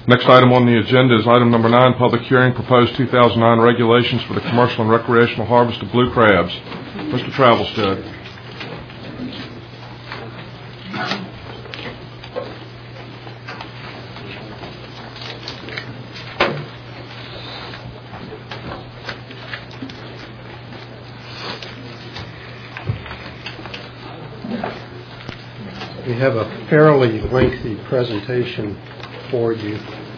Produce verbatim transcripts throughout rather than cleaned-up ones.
Next item on the agenda is item number nine, public hearing, proposed two thousand nine regulations for the commercial and recreational harvest of blue crabs. Mister Travelstead. We have a fairly lengthy presentation for you.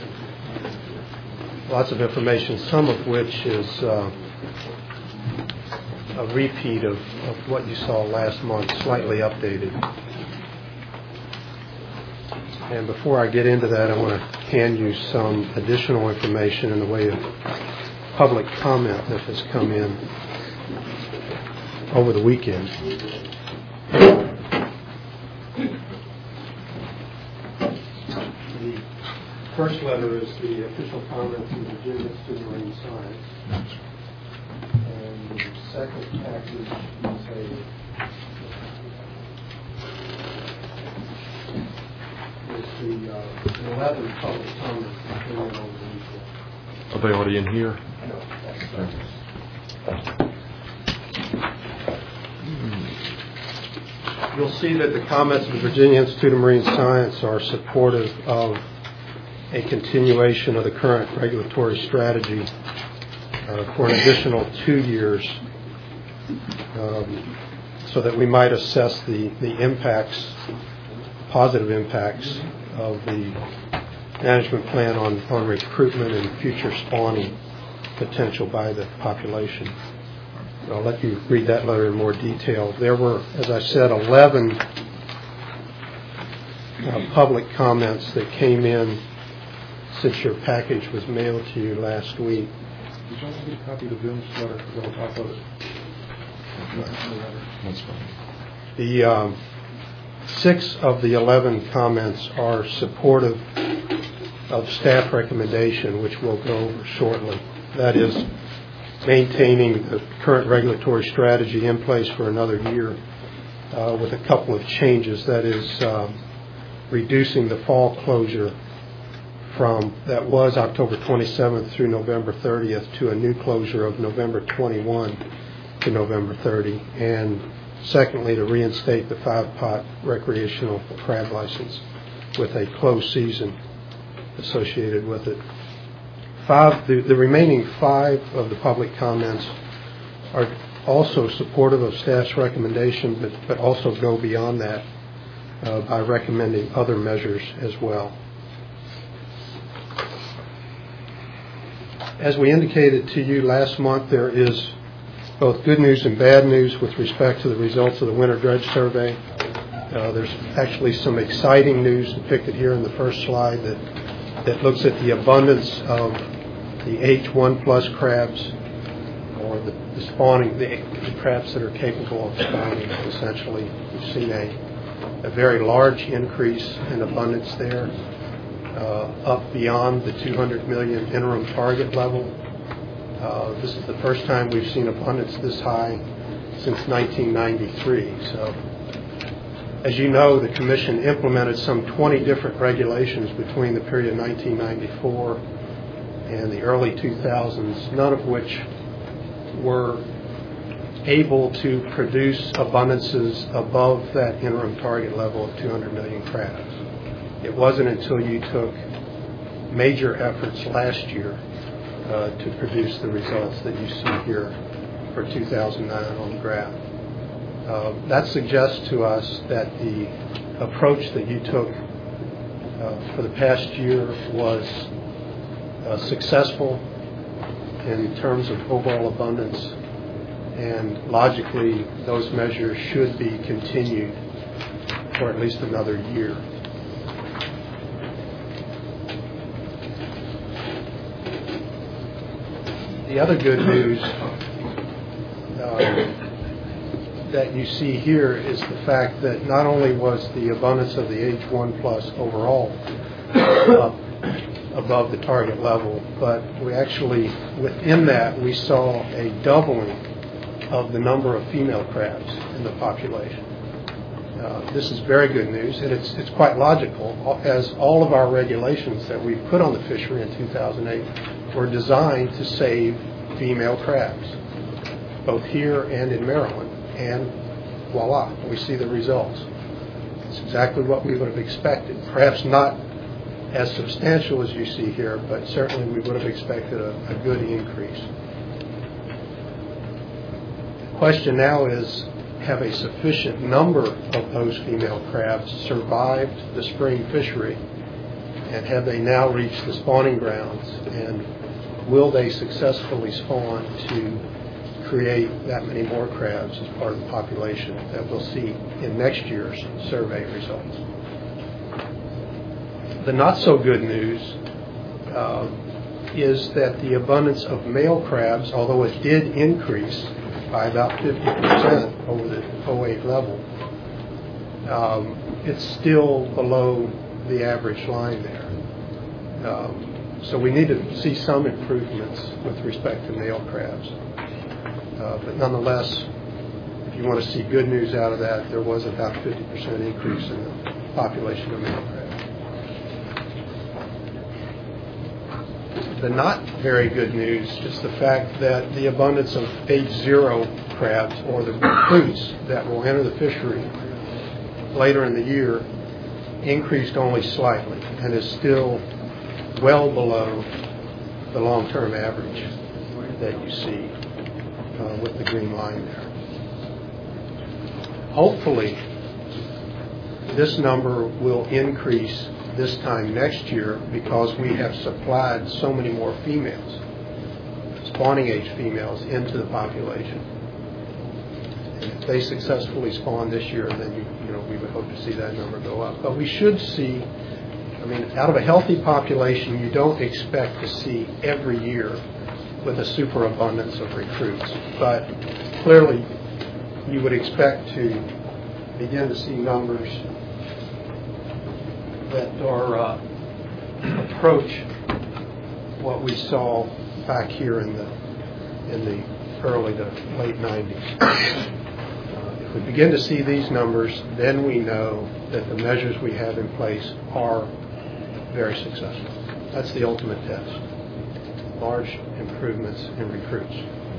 Lots of information, some of which is uh, a repeat of, of what you saw last month, slightly updated. And before I get into that, I want to hand you some additional information in the way of public comment that has come in over the weekend. First letter is the official comments from Virginia Institute of Marine Science. And the second package is a is the uh, eleven public comments that came in over the weekend. Are they already in here? No, that's mm. You'll see that the comments of the Virginia Institute of Marine Science are supportive of a continuation of the current regulatory strategy uh, for an additional two years um, so that we might assess the, the impacts, positive impacts of the management plan on, on recruitment and future spawning potential by the population. So I'll let you read that letter in more detail. There were, as I said, eleven uh, public comments that came in since your package was mailed to you last week. Did you want to get a copy of the Vince letter on top of it? That's fine. The um, six of the eleven comments are supportive of staff recommendation, which we'll go over shortly. That is, maintaining the current regulatory strategy in place for another year uh, with a couple of changes. That is, um, reducing the fall closure from that was October twenty-seventh through November thirtieth to a new closure of November twenty-first to November thirtieth, and secondly, to reinstate the five-pot recreational crab license with a closed season associated with it. Five, the, the remaining five of the public comments are also supportive of staff's recommendation, but, but also go beyond that uh, by recommending other measures as well. As we indicated to you last month, there is both good news and bad news with respect to the results of the winter dredge survey. Uh, there's actually some exciting news depicted here in the first slide that, that looks at the abundance of the H one plus crabs, or the, the spawning, the, the crabs that are capable of spawning, essentially. We've seen a, a very large increase in abundance there. Uh, up beyond the two hundred million interim target level. Uh, this is the first time we've seen abundance this high since nineteen ninety-three. So, as you know, the Commission implemented some twenty different regulations between the period of nineteen ninety-four and the early two thousands, none of which were able to produce abundances above that interim target level of two hundred million crabs. It wasn't until you took major efforts last year uh, to produce the results that you see here for two thousand nine on the graph. Uh, that suggests to us that the approach that you took uh, for the past year was uh, successful in terms of overall abundance, and logically those measures should be continued for at least another year. The other good news uh, that you see here is the fact that not only was the abundance of the H one plus overall up above the target level, but we actually, within that, we saw a doubling of the number of female crabs in the population. Uh, this is very good news, and it's it's quite logical, as all of our regulations that we put on the fishery in two thousand eight were designed to save female crabs, both here and in Maryland, and voila, we see the results. It's exactly what we would have expected. Perhaps not as substantial as you see here, but certainly we would have expected a, a good increase. The question now is, have a sufficient number of those female crabs survived the spring fishery, and have they now reached the spawning grounds, and will they successfully spawn to create that many more crabs as part of the population that we'll see in next year's survey results? The not so good news uh, is that the abundance of male crabs, although it did increase by about fifty percent over the oh eight level, um, it's still below the average line there. Um, so we need to see some improvements with respect to male crabs. Uh, but nonetheless, if you want to see good news out of that, there was about a fifty percent increase in the population of male crabs. The not very good news is the fact that the abundance of H zero crabs, or the recruits that will enter the fishery later in the year, increased only slightly and is still well below the long-term average that you see uh, with the green line there. Hopefully, this number will increase this time next year because we have supplied so many more females, spawning age females, into the population. And if they successfully spawn this year, then you, you know we would hope to see that number go up. But we should see, I mean, out of a healthy population, you don't expect to see every year with a superabundance of recruits. But clearly, you would expect to begin to see numbers that are uh, approach what we saw back here in the in the early to late nineties. Uh, if we begin to see these numbers, then we know that the measures we have in place are very successful. That's the ultimate test. Large improvements in recruits.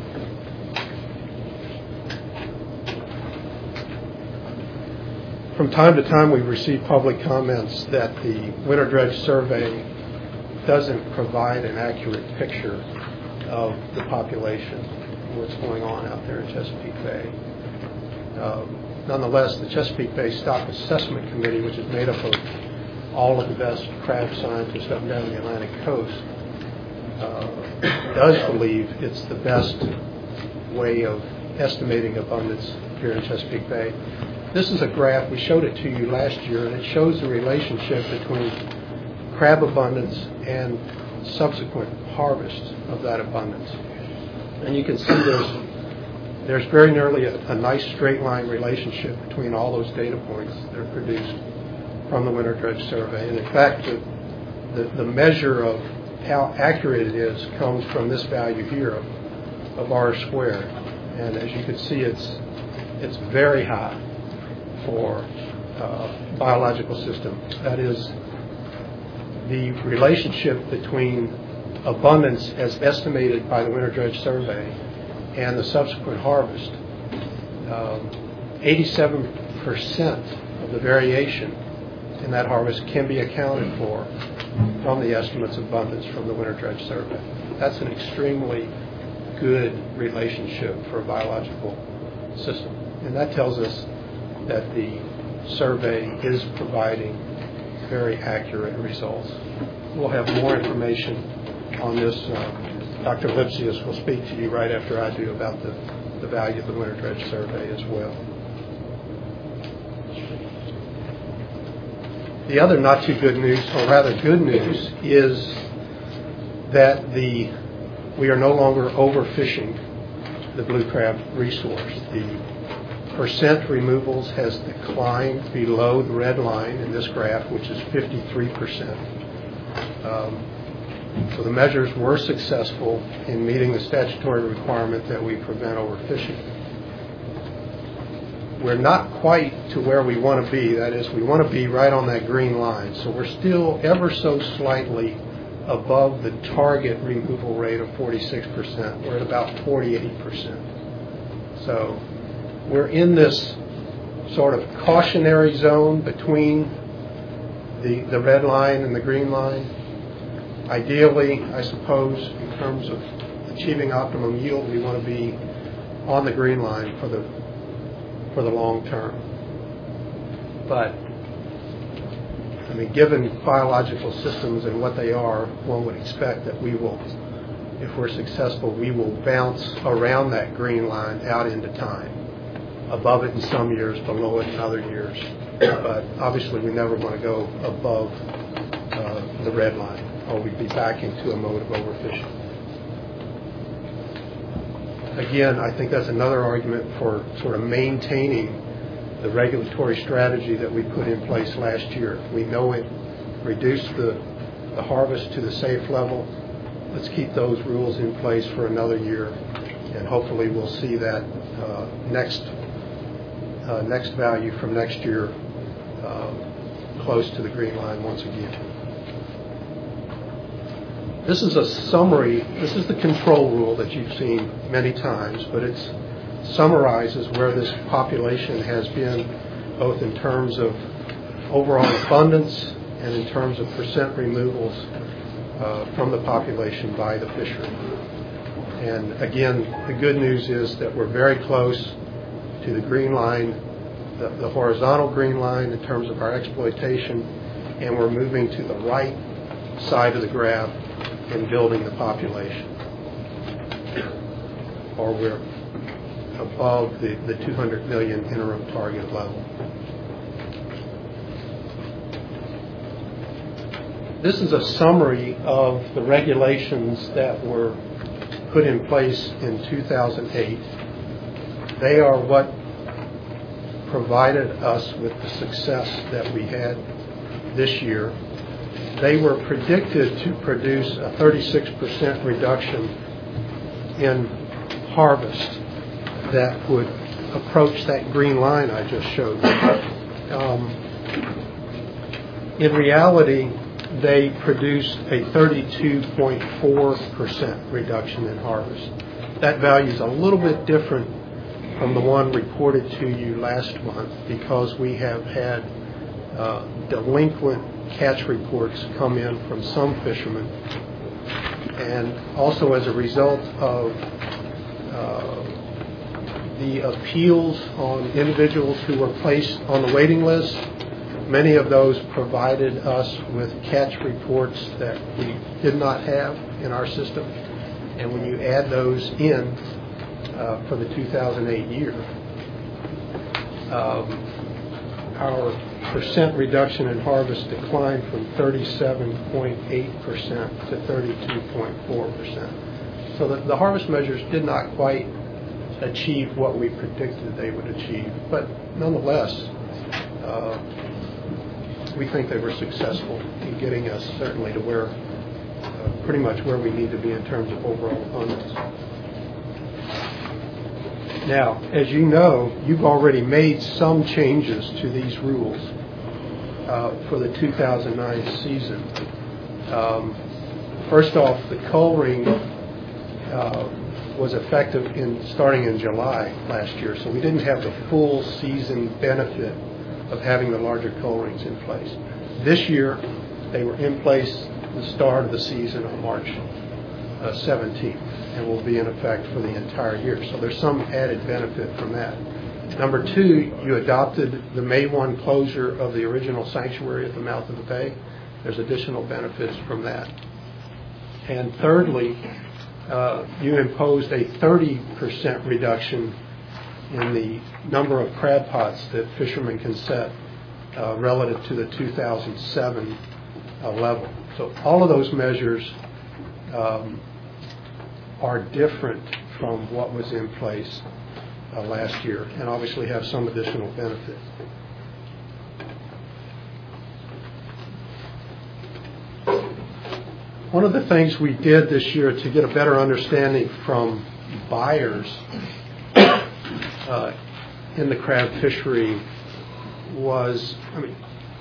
From time to time, we receive public comments that the winter dredge survey doesn't provide an accurate picture of the population, what's going on out there in Chesapeake Bay. Um, nonetheless, the Chesapeake Bay Stock Assessment Committee, which is made up of all of the best crab scientists up and down the Atlantic coast, uh, does believe it's the best way of estimating abundance here in Chesapeake Bay. This is a graph, we showed it to you last year, and it shows the relationship between crab abundance and subsequent harvest of that abundance. And you can see there's, there's very nearly a, a nice straight line relationship between all those data points that are produced from the winter dredge survey. And in fact, the, the, the measure of how accurate it is comes from this value here of, of R squared. And as you can see, it's, it's very high for uh, biological system. That is, the relationship between abundance as estimated by the winter dredge survey and the subsequent harvest. Um, eighty-seven percent of the variation in that harvest can be accounted for from the estimates of abundance from the winter dredge survey. That's an extremely good relationship for a biological system. And that tells us that the survey is providing very accurate results. We'll have more information on this. Uh, Doctor Lipsius will speak to you right after I do about the, the value of the winter dredge survey as well. The other not too good news, or rather good news, is that the we are no longer overfishing the blue crab resource. The percent removals has declined below the red line in this graph, which is fifty-three percent. Um, so the measures were successful in meeting the statutory requirement that we prevent overfishing. we're not quite to where we want to be. That is, we want to be right on that green line. So we're still ever so slightly above the target removal rate of forty-six percent. We're at about forty-eight percent. So we're in this sort of cautionary zone between the, the red line and the green line. Ideally, I suppose, in terms of achieving optimum yield, we want to be on the green line for the for the long term. But I mean, given biological systems and what they are, one would expect that we will, if we're successful, we will bounce around that green line out into time. Above it in some years, below it in other years. But obviously we never want to go above uh, the red line, or we'd be back into a mode of overfishing. Again, I think that's another argument for sort of maintaining the regulatory strategy that we put in place last year. We know it reduced the, the harvest to the safe level. Let's keep those rules in place for another year, and hopefully we'll see that uh, next uh, next value from next year uh, close to the green line once again. This is a summary. This is the control rule that you've seen many times, but it summarizes where this population has been, both in terms of overall abundance and in terms of percent removals uh, from the population by the fishery. And again, the good news is that we're very close to the green line, the, the horizontal green line in terms of our exploitation, and we're moving to the right side of the graph in building the population, or we're above the, the two hundred million interim target level. This is a summary of the regulations that were put in place in two thousand eight. They are what provided us with the success that we had this year. They were predicted to produce a thirty-six percent reduction in harvest that would approach that green line I just showed you. Um, in reality, they produced a thirty-two point four percent reduction in harvest. That value is a little bit different from the one reported to you last month because we have had uh, delinquent catch reports come in from some fishermen, and also as a result of uh, the appeals on individuals who were placed on the waiting list. Many of those provided us with catch reports that we did not have in our system, and when you add those in uh, for the two thousand eight year, um, our percent reduction in harvest declined from thirty-seven point eight percent to thirty-two point four percent. So the, the harvest measures did not quite achieve what we predicted they would achieve, but nonetheless, uh, we think they were successful in getting us certainly to where, uh, pretty much where we need to be in terms of overall abundance. Now, as you know, you've already made some changes to these rules uh, for the two thousand nine season. Um, first off, the cull ring uh, was effective in starting in July last year, so we didn't have the full season benefit of having the larger cull rings in place. This year, they were in place the start of the season on March uh, seventeenth, and will be in effect for the entire year. So there's some added benefit from that. Number two, you adopted the May first closure of the original sanctuary at the mouth of the bay. There's additional benefits from that. And thirdly, uh, you imposed a thirty percent reduction in the number of crab pots that fishermen can set uh, relative to the two thousand seven uh, level. So all of those measures um, are different from what was in place uh, last year, and obviously have some additional benefit. One of the things we did this year to get a better understanding from buyers uh, in the crab fishery was, I mean,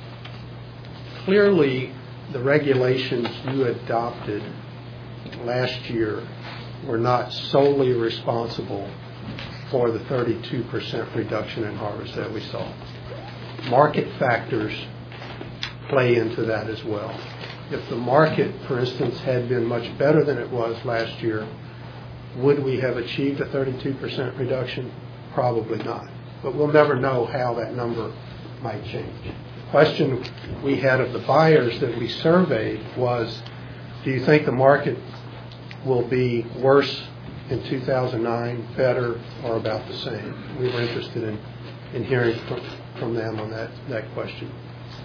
clearly the regulations you adopted last year were not solely responsible for the thirty-two percent reduction in harvest that we saw. Market factors play into that as well. If the market, for instance, had been much better than it was last year, would we have achieved a thirty-two percent reduction? Probably not. But we'll never know how that number might change. The question we had of the buyers that we surveyed was, do you think the market will be worse in two thousand nine, better, or about the same? We were interested in, in hearing from, from them on that, that question.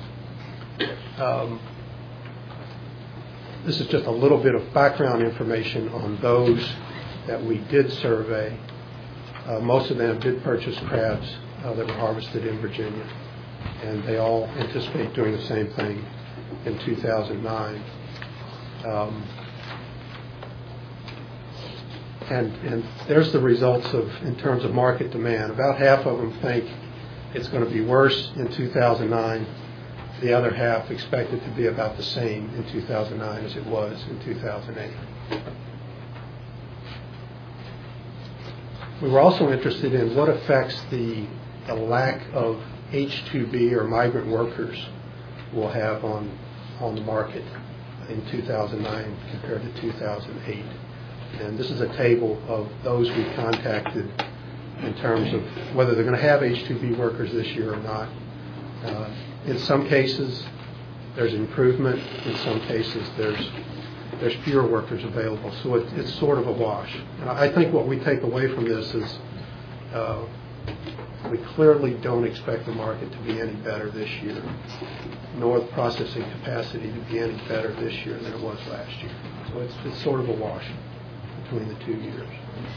Um, this is just a little bit of background information on those that we did survey. Uh, most of them did purchase crabs uh, that were harvested in Virginia, and they all anticipate doing the same thing in two thousand nine. Um, and, and there's the results of, in terms of market demand. About half of them think it's going to be worse in two thousand nine. The other half expect it to be about the same in two thousand nine as it was in two thousand eight. We were also interested in what effects the, the lack of H two B or migrant workers will have on, on the market in two thousand nine compared to two thousand eight. And this is a table of those we contacted in terms of whether they're going to have H two B workers this year or not. Uh, in some cases, there's improvement. In some cases, there's there's fewer workers available. So it, it's sort of a wash. And I think what we take away from this is uh, we clearly don't expect the market to be any better this year, nor the processing capacity to be any better this year than it was last year. So it's, it's sort of a wash between the two years.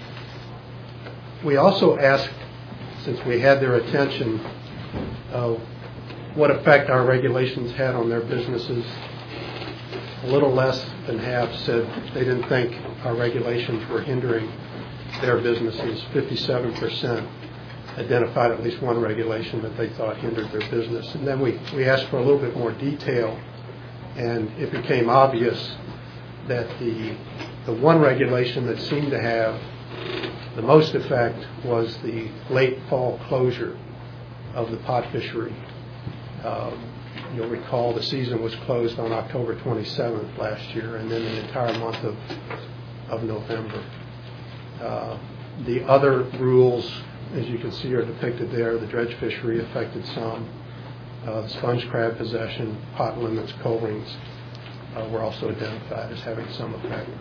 We also asked, since we had their attention, uh, what effect our regulations had on their businesses. A little less than half said they didn't think our regulations were hindering their businesses. fifty-seven percent identified at least one regulation that they thought hindered their business. And then we, we asked for a little bit more detail, and it became obvious that the, the one regulation that seemed to have the most effect was the late fall closure of the pot fishery. Um, you'll recall the season was closed on October twenty-seventh last year, and then the entire month of, of November. Uh, the other rules, as you can see, are depicted there. The dredge fishery affected some. Uh, the sponge crab possession, pot limits, coal rings uh, were also identified as having some effect.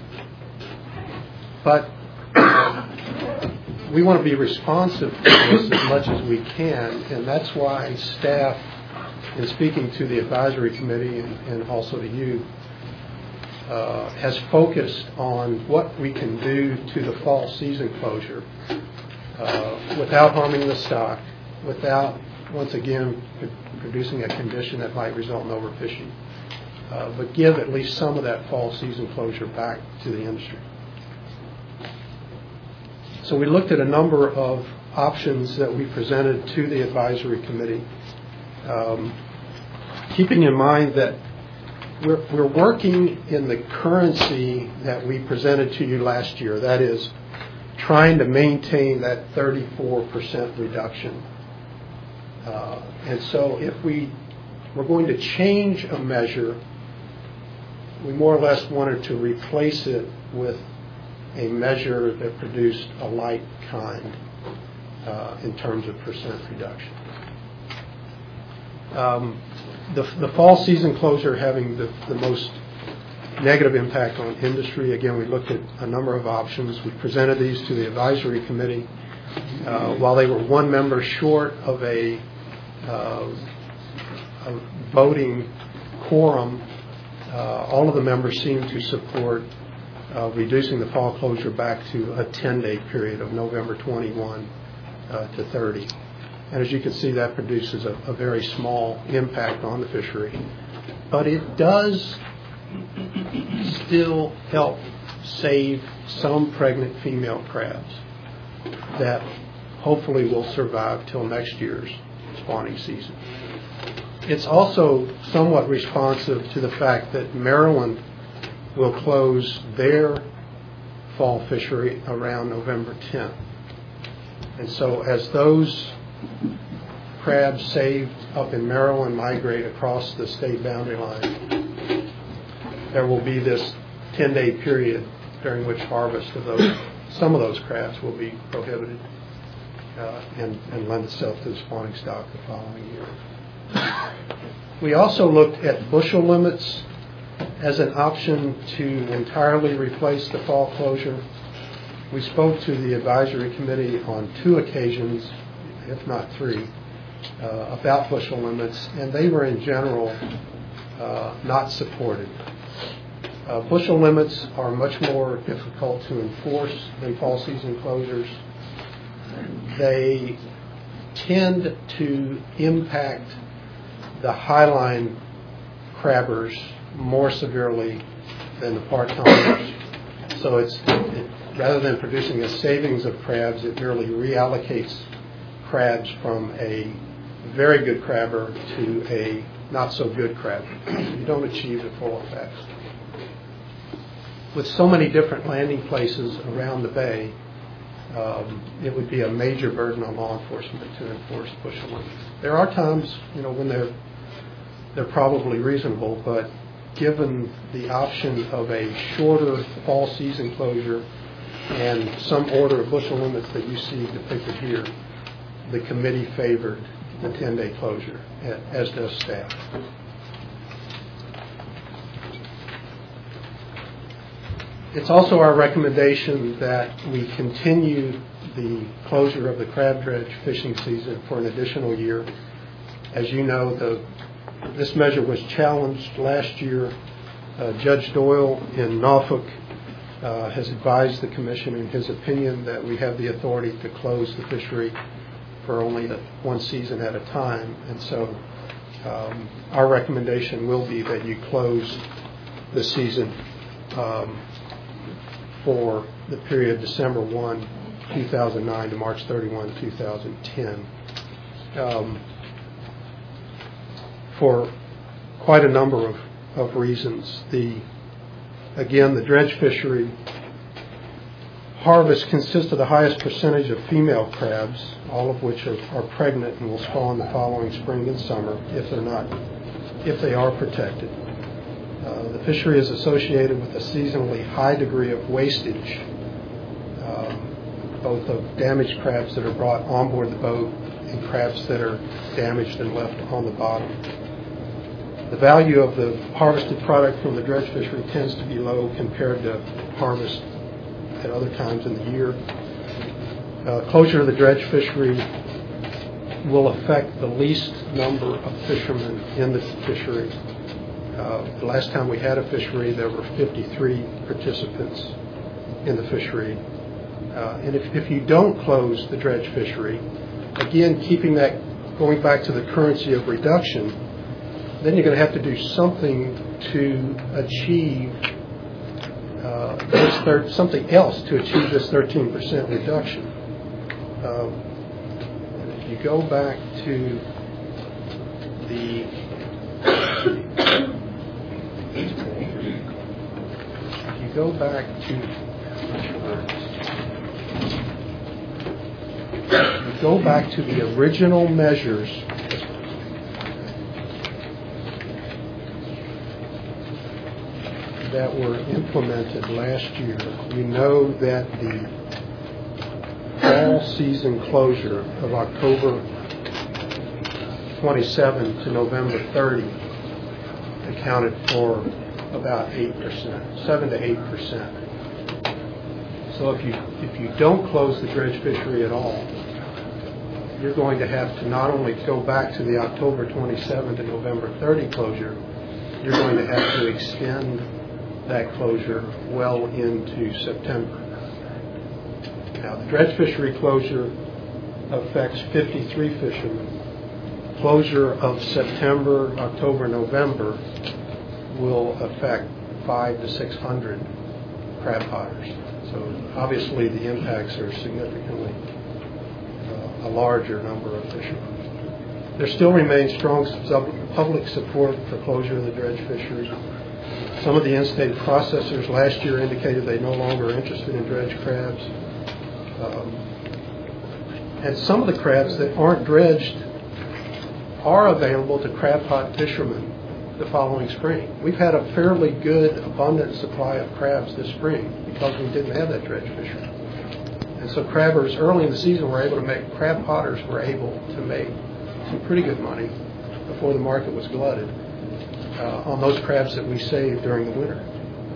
But we want to be responsive to this as much as we can, and that's why staff, in speaking to the advisory committee and, and also to you, uh, has focused on what we can do to the fall season closure uh, without harming the stock, without, once again, producing a condition that might result in overfishing, uh, but give at least some of that fall season closure back to the industry. So we looked at a number of options that we presented to the advisory committee, um, keeping in mind that we're, we're working in the currency that we presented to you last year. That is, trying to maintain that thirty-four percent reduction. Uh, and so if we were going to change a measure, we more or less wanted to replace it with a measure that produced a like kind uh, in terms of percent reduction. Um, the, the fall season closure having the, the most negative impact on industry. Again, we looked at a number of options. We presented these to the advisory committee. Uh, while they were one member short of a, uh, a voting quorum, uh, all of the members seemed to support Uh, reducing the fall closure back to a ten-day period of November twenty-first uh, to thirty. And as you can see, that produces a, a very small impact on the fishery. But it does still help save some pregnant female crabs that hopefully will survive till next year's spawning season. It's also somewhat responsive to the fact that Maryland will close their fall fishery around November tenth. And so as those crabs saved up in Maryland migrate across the state boundary line, there will be this ten-day period during which harvest of those, some of those crabs will be prohibited uh, and, and lend itself to the spawning stock the following year. We also looked at bushel limits as an option to entirely replace the fall closure. We spoke to the advisory committee on two occasions, if not three, uh, about bushel limits, and they were in general uh, not supported. Uh, bushel limits are much more difficult to enforce than fall season closures. They tend to impact the highline crabbers more severely than the part-timers. So it's it, rather than producing a savings of crabs, it merely reallocates crabs from a very good crabber to a not so good crabber. You don't achieve the full effect. With so many different landing places around the bay, um, it would be a major burden on law enforcement to enforce bushel limits. There are times, you know, when they're they're probably reasonable, but given the option of a shorter fall season closure and some order of bushel limits that you see depicted here, the committee favored the ten-day closure, as does staff. It's also our recommendation that we continue the closure of the crab dredge fishing season for an additional year. As you know, the, this measure was challenged last year. Uh, Judge Doyle in Norfolk uh, has advised the Commission in his opinion that we have the authority to close the fishery for only one season at a time. And so um, our recommendation will be that you close the season um, for the period December first, two thousand nine to March thirty-first, two thousand ten. Um, for quite a number of, of reasons. The, again, the dredge fishery harvest consists of the highest percentage of female crabs, all of which are, are pregnant and will spawn the following spring and summer if they're not, if they are protected. Uh, the fishery is associated with a seasonally high degree of wastage, um, both of damaged crabs that are brought on board the boat and crabs that are damaged and left on the bottom. The value of the harvested product from the dredge fishery tends to be low compared to harvest at other times in the year. Uh, closure of the dredge fishery will affect the least number of fishermen in the fishery. Uh, the last time we had a fishery, there were fifty-three participants in the fishery. Uh, and if, if you don't close the dredge fishery, again, keeping that, going back to the currency of reduction, then you're going to have to do something to achieve uh, this third, something else to achieve this thirteen percent reduction. Um, and if you go back to the if you go back to if you go back to the original measures that were implemented last year, we know that the fall season closure of October twenty-seventh to November thirtieth accounted for about eight percent, seven to eight percent. So if you if you don't close the dredge fishery at all, you're going to have to not only go back to the October twenty-seventh to November thirtieth closure, you're going to have to extend that closure well into September. Now, the dredge fishery closure affects fifty-three fishermen. Closure of September, October, November will affect five to six hundred crab potters. So obviously the impacts are significantly uh, a larger number of fishermen. There still remains strong sub- public support for closure of the dredge fishery. Some of the in-state processors last year indicated they no longer are interested in dredge crabs. Um, and some of the crabs that aren't dredged are available to crab pot fishermen the following spring. We've had a fairly good, abundant supply of crabs this spring because we didn't have that dredge fishery. And so crabbers early in the season were able to make, crab potters were able to make some pretty good money before the market was glutted uh, on those crabs that we saved during the winter.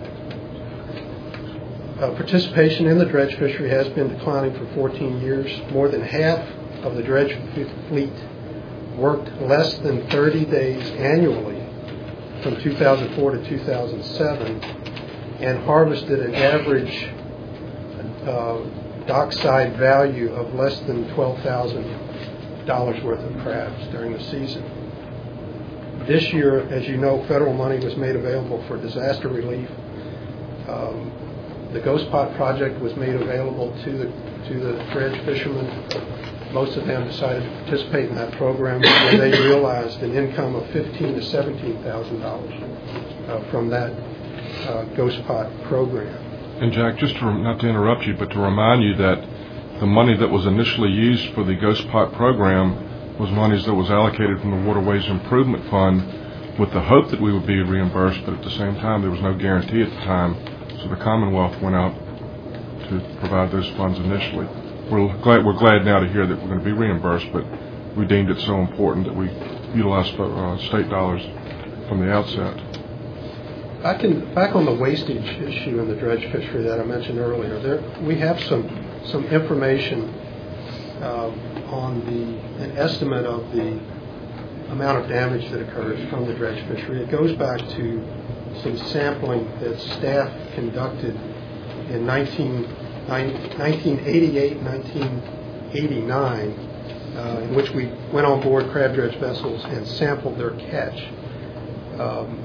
Uh, participation in the dredge fishery has been declining for fourteen years. More than half of the dredge fleet worked less than thirty days annually from two thousand four to two thousand seven and harvested an average uh, dockside value of less than twelve thousand dollars worth of crabs during the season. This year, as you know, federal money was made available for disaster relief. Um, the Ghost Pot project was made available to the to the dredge fishermen. Most of them decided to participate in that program, and they realized an income of fifteen to seventeen thousand dollars uh, from that uh, Ghost Pot program. And Jack, just to, not to interrupt you, but to remind you that the money that was initially used for the Ghost Pot program was monies that was allocated from the Waterways Improvement Fund with the hope that we would be reimbursed, but at the same time there was no guarantee at the time, so the Commonwealth went out to provide those funds initially. We're glad, we're glad now to hear that we're going to be reimbursed, but we deemed it so important that we utilized uh, state dollars from the outset. Back, in, back on the wastage issue in the dredge fishery that I mentioned earlier, there we have some some information uh, on the an estimate of the amount of damage that occurs from the dredge fishery. It goes back to some sampling that staff conducted in nineteen eighty-eight, nineteen eighty-nine, uh, in which we went on board crab dredge vessels and sampled their catch. Um,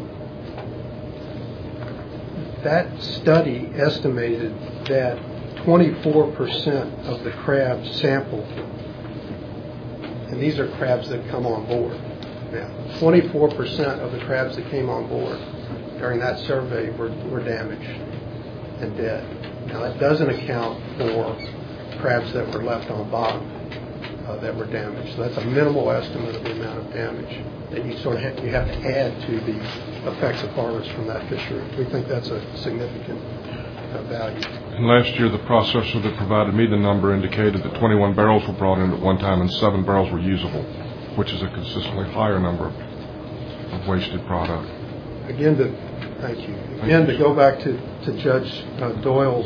that study estimated that twenty-four percent of the crabs sampled, and these are crabs that come on board. Now, twenty-four percent of the crabs that came on board during that survey were, were damaged and dead. Now, that doesn't account for crabs that were left on bottom uh, that were damaged. So that's a minimal estimate of the amount of damage that you sort of have, you have to add to the effects of harvest from that fishery. We think that's a significant uh, value. And last year, the processor that provided me the number indicated that twenty-one barrels were brought in at one time and seven barrels were usable, which is a consistently higher number of wasted product. Again, to thank you. Again, to go back to, to Judge uh, Doyle's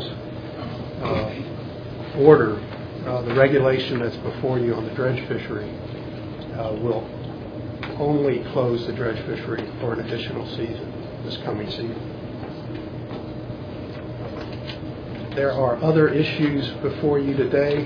uh, order, uh, the regulation that's before you on the dredge fishery uh, will only close the dredge fishery for an additional season, this coming season. There are other issues before you today.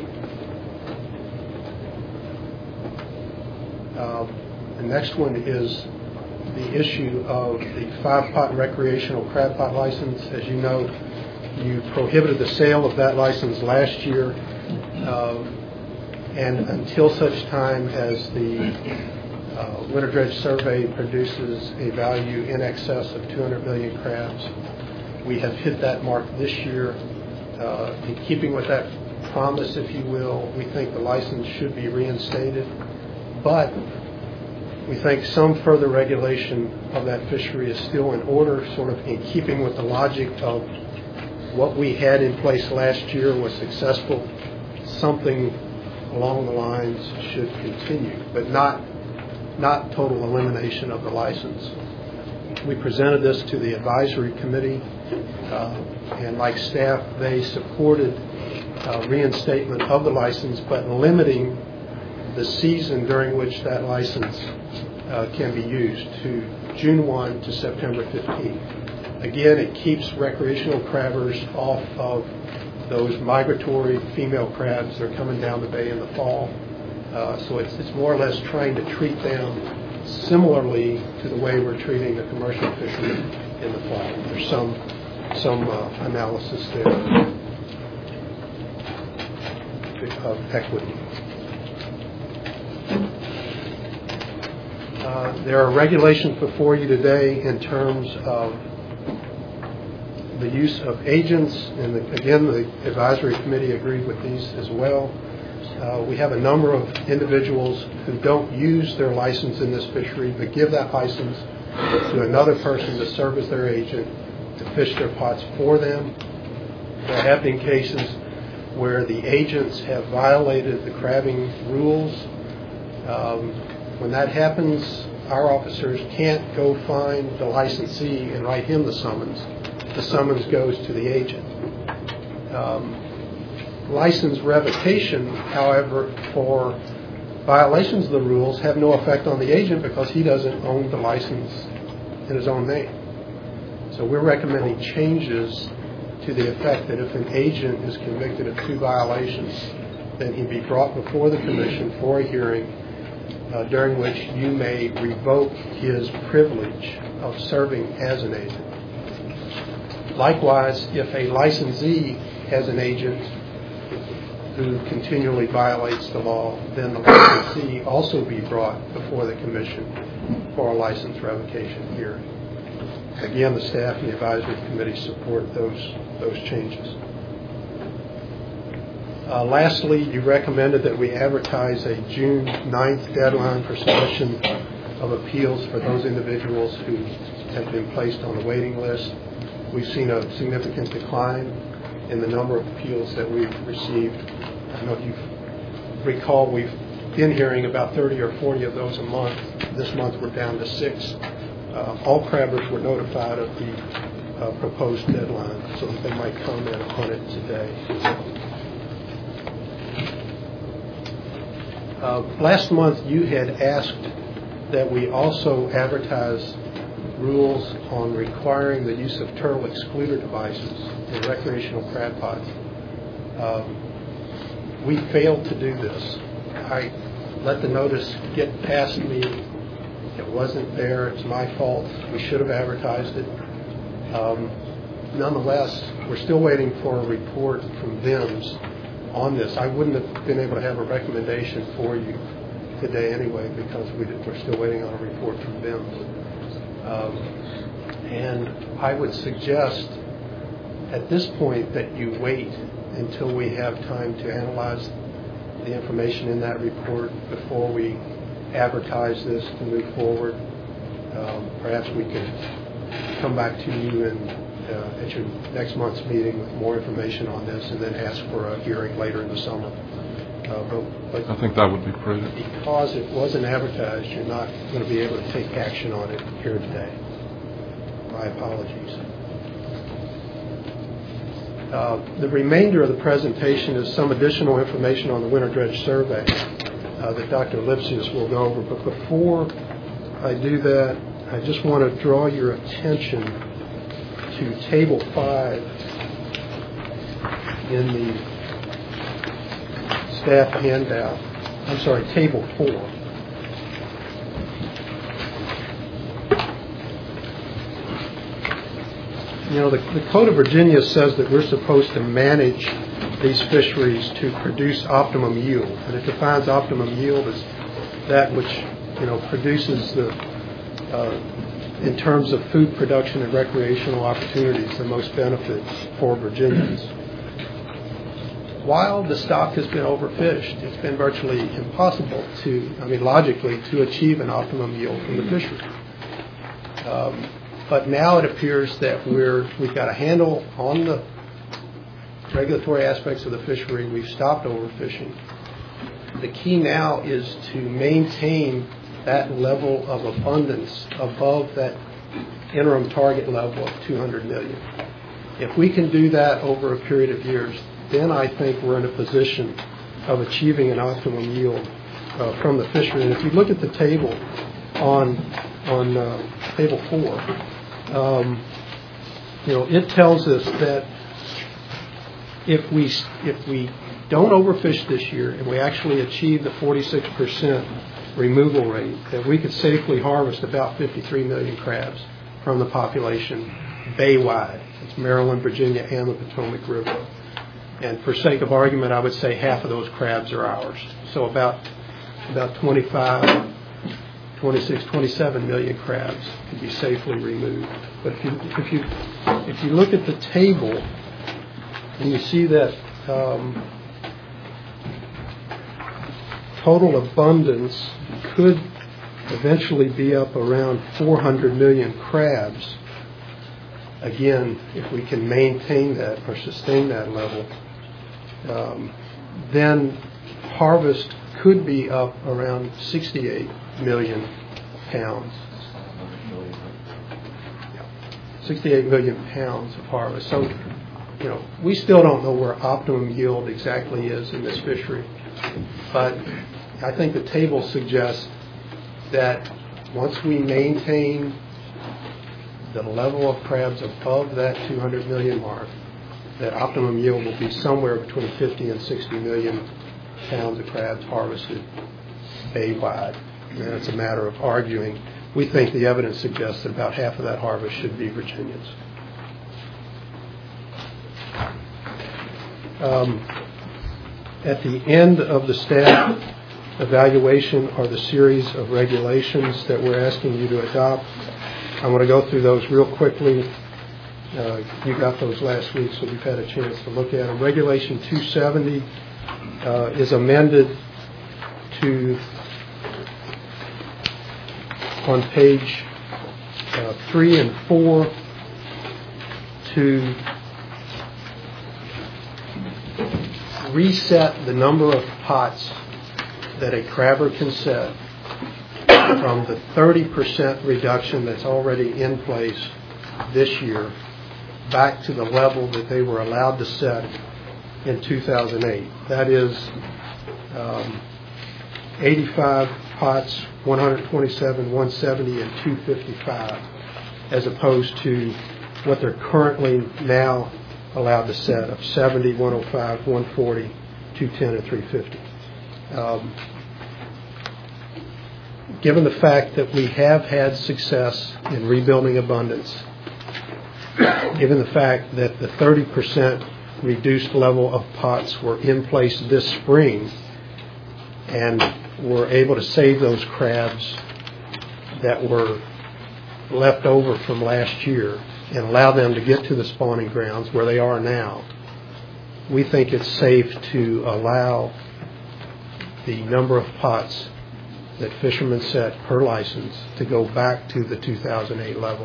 Uh, the next one is the issue of the five-pot recreational crab pot license. As you know, you prohibited the sale of that license last year, uh, and until such time as the uh, Winter Dredge Survey produces a value in excess of two hundred million crabs. We have hit that mark this year. Uh, in keeping with that promise, if you will, we think the license should be reinstated, but we think some further regulation of that fishery is still in order, sort of in keeping with the logic of what we had in place last year was successful. Something along the lines should continue, but not not total elimination of the license. We presented this to the advisory committee, uh, and like staff, they supported uh, reinstatement of the license, but limiting the season during which that license uh, can be used to June first to September fifteenth. Again, it keeps recreational crabbers off of those migratory female crabs that are coming down the bay in the fall. Uh, so it's, it's more or less trying to treat them similarly to the way we're treating the commercial fishery in the fall. There's some some uh, analysis there of equity. Uh, there are regulations before you today in terms of the use of agents, and the, again, the advisory committee agreed with these as well. Uh, we have a number of individuals who don't use their license in this fishery, but give that license to another person to serve as their agent to fish their pots for them. There have been cases where the agents have violated the crabbing rules. Um, when that happens, our officers can't go find the licensee and write him the summons. The summons goes to the agent. Um, license revocation, however, for violations of the rules have no effect on the agent because he doesn't own the license in his own name. So we're recommending changes to the effect that if an agent is convicted of two violations, then he be brought before the commission for a hearing uh, during which you may revoke his privilege of serving as an agent. Likewise, if a licensee has an agent who continually violates the law, then the licensee also be brought before the commission for a license revocation hearing. Again, the staff and the advisory committee support those those changes. Uh, lastly, you recommended that we advertise a June ninth deadline for submission of appeals for those individuals who have been placed on the waiting list. We've seen a significant decline in the number of appeals that we've received. I don't know if you recall, we've been hearing about thirty or forty of those a month. This month we're down to six. Uh, all crabbers were notified of the uh, proposed deadline so that they might comment on it today. Uh, last month you had asked that we also advertise rules on requiring the use of turtle excluder devices in recreational crab pots. Um, we failed to do this. I let the notice get past me. It wasn't there. It's my fault. We should have advertised it. Um, nonetheless, we're still waiting for a report from V I M S on this. I wouldn't have been able to have a recommendation for you today anyway because we did, we're still waiting on a report from V I M S. Um, and I would suggest at this point that you wait until we have time to analyze the information in that report before we advertise this to move forward. Um, perhaps we can come back to you in, uh, at your next month's meeting with more information on this and then ask for a hearing later in the summer. Uh, but, but I think that would be prudent. Because it wasn't advertised, you're not going to be able to take action on it here today. My apologies. Uh, the remainder of the presentation is some additional information on the winter dredge survey uh, that Doctor Lipsius will go over. But before I do that, I just want to draw your attention to Table five in the staff handout. I'm sorry, Table four. You know, the, the Code of Virginia says that we're supposed to manage these fisheries to produce optimum yield. And it defines optimum yield as that which, you know, produces the, uh, in terms of food production and recreational opportunities, the most benefits for Virginians. While the stock has been overfished, it's been virtually impossible to, I mean, logically, to achieve an optimum yield from the fishery. Um, But now it appears that we're, we've got a handle on the regulatory aspects of the fishery. We've stopped overfishing. The key now is to maintain that level of abundance above that interim target level of two hundred million. If we can do that over a period of years, then I think we're in a position of achieving an optimum yield uh, from the fishery. And if you look at the table on, on uh, table four, Um, you know, it tells us that if we if we don't overfish this year and we actually achieve the forty-six percent removal rate, that we could safely harvest about fifty-three million crabs from the population bay-wide. It's Maryland, Virginia, and the Potomac River. And for sake of argument, I would say half of those crabs are ours. So about about twenty-five, twenty-six, twenty-seven million crabs can be safely removed. But if you if you if you look at the table and you see that um, total abundance could eventually be up around four hundred million crabs. Again, if we can maintain that or sustain that level, um, then harvest could be up around sixty-eight million pounds. sixty-eight million pounds of harvest. So, you know, we still don't know where optimum yield exactly is in this fishery, but I think the table suggests that once we maintain the level of crabs above that two hundred million mark, that optimum yield will be somewhere between fifty and sixty million pounds of crabs harvested bay-wide. And it's a matter of arguing. We think the evidence suggests that about half of that harvest should be Virginians. Um, at the end of the staff evaluation are the series of regulations that we're asking you to adopt. I want to go through those real quickly. Uh, you got those last week, so you've had a chance to look at them. Regulation two seventy uh, is amended to, on page uh, three and four, to reset the number of pots that a crabber can set from the thirty percent reduction that's already in place this year back to the level that they were allowed to set in two thousand eight. That is um, eighty-five pots, one hundred twenty-seven, one seventy, and two fifty-five, as opposed to what they're currently now allowed to set of seventy, one oh five, one forty, two ten, and three fifty. Um, given the fact that we have had success in rebuilding abundance, given the fact that the thirty percent reduced level of pots were in place this spring and were able to save those crabs that were left over from last year and allow them to get to the spawning grounds where they are now, we think it's safe to allow the number of pots that fishermen set per license to go back to the two thousand eight level.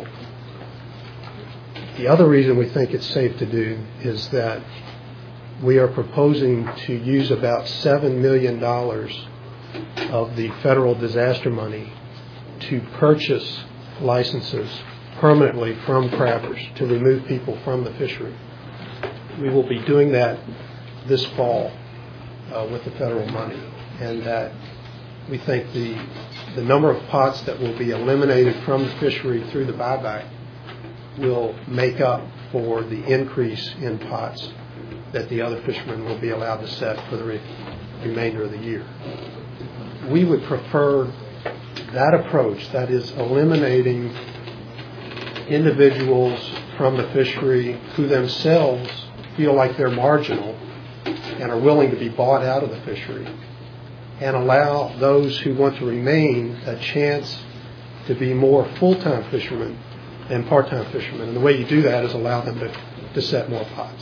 The other reason we think it's safe to do is that we are proposing to use about seven million dollars of the federal disaster money to purchase licenses permanently from crabbers to remove people from the fishery. We will be doing that this fall uh, with the federal money, and that we think the the number of pots that will be eliminated from the fishery through the buyback will make up for the increase in pots that the other fishermen will be allowed to set for the re- remainder of the year. We would prefer that approach, that is eliminating individuals from the fishery who themselves feel like they're marginal and are willing to be bought out of the fishery, and allow those who want to remain a chance to be more full-time fishermen than part-time fishermen. And the way you do that is allow them to, to set more pots.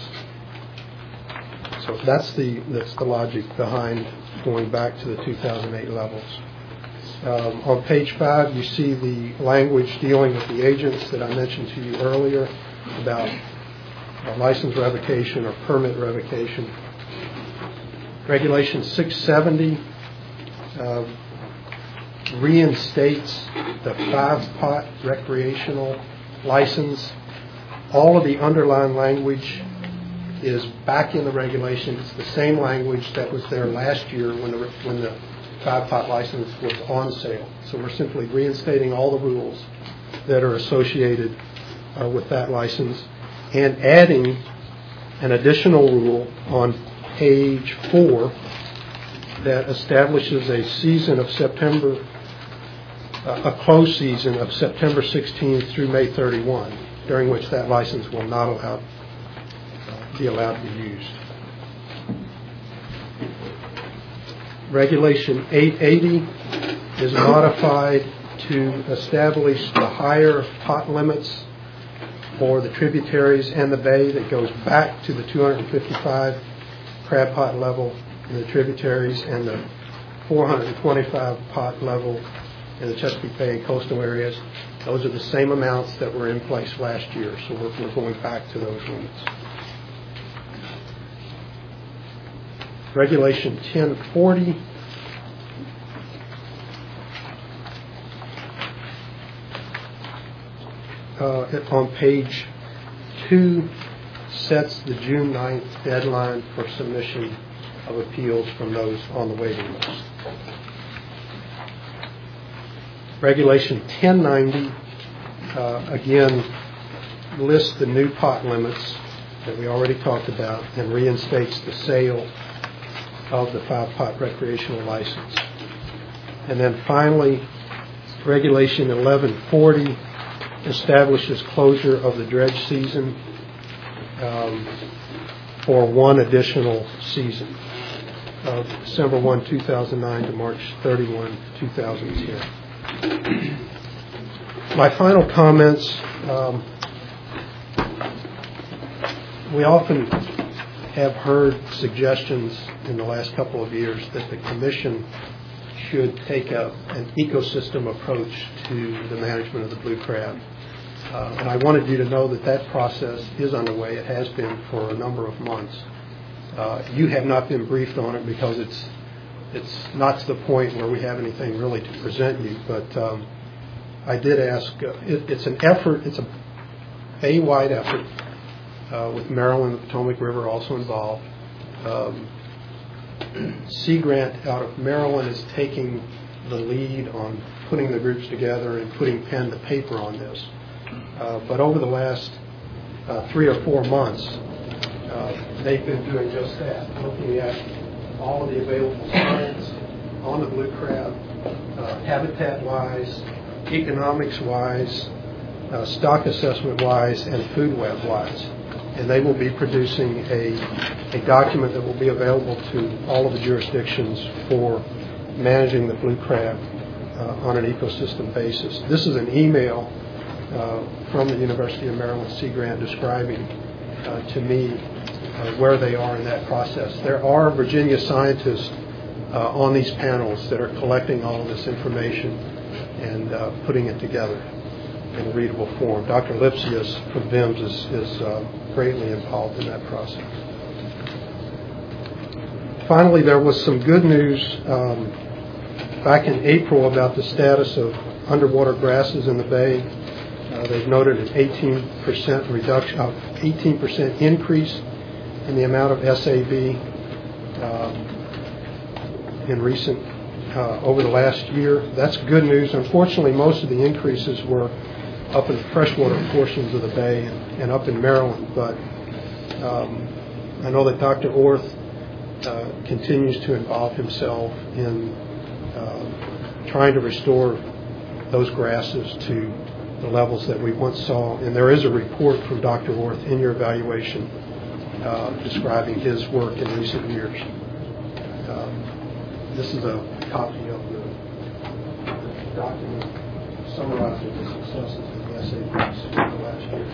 So that's the that's the logic behind going back to the two thousand eight levels. Um, on page five, you see the language dealing with the agents that I mentioned to you earlier about uh, license revocation or permit revocation. Regulation six seventy uh, reinstates the five-pot recreational license. All of the underlying language is back in the regulation. It's the same language that was there last year when the when the five-pot license was on sale. So we're simply reinstating all the rules that are associated uh, with that license and adding an additional rule on page four that establishes a season of September, uh, a closed season of September sixteenth through May thirty-first, during which that license will not allow, uh, be allowed to be used. Regulation eight eighty is modified to establish the higher pot limits for the tributaries and the bay that goes back to the two hundred fifty-five crab pot level in the tributaries and the four hundred twenty-five pot level in the Chesapeake Bay and coastal areas. Those are the same amounts that were in place last year, so we're, we're going back to those limits. Regulation ten forty uh, on page two sets the June ninth deadline for submission of appeals from those on the waiting list. Regulation ten ninety uh, again lists the new pot limits that we already talked about and reinstates the sale of the five-pot recreational license. And then finally, Regulation eleven forty establishes closure of the dredge season um, for one additional season of December first, two thousand nine to March thirty-first, two thousand ten. My final comments, um, we often have heard suggestions in the last couple of years that the Commission should take a, an ecosystem approach to the management of the blue crab. Uh, and I wanted you to know that that process is underway. It has been for a number of months. Uh, you have not been briefed on it because it's it's not to the point where we have anything really to present you. But um, I did ask. Uh, it, it's an effort. It's a bay-wide effort uh, with Maryland and the Potomac River also involved. Um, Sea Grant out of Maryland is taking the lead on putting the groups together and putting pen to paper on this. Uh, but over the last uh, three or four months, uh, they've been doing just that, looking at all of the available science on the blue crab, uh, habitat-wise, economics-wise, uh, stock assessment-wise, and food web-wise. And they will be producing a, a document that will be available to all of the jurisdictions for managing the blue crab uh, on an ecosystem basis. This is an email uh, from the University of Maryland Sea Grant describing uh, to me uh, where they are in that process. There are Virginia scientists uh, on these panels that are collecting all of this information and uh, putting it together in a readable form. Doctor Lipsius from V I M S is, is uh, greatly involved in that process. Finally, there was some good news um, back in April about the status of underwater grasses in the bay. Uh, they've noted an eighteen percent reduction, uh, eighteen percent increase in the amount of S A B um, in recent uh, over the last year. That's good news. Unfortunately, most of the increases were up in the freshwater portions of the bay and, and up in Maryland. But um, I know that Doctor Orth uh, continues to involve himself in uh, trying to restore those grasses to the levels that we once saw. And there is a report from Doctor Orth in your evaluation uh, describing his work in recent years. Um, this is a copy of the, the document summarizing the successes of the S A Bs for the last year.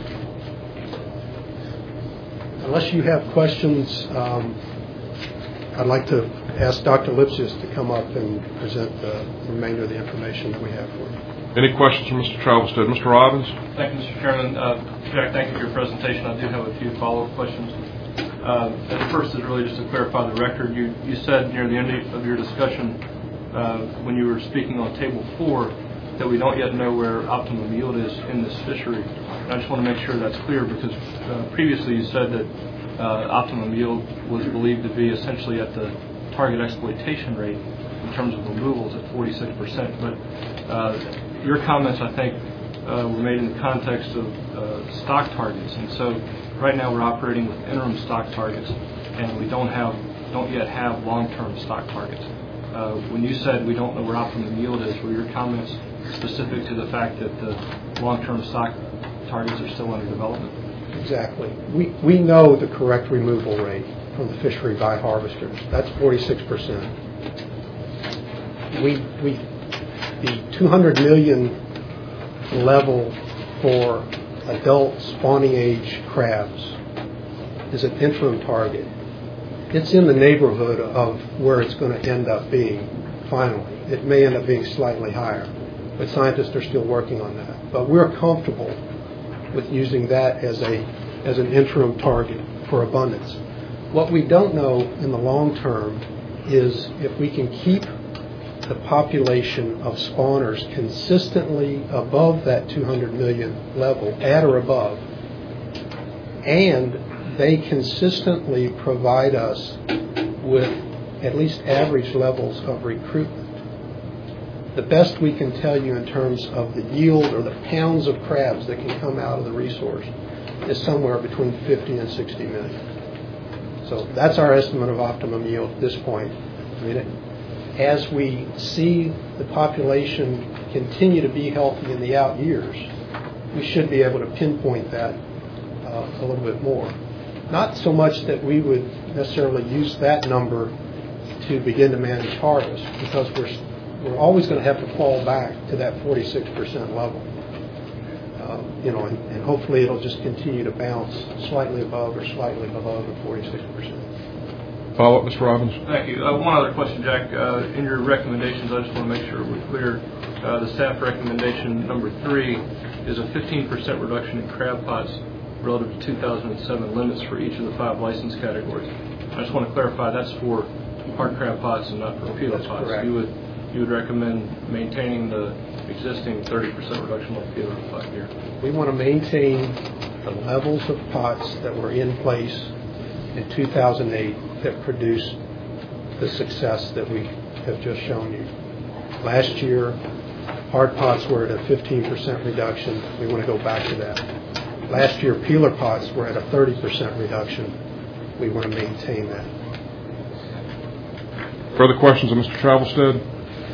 Unless you have questions, um, I'd like to ask Doctor Lipsius to come up and present the remainder of the information that we have for you. Any questions from Mister Travelstead? Mister Robbins? Thank you, Mister Chairman. Uh, Jack, thank you for your presentation. I do have a few follow-up questions. Uh, and the first is really just to clarify the record. You, you said near the end of your discussion uh, when you were speaking on Table four that we don't yet know where optimum yield is in this fishery. And I just want to make sure that's clear because uh, previously you said that uh, optimum yield was believed to be essentially at the target exploitation rate in terms of removals at forty-six percent. But uh, your comments, I think, uh, were made in the context of uh, stock targets. And so right now we're operating with interim stock targets, and we don't have, don't yet have long-term stock targets. Uh, when you said we don't know where optimum yield is, were your comments specific to the fact that the long-term stock targets are still under development? Exactly. We we know the correct removal rate from the fishery by harvesters. That's forty-six percent. We we the two hundred million level for adult spawning age crabs is an interim target. It's in the neighborhood of where it's going to end up being finally. It may end up being slightly higher, but scientists are still working on that. But we're comfortable with using that as a as an interim target for abundance. What we don't know in the long term is if we can keep the population of spawners consistently above that two hundred million level, at or above, and they consistently provide us with at least average levels of recruitment. The best we can tell you in terms of the yield or the pounds of crabs that can come out of the resource is somewhere between fifty and sixty million. So that's our estimate of optimum yield at this point. I mean, it, as we see the population continue to be healthy in the out years, we should be able to pinpoint that uh, a little bit more. Not so much that we would necessarily use that number to begin to manage harvest, because we're we're always going to have to fall back to that forty-six percent level. Uh, you know, and, and hopefully it'll just continue to bounce slightly above or slightly below the forty-six percent. Follow up, Mister Robbins. Thank you. Uh, one other question, Jack. Uh, in your recommendations, I just want to make sure we're clear. Uh, the staff recommendation number three is a fifteen percent reduction in crab pots relative to two thousand seven limits for each of the five license categories. I just want to clarify that's for hard crab pots and not for peeler That's pots. correct. You would you would recommend maintaining the existing thirty percent reduction on peeler for five years. We want to maintain the levels of pots that were in place in two thousand eight that produced the success that we have just shown you. Last year, hard pots were at a fifteen percent reduction. We want to go back to that. Last year, peeler pots were at a thirty percent reduction. We want to maintain that. Further questions of Mister Travelstead?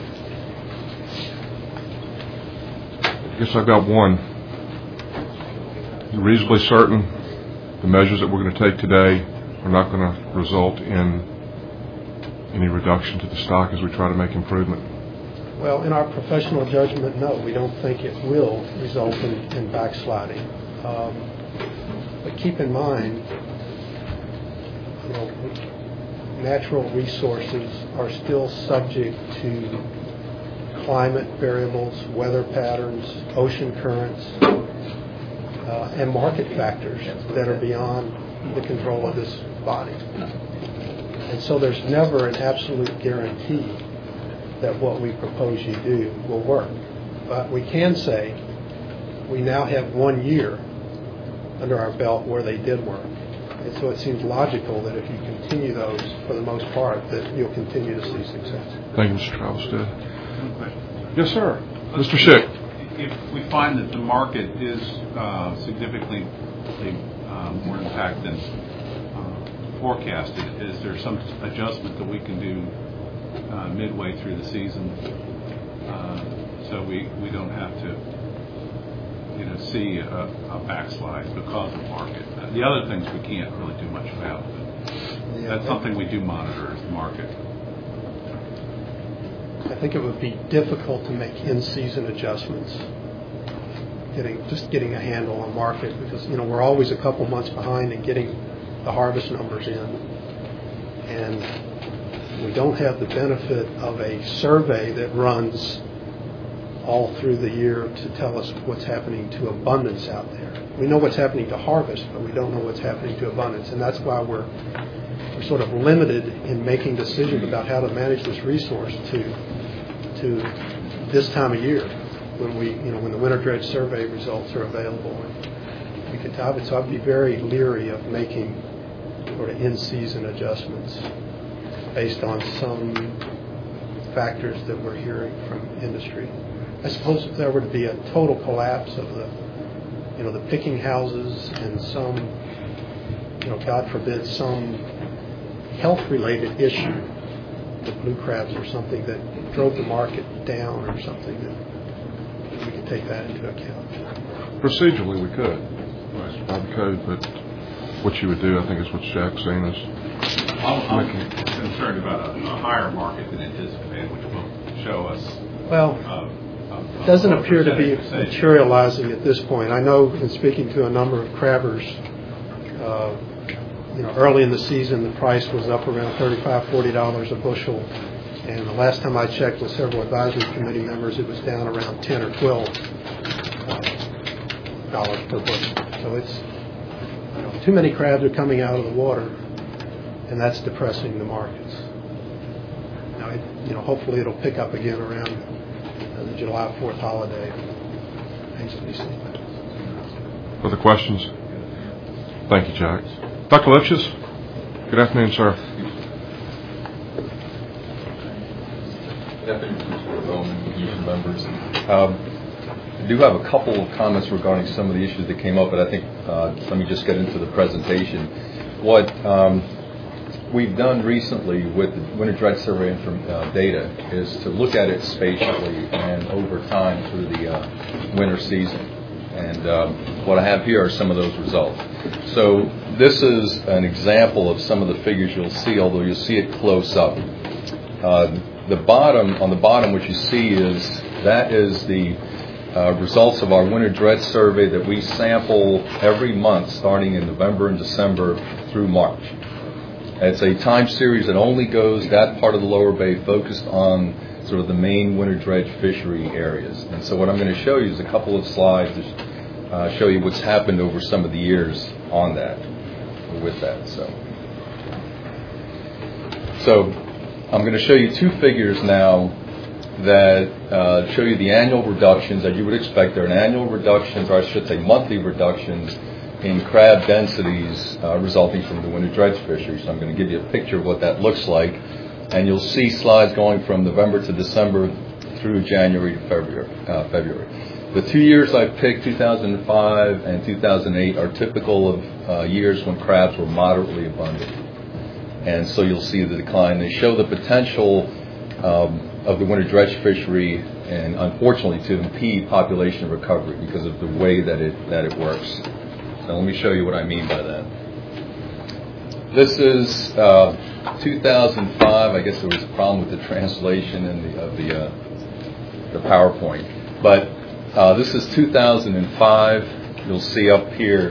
I guess I've got one. You're reasonably certain the measures that we're going to take today are not going to result in any reduction to the stock as we try to make improvement? Well, in our professional judgment, no. We don't think it will result in, in backsliding. Um, but keep in mind, you know, natural resources are still subject to climate variables, weather patterns, ocean currents, uh, and market factors that are beyond the control of this body. And so there's never an absolute guarantee that what we propose you do will work. But we can say we now have one year under our belt where they did work. And so it seems logical that if you continue those for the most part, that you'll continue to see success. Thank you, Mister Travelstead. Yes, sir. Mister Schick. If we find that the market is uh, significantly uh, more impact than uh, forecasted, is there some adjustment that we can do uh, midway through the season uh, so we, we don't have to you know see a, a backslide because of the market? Uh, the other things we can't really do much about, but Yeah, that's something we do monitor is the market. I think it would be difficult to make in-season adjustments, getting just getting a handle on market, because you know we're always a couple months behind in getting the harvest numbers in, and we don't have the benefit of a survey that runs all through the year to tell us what's happening to abundance out there. We know what's happening to harvest, but we don't know what's happening to abundance, and that's why we're we're sort of limited in making decisions about how to manage this resource to to this time of year when we, you know, when the winter dredge survey results are available and we can top it. So I'd be very leery of making sort of in-season adjustments based on some factors that we're hearing from industry. I suppose if there were to be a total collapse of the, you know, the picking houses and some, you know, God forbid, some health-related issue with blue crabs or something that drove the market down or something, that we could take that into account. Procedurally, we could, by the code, but what you would do, I think, is what Jack's saying is. I'm, I'm concerned about a, a higher market than anticipated, which will show us Well, uh, it doesn't uh, appear to be percentage? materializing at this point. I know in speaking to a number of crabbers, uh, you know, early in the season the price was up around thirty-five dollars, forty dollars a bushel. And the last time I checked with several advisory committee members, it was down around ten or twelve dollars per bushel. So it's, you know, too many crabs are coming out of the water, and that's depressing the markets. Now, it, you know, hopefully it'll pick up again around uh, the July fourth holiday. Thanks to be seen. Further questions? Thank you, Jack. Doctor Lipschitz? Good afternoon, sir. Good afternoon, Mister Bowman, Union members. Um, I do have a couple of comments regarding some of the issues that came up, but I think uh, let me just get into the presentation. What um, we've done recently with the winter dredge survey inform, uh, data is to look at it spatially and over time through the uh, winter season. And um, what I have here are some of those results. So this is an example of some of the figures you'll see, although you'll see it close up. Uh, the bottom, on the bottom, what you see is that is the uh, results of our winter dredge survey that we sample every month starting in November and December through March. It's a time series that only goes that part of the lower bay focused on sort of the main winter dredge fishery areas. And so what I'm going to show you is a couple of slides to uh, show you what's happened over some of the years on that, with that. So, so I'm going to show you two figures now that uh, show you the annual reductions that you would expect. They're annual reductions, or I should say monthly reductions, in crab densities uh, resulting from the winter dredge fishery. So I'm going to give you a picture of what that looks like. And you'll see slides going from November to December through January to February. Uh, February. The two years I picked, two thousand five and two thousand eight, are typical of uh, years when crabs were moderately abundant. And so you'll see the decline. They show the potential um, of the winter dredge fishery, and unfortunately to impede population recovery because of the way that it that it works. So let me show you what I mean by that. This is uh, two thousand five. I guess there was a problem with the translation and the, of the uh, the PowerPoint, but uh, this is two thousand five. You'll see up here.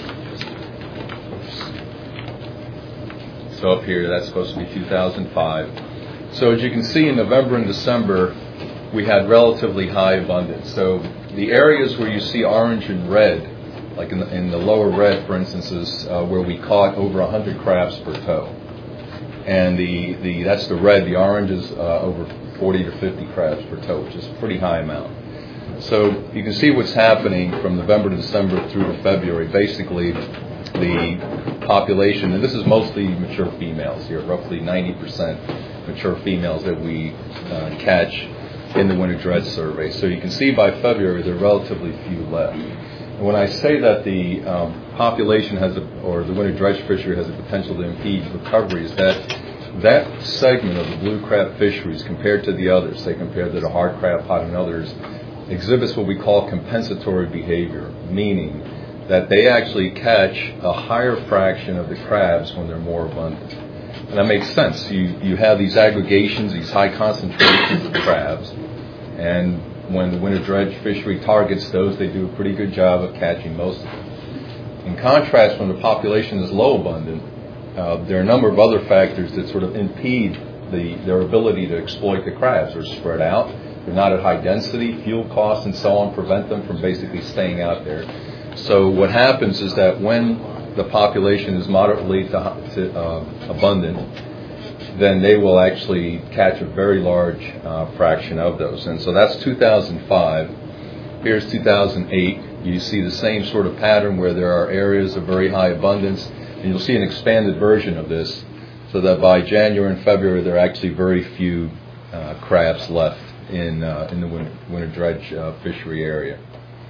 So up here, that's supposed to be two thousand five. So as you can see, in November and December, we had relatively high abundance. So the areas where you see orange and red, like in the, in the lower red, for instance, is uh, where we caught over one hundred crabs per tow. And the, the that's the red. The orange is uh, over forty to fifty crabs per tow, which is a pretty high amount. So you can see what's happening from November to December through to February. Basically, the population, and this is mostly mature females here, roughly ninety percent mature females that we uh, catch in the winter dredge survey. So you can see by February there are relatively few left. And when I say that the um, population has, a, or the winter dredge fishery has a potential to impede recovery, is that that segment of the blue crab fisheries compared to the others, say compared to the hard crab pot and others, exhibits what we call compensatory behavior, meaning that they actually catch a higher fraction of the crabs when they're more abundant. And that makes sense. You you have these aggregations, these high concentrations of crabs, and when the winter dredge fishery targets those, they do a pretty good job of catching most of them. In contrast, when the population is low abundant, uh, there are a number of other factors that sort of impede the their ability to exploit the crabs. They're spread out, they're not at high density, fuel costs and so on prevent them from basically staying out there. So what happens is that when the population is moderately to, to, uh, abundant, then they will actually catch a very large uh, fraction of those. And so that's two thousand five. Here's two thousand eight. You see the same sort of pattern where there are areas of very high abundance. And you'll see an expanded version of this, so that by January and February there are actually very few uh, crabs left in, uh, in the winter, winter dredge uh, fishery area.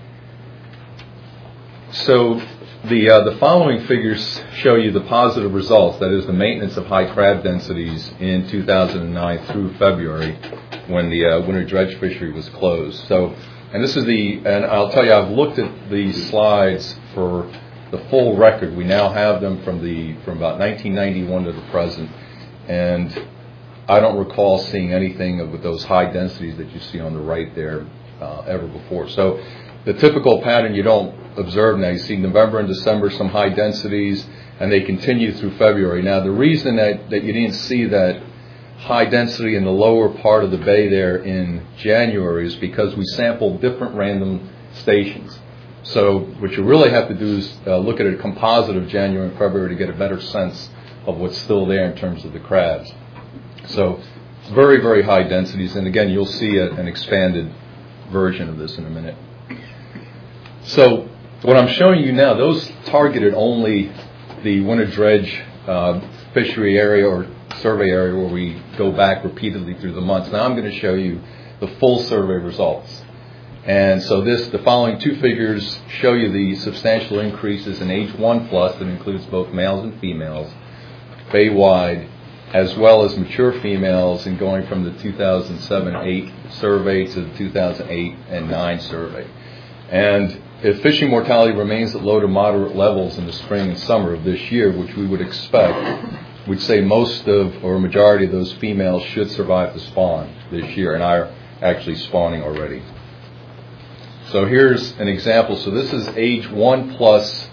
So the uh, the following figures show you the positive results, that is the maintenance of high crab densities in two thousand nine through February when the uh, winter dredge fishery was closed. So, and this is the, and I'll tell you, I've looked at these slides for the full record. We now have them from the from about nineteen ninety-one to the present, and I don't recall seeing anything of with those high densities that you see on the right there uh, ever before. So the typical pattern you don't observe now. You see November and December some high densities, and they continue through February. Now the reason that, that you didn't see that high density in the lower part of the bay there in January is because we sampled different random stations. So what you really have to do is uh, look at a composite of January and February to get a better sense of what's still there in terms of the crabs. So very, very high densities. And again, you'll see a, an expanded version of this in a minute. So what I'm showing you now, those targeted only the winter dredge uh, fishery area or survey area where we go back repeatedly through the months. Now I'm going to show you the full survey results. And so this, the following two figures show you the substantial increases in age one plus, that includes both males and females, bay-wide, as well as mature females, in going from the two thousand seven eight survey to the two thousand eight and nine survey. And if fishing mortality remains at low to moderate levels in the spring and summer of this year, which we would expect, we'd say most of, or a majority of those females should survive the spawn this year and are actually spawning already. So here's an example. So this is age one plus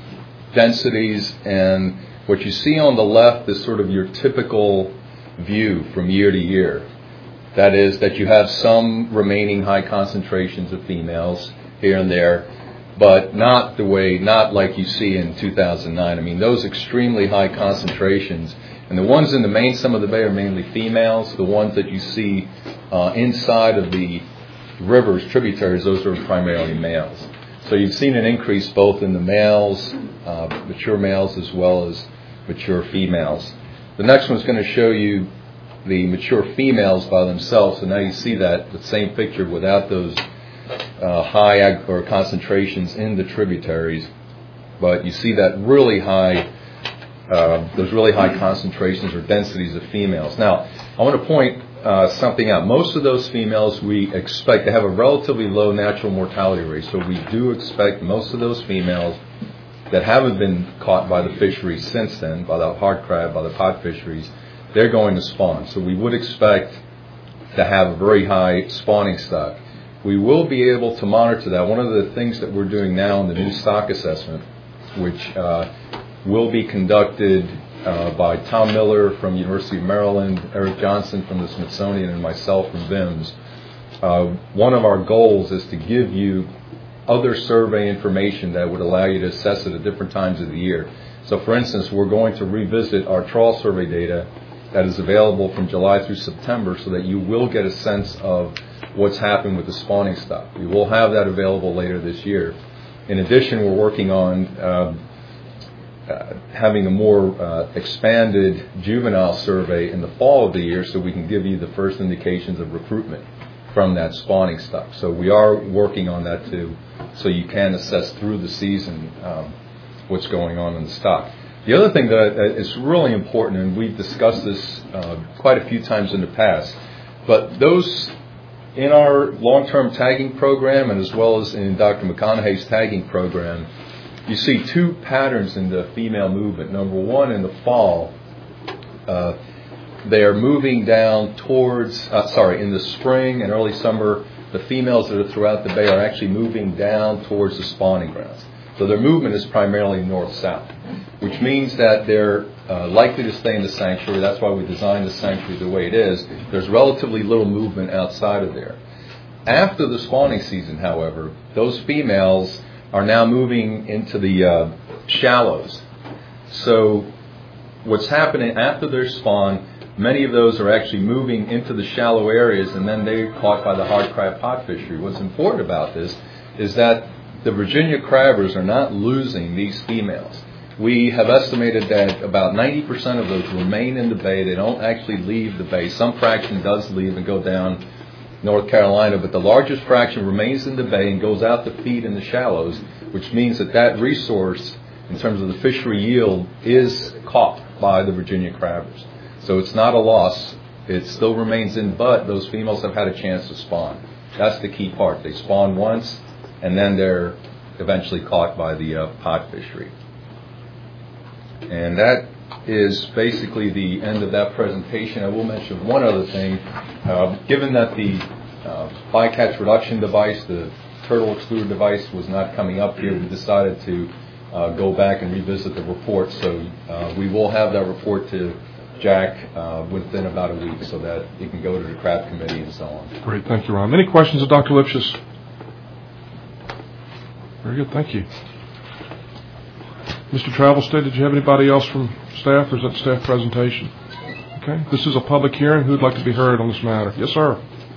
densities, and what you see on the left is sort of your typical view from year to year. That is that you have some remaining high concentrations of females here and there, but not the way, not like you see in two thousand nine. I mean, those extremely high concentrations, and the ones in the main sum of the bay are mainly females. The ones that you see uh, inside of the rivers, tributaries, those are primarily males. So you've seen an increase both in the males, uh, mature males, as well as mature females. The next one's going to show you the mature females by themselves. So now you see that, the same picture without those uh, high ag- or concentrations in the tributaries. But you see that really high, uh, those really high concentrations or densities of females. Now, I want to point uh, something out. Most of those females we expect to have a relatively low natural mortality rate. So we do expect most of those females that haven't been caught by the fisheries since then, by the hard crab, by the pot fisheries, they're going to spawn. So we would expect to have a very high spawning stock. We will be able to monitor that. One of the things that we're doing now in the new stock assessment, which uh, will be conducted uh, by Tom Miller from University of Maryland, Eric Johnson from the Smithsonian, and myself from V I M S, uh, one of our goals is to give you other survey information that would allow you to assess it at different times of the year. So, for instance, we're going to revisit our trawl survey data that is available from July through September, so that you will get a sense of what's happened with the spawning stock. We will have that available later this year. In addition, we're working on uh, uh, having a more uh, expanded juvenile survey in the fall of the year, so we can give you the first indications of recruitment from that spawning stock. So we are working on that too, so you can assess through the season um, what's going on in the stock. The other thing that is really important, and we've discussed this uh, quite a few times in the past, but those in our long-term tagging program, and as well as in Doctor McConaughey's tagging program, you see two patterns in the female movement. Number one, in the fall, uh, they are moving down towards, uh, sorry, in the spring and early summer, the females that are throughout the bay are actually moving down towards the spawning grounds. So their movement is primarily north-south, which means that they're uh, likely to stay in the sanctuary. That's why we designed the sanctuary the way it is. There's relatively little movement outside of there. After the spawning season, however, those females are now moving into the uh, shallows. So what's happening after their spawn, many of those are actually moving into the shallow areas, and then they're caught by the hard crab pot fishery. What's important about this is that the Virginia crabbers are not losing these females. We have estimated that about ninety percent of those remain in the bay. They don't actually leave the bay. Some fraction does leave and go down North Carolina, but the largest fraction remains in the bay and goes out to feed in the shallows, which means that that resource, in terms of the fishery yield, is caught by the Virginia crabbers. So it's not a loss. It still remains in, but those females have had a chance to spawn. That's the key part. They spawn once, and then they're eventually caught by the uh, pot fishery. And that is basically the end of that presentation. I will mention one other thing. Uh, given that the uh, bycatch reduction device, the turtle excluder device, was not coming up here, we decided to uh, go back and revisit the report. So uh, we will have that report to Jack uh, within about a week so that it can go to the crab committee and so on. Great. Thank you, Ron. Any questions of Doctor Lipschitz? Very good. Thank you. Mister Travelstead, did you have anybody else from staff, or is that staff presentation? Okay. This is a public hearing. Who would like to be heard on this matter? Yes, sir.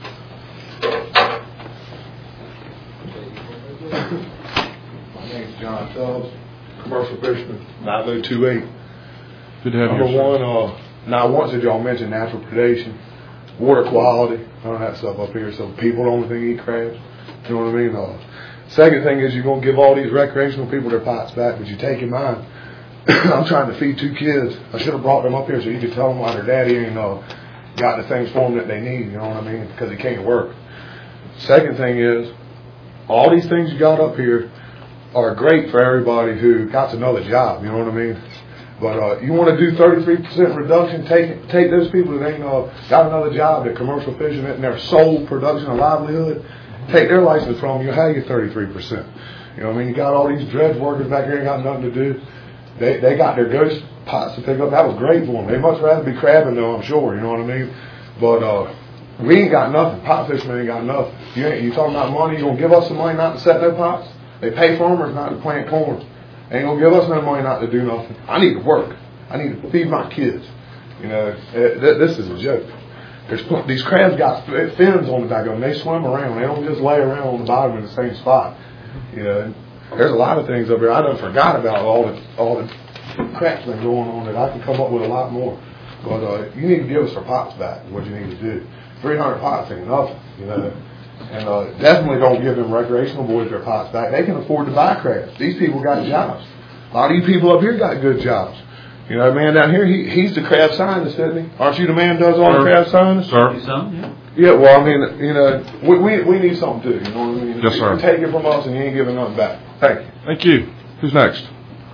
My name's John Tubbs, commercial fisherman, nine oh two eight. Good to have you. Number Sir. one, uh, not once did y'all mention natural predation, water quality, none of that stuff up here, so people don't think eat crabs. You know what I mean? Uh, second thing is you're going to give all these recreational people their pots back, but you take in mind, I'm trying to feed two kids. I should have brought them up here so you could tell them why their daddy ain't uh, got the things for them that they need, you know what I mean, because he can't work. Second thing is, all these things you got up here are great for everybody who got another job, you know what I mean? But uh, you want to do thirty-three percent reduction, take take those people that ain't uh, got another job, that commercial fishing and their sole production and livelihood, take their license from you, how you thirty-three percent. You know what I mean? You got all these dredge workers back here ain't got nothing to do. They they got their ghost pots to pick up. That was great for them. They much rather be crabbing though, I'm sure, you know what I mean? But uh, we ain't got nothing. Pot fishermen ain't got nothing. You ain't, you talking about money, you going to give us some money not to set no pots? They pay farmers not to plant corn. They ain't going to give us no money not to do nothing. I need to work. I need to feed my kids. You know, it, th- this is a joke. There's pl- these crabs got fins on the back of them. They swim around. They don't just lay around on the bottom in the same spot. You know, there's a lot of things up here. I done forgot about all the all the crap's been going on that I can come up with a lot more. But uh, you need to give us our pots back. Is what you need to do. three hundred pots ain't nothing. You know. And uh, definitely don't give them recreational boys their pots back. They can afford to buy crabs. These people got jobs. A lot of you people up here got good jobs. You know, the man down here, he he's the crab scientist, isn't he? Aren't you the man who does all the crab scientists? Sir. Some, yeah. Yeah, well, I mean, you know, we we, we need something too. You know what I mean? Yes, sir. You take it from us and you ain't giving nothing back. Thank you. Thank you. Who's next?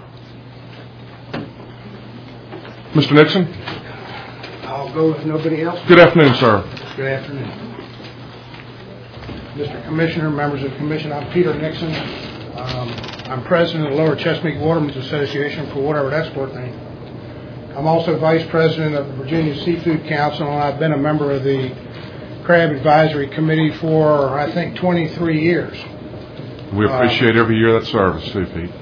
Mister Nixon? I'll go if nobody else. Good afternoon, sir. Good afternoon. Mister Commissioner, members of the Commission, I'm Peter Nixon. Um, I'm president of the Lower Chesapeake Watermen's Association for Whatever Export Thing. I'm also vice president of the Virginia Seafood Council, and I've been a member of the Crab Advisory Committee for, I think, twenty-three years. We appreciate every year of that service, too, Pete.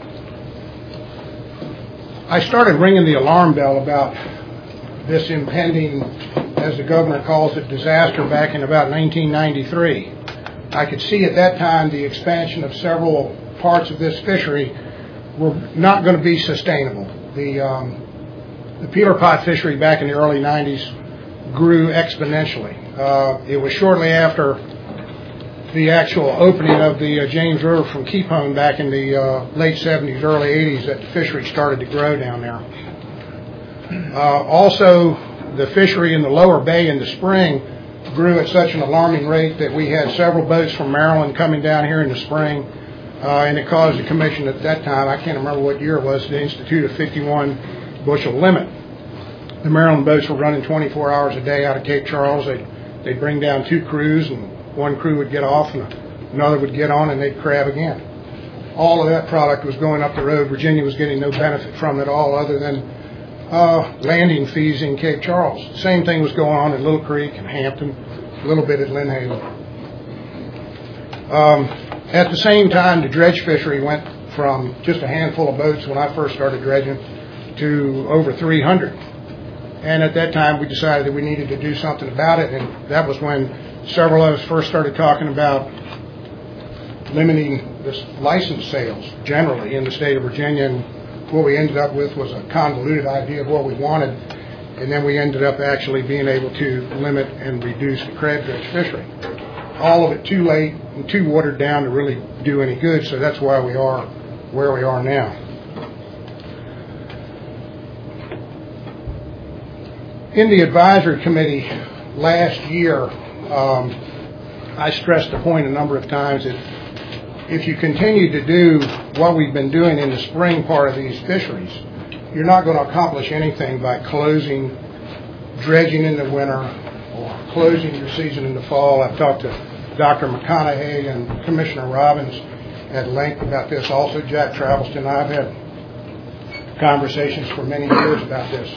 I started ringing the alarm bell about this impending, as the governor calls it, disaster back in about nineteen ninety-three. I could see at that time the expansion of several parts of this fishery were not going to be sustainable. The um, the peeler pot fishery back in the early nineties grew exponentially. Uh, it was shortly after the actual opening of the uh, James River from Keepone back in the uh, late seventies, early eighties that the fishery started to grow down there. Uh, also, the fishery in the lower bay in the spring grew at such an alarming rate that we had several boats from Maryland coming down here in the spring, uh, and it caused the commission at that time, I can't remember what year it was, to institute a fifty-one bushel limit. The Maryland boats were running twenty-four hours a day out of Cape Charles. They'd, they'd bring down two crews, and one crew would get off and another would get on, and they'd crab again. All of that product was going up the road. Virginia was getting no benefit from it all other than Uh, landing fees in Cape Charles. Same thing was going on at Little Creek and Hampton, a little bit at Lynn Haven. Um, at the same time, the dredge fishery went from just a handful of boats when I first started dredging to over three hundred. And at that time, we decided that we needed to do something about it, and that was when several of us first started talking about limiting the license sales generally in the state of Virginia. And what we ended up with was a convoluted idea of what we wanted, and then we ended up actually being able to limit and reduce the crab dredge fishery. All of it too late and too watered down to really do any good, so that's why we are where we are now. In the advisory committee last year, um, I stressed the point a number of times that if you continue to do what we've been doing in the spring part of these fisheries, you're not going to accomplish anything by closing dredging in the winter or closing your season in the fall. I've talked to Doctor McConaughey and Commissioner Robbins at length about this. Also, Jack Travelston. I've had conversations for many years about this.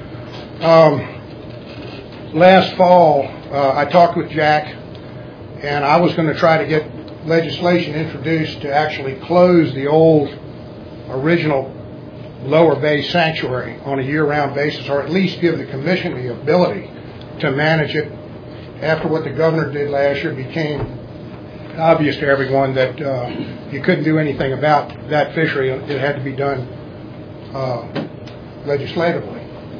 Um, last fall, uh, I talked with Jack, and I was going to try to get legislation introduced to actually close the old original Lower Bay Sanctuary on a year-round basis, or at least give the commission the ability to manage it. After what the governor did last year, it became obvious to everyone that uh, you couldn't do anything about that fishery. It had to be done uh, legislatively.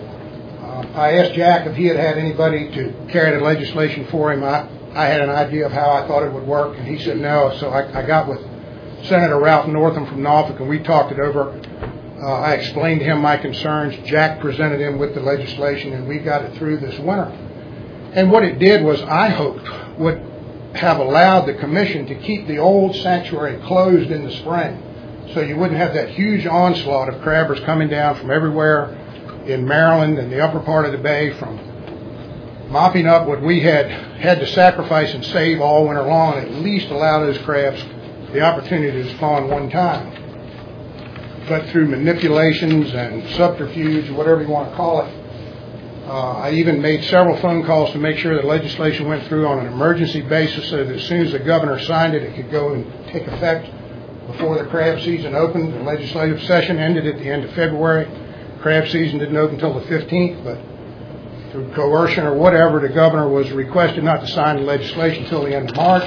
Uh, I asked Jack if he had had anybody to carry the legislation for him. I, I had an idea of how I thought it would work, and he said no. So I, I got with Senator Ralph Northam from Norfolk, and we talked it over. Uh, I explained to him my concerns. Jack presented him with the legislation, and we got it through this winter. And what it did was, I hoped, would have allowed the commission to keep the old sanctuary closed in the spring, so you wouldn't have that huge onslaught of crabbers coming down from everywhere in Maryland and the upper part of the bay, from mopping up what we had had to sacrifice and save all winter long, and at least allow those crabs the opportunity to spawn one time. But through manipulations and subterfuge, whatever you want to call it, uh, I even made several phone calls to make sure that legislation went through on an emergency basis, so that as soon as the governor signed it, it could go and take effect before the crab season opened. The legislative session ended at the end of February. Crab season didn't open until the fifteenth, but through coercion or whatever, the governor was requested not to sign the legislation until the end of March.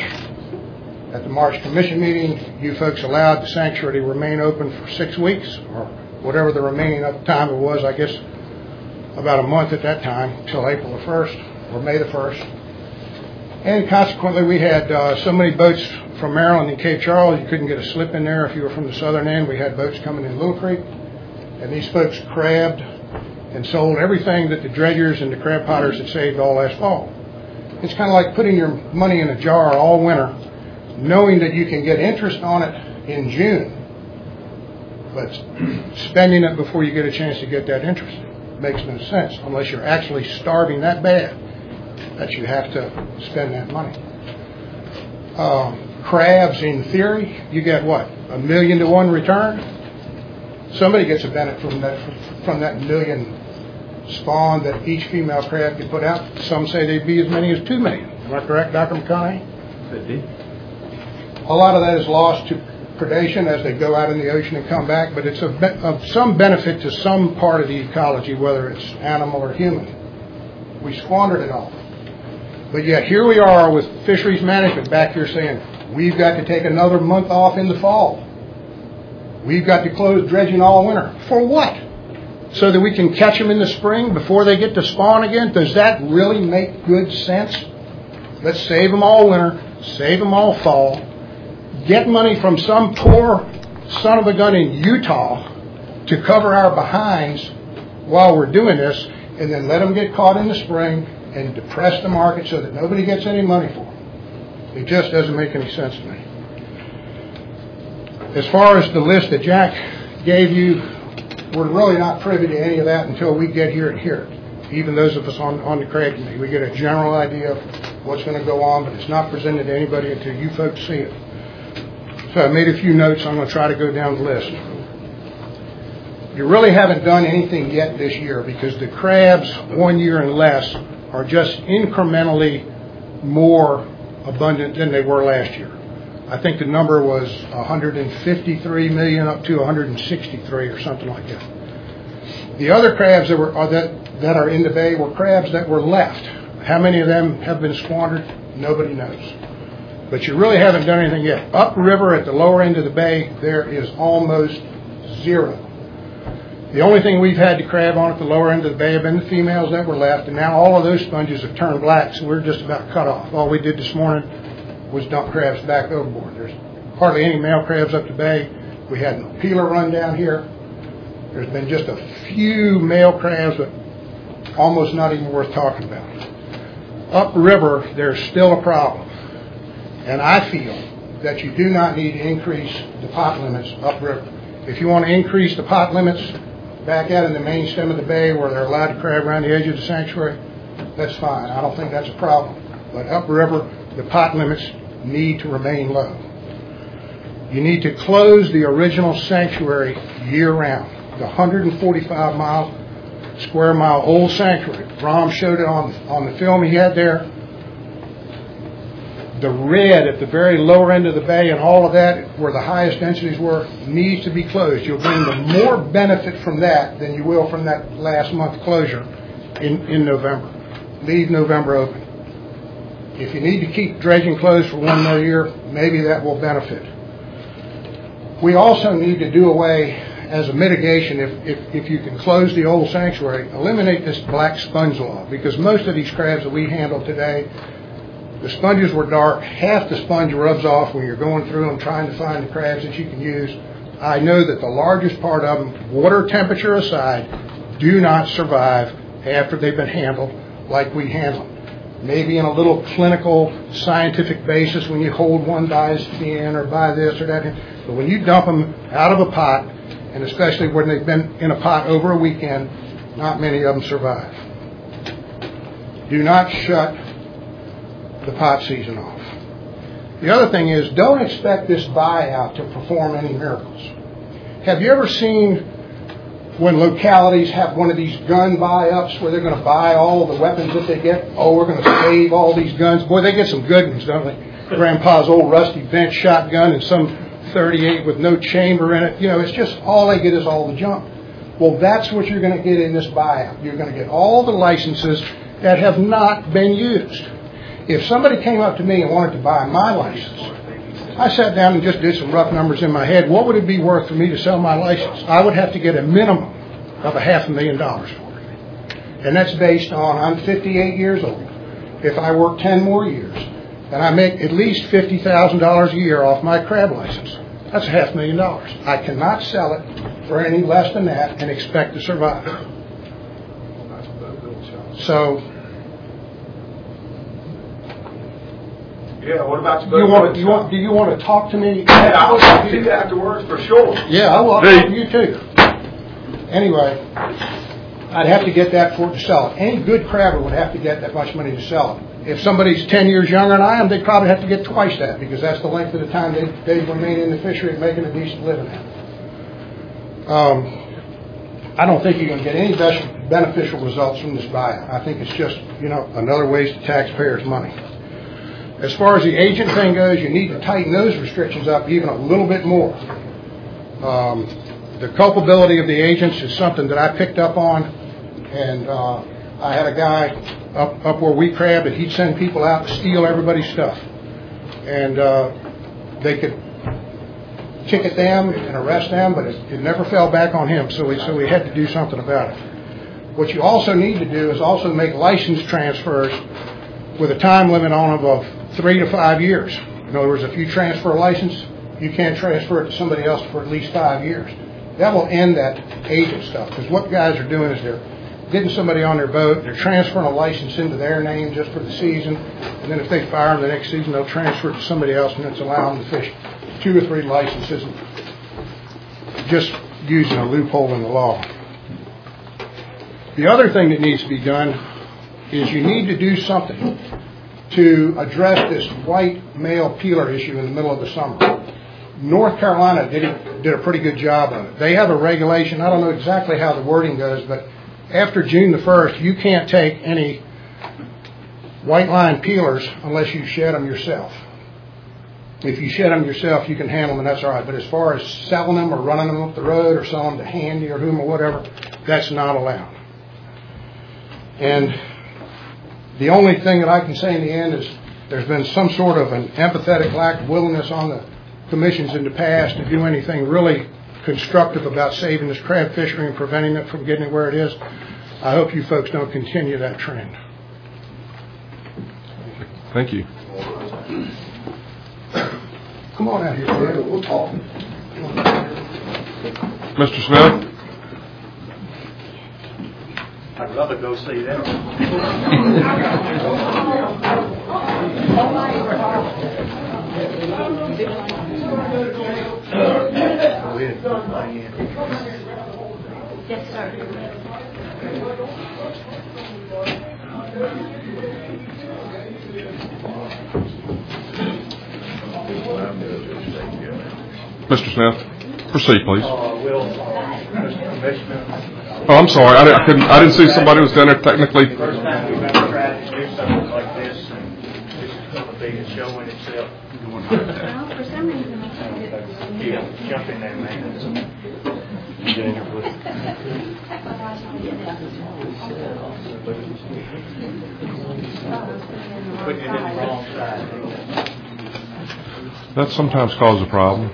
At the March Commission meeting, you folks allowed the sanctuary to remain open for six weeks, or whatever the remaining time it was, I guess about a month at that time, until April the first, or May the first. And consequently, we had uh, so many boats from Maryland and Cape Charles, you couldn't get a slip in there if you were from the southern end. We had boats coming in Little Creek, and these folks crabbed and sold everything that the dredgers and the crab potters had saved all last fall. It's kind of like putting your money in a jar all winter, knowing that you can get interest on it in June, but spending it before you get a chance to get that interest makes no sense, unless you're actually starving that bad that you have to spend that money. Um, crabs, in theory, you get what, a million to one return? Somebody gets a benefit from that, from that million spawn that each female crab can put out. Some say they'd be as many as two million. Am I correct, Doctor McConaughey? Could be. A lot of that is lost to predation as they go out in the ocean and come back, but it's of, be- of some benefit to some part of the ecology, whether it's animal or human. We squandered it all. But yet here we are with fisheries management back here saying, we've got to take another month off in the fall. We've got to close dredging all winter. For what? So that we can catch them in the spring before they get to spawn again? Does that really make good sense? Let's save them all winter, save them all fall, get money from some poor son of a gun in Utah to cover our behinds while we're doing this, and then let them get caught in the spring and depress the market so that nobody gets any money for them. It just doesn't make any sense to me. As far as the list that Jack gave you, we're really not privy to any of that until we get here and hear it. Even those of us on, on the crab committee, we get a general idea of what's going to go on, but it's not presented to anybody until you folks see it. So I made a few notes. I'm going to try to go down the list. You really haven't done anything yet this year because the crabs, one year and less, are just incrementally more abundant than they were last year. I think the number was one hundred fifty-three million up to one hundred sixty-three or something like that. The other crabs that were are that that are in the bay were crabs that were left. How many of them have been squandered? Nobody knows. But you really haven't done anything yet. Upriver at the lower end of the bay, there is almost zero. The only thing we've had to crab on at the lower end of the bay have been the females that were left, and now all of those sponges have turned black, so we're just about cut off. All we did this morning was dump crabs back overboard. There's hardly any male crabs up the bay. We had no peeler run down here. There's been just a few male crabs, but almost not even worth talking about. Upriver, there's still a problem. And I feel that you do not need to increase the pot limits upriver. If you want to increase the pot limits, back out in the main stem of the bay where they're allowed to crab around the edge of the sanctuary, that's fine. I don't think that's a problem. But upriver, the pot limits need to remain low. You need to close the original sanctuary year-round. The one hundred forty-five mile, square mile old sanctuary. Rom showed it on, on the film he had there. The red at the very lower end of the bay and all of that, where the highest densities were, needs to be closed. You'll gain more benefit from that than you will from that last month closure in, in November. Leave November open. If you need to keep dredging closed for one more year, maybe that will benefit. We also need to do away, as a mitigation, if, if, if you can close the old sanctuary, eliminate this black sponge law, because most of these crabs that we handle today, the sponges were dark. Half the sponge rubs off when you're going through them trying to find the crabs that you can use. I know that the largest part of them, water temperature aside, do not survive after they've been handled like we handle them. Maybe in a little clinical scientific basis when you hold one guy's skin or buy this or that. But when you dump them out of a pot, and especially when they've been in a pot over a weekend, not many of them survive. Do not shut the pot season off. The other thing is, don't expect this buyout to perform any miracles. Have you ever seen when localities have one of these gun buy-ups where they're going to buy all of the weapons that they get? Oh, we're going to save all these guns. Boy, they get some good ones, don't they? Grandpa's old rusty bench shotgun and some thirty-eight with no chamber in it. You know, it's just all they get is all the junk. Well, that's what you're going to get in this buyout. You're going to get all the licenses that have not been used. If somebody came up to me and wanted to buy my license, I sat down and just did some rough numbers in my head. What would it be worth for me to sell my license? I would have to get a minimum of a half a million dollars for it. And that's based on I'm fifty-eight years old. If I work ten more years, and I make at least fifty thousand dollars a year off my crab license, that's a half million dollars. I cannot sell it for any less than that and expect to survive. So, Yeah, what about you want, you want, do you want to talk to me? Yeah, I'll talk to you afterwards for sure. Yeah, I will talk to you too. Anyway, I'd have to get that for it to sell it. Any good crabber would have to get that much money to sell it. If somebody's ten years younger than I am, they'd probably have to get twice that, because that's the length of the time they, they remain in the fishery and making a decent living at it. Um, I don't think you're going to get any best beneficial results from this buyout. I think it's just, you know, another waste of taxpayers' money. As far as the agent thing goes, you need to tighten those restrictions up even a little bit more. Um, the culpability of the agents is something that I picked up on, and uh, I had a guy up, up where we crab that he'd send people out to steal everybody's stuff. And uh, they could ticket them and arrest them, but it, it never fell back on him, so we, so we had to do something about it. What you also need to do is also make license transfers with a time limit on them of three to five years. In other words, if you transfer a license, you can't transfer it to somebody else for at least five years. That will end that agent stuff, because what guys are doing is they're getting somebody on their boat, they're transferring a license into their name just for the season, and then if they fire them the next season, they'll transfer it to somebody else, and it's allowing them to fish two or three licenses, just using a loophole in the law. The other thing that needs to be done is you need to do something to address this white male peeler issue in the middle of the summer. North Carolina did, it, did a pretty good job on it. They have a regulation, I don't know exactly how the wording goes, but after June the first, you can't take any white line peelers unless you shed them yourself. If you shed them yourself, you can handle them, and that's all right. But as far as selling them or running them up the road or selling them to Handy or whom or whatever, that's not allowed. And the only thing that I can say in the end is there's been some sort of an empathetic lack of willingness on the commissions in the past to do anything really constructive about saving this crab fishery and preventing it from getting where it is. I hope you folks don't continue that trend. Thank you. Come on out here, Fred. We'll talk. Mister Smith? I'd rather go see them. Yes. Mister Smith, proceed, please. Uh, Will, Mister Commissioner. Oh, I'm sorry. I, didn't- I couldn't. I didn't see somebody was down there technically. First time we've ever tried to do something like this, and this is going to be a show in itself. Well, for some reason, I think it's... Yeah, jump in there, man. Putting it in the wrong side. That sometimes causes a problem.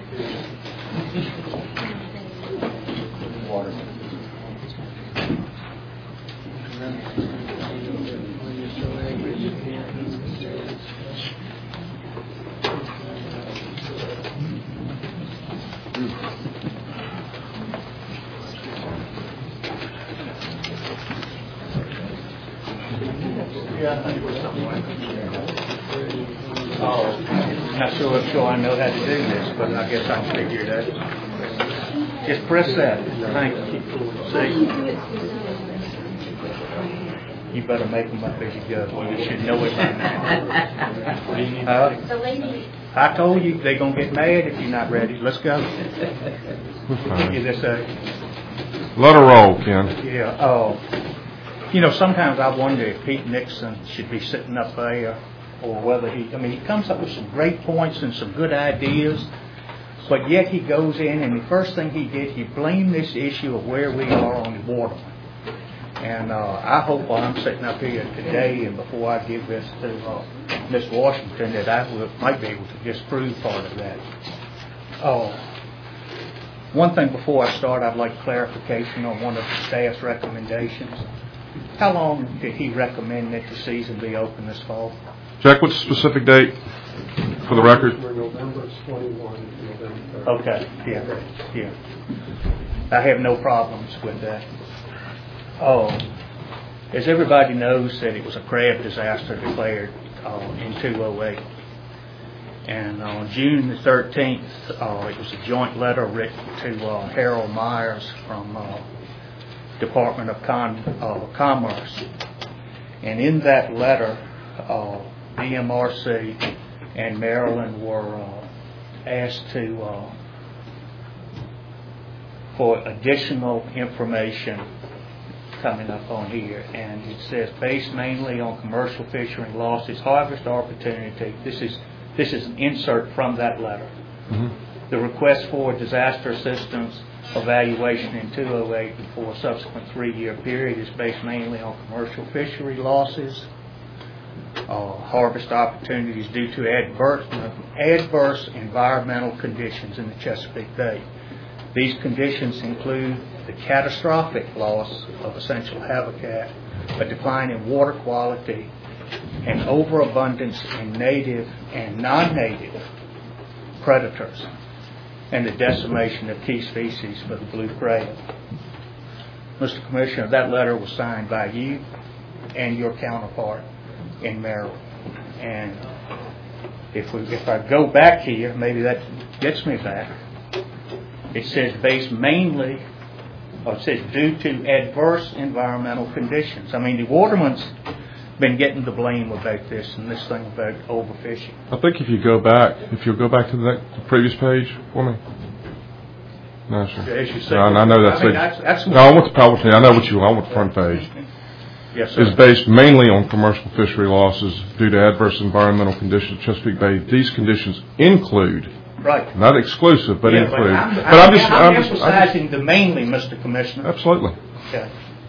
Oh, not sure if sure I know how to do this, but I guess I can figure it out. Just press that. Thank you. See? You better make them up as you go. You should know it by now. Uh, The lady... I told you they're gonna get mad if you're not ready. Let's go. We're fine. Give this a Let her roll, Ken. yeah. Oh, you know, sometimes I wonder if Pete Nixon should be sitting up there, or whether he. I mean, he comes up with some great points and some good ideas, but yet he goes in and the first thing he did, he blamed this issue of where we are on the border. And uh, I hope while I'm sitting up here today and before I give this to uh, Miz Washington that I will, might be able to disprove part of that. Oh, one thing before I start, I'd like clarification on one of the staff's recommendations. How long did he recommend that the season be open this fall? Jack, what's the specific date for the record? We're November twenty-first, November third. Okay, yeah, yeah. I have no problems with that. Oh, as everybody knows, that it was a crab disaster declared uh, in two oh eight. And on June the thirteenth, uh, it was a joint letter written to uh, Harold Myers from uh, Department of Con- uh, Commerce. And in that letter, uh, D M R C and Maryland were uh, asked to uh, for additional information coming up on here, and it says based mainly on commercial fishing losses, harvest opportunity. This is this is an insert from that letter. Mm-hmm. The request for disaster assistance evaluation in two oh eight and for a subsequent three-year period is based mainly on commercial fishery losses, uh, harvest opportunities due to adverse adverse environmental conditions in the Chesapeake Bay. These conditions include the catastrophic loss of essential habitat, a decline in water quality, an overabundance in native and non-native predators, and the decimation of key species for the blue crab. Mister Commissioner, that letter was signed by you and your counterpart in Maryland. And if we, if I go back here, maybe that gets me back. It says based mainly, or it says due to adverse environmental conditions. I mean, the waterman's been getting the blame about this and this thing about overfishing. I think if you go back, if you'll go back to the, next, the previous page for me. No, sir. As you say, No, I know that's, I mean, a, that's, that's no, I want the PowerPoint. I know what you want. I want the front page. Yes, sir. Is based mainly on commercial fishery losses due to adverse environmental conditions in Chesapeake Bay. These conditions include, right, not exclusive, but yeah, include. But I'm, but I'm, I'm just, I'm, I'm just, emphasizing I'm just, the mainly, Mister Commissioner. absolutely. Okay.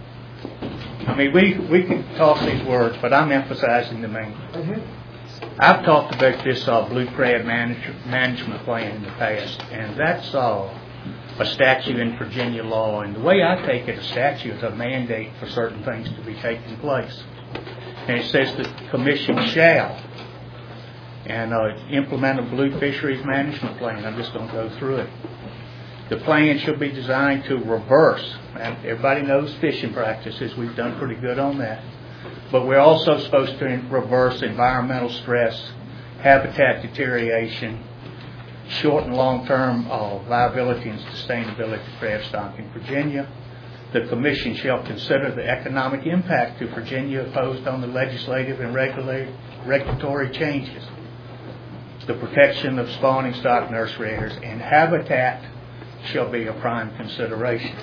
I mean, we, we can talk these words, but I'm emphasizing the main. Mm-hmm. I've talked about this uh, blue crab manage, management plan in the past, and that's uh, a statute in Virginia law. And the way I take it, a statute is a mandate for certain things to be taking place. And it says the commission shall and uh, implement a blue fisheries management plan. I'm just going to go through it. The plan should be designed to reverse, and everybody knows fishing practices. We've done pretty good on that. But we're also supposed to reverse environmental stress, habitat deterioration, short and long-term uh, viability and sustainability of crab stock in Virginia, the Commission shall consider the economic impact to Virginia imposed on the legislative and regula- regulatory changes, the protection of spawning stock nursery areas, and habitat shall be a prime consideration.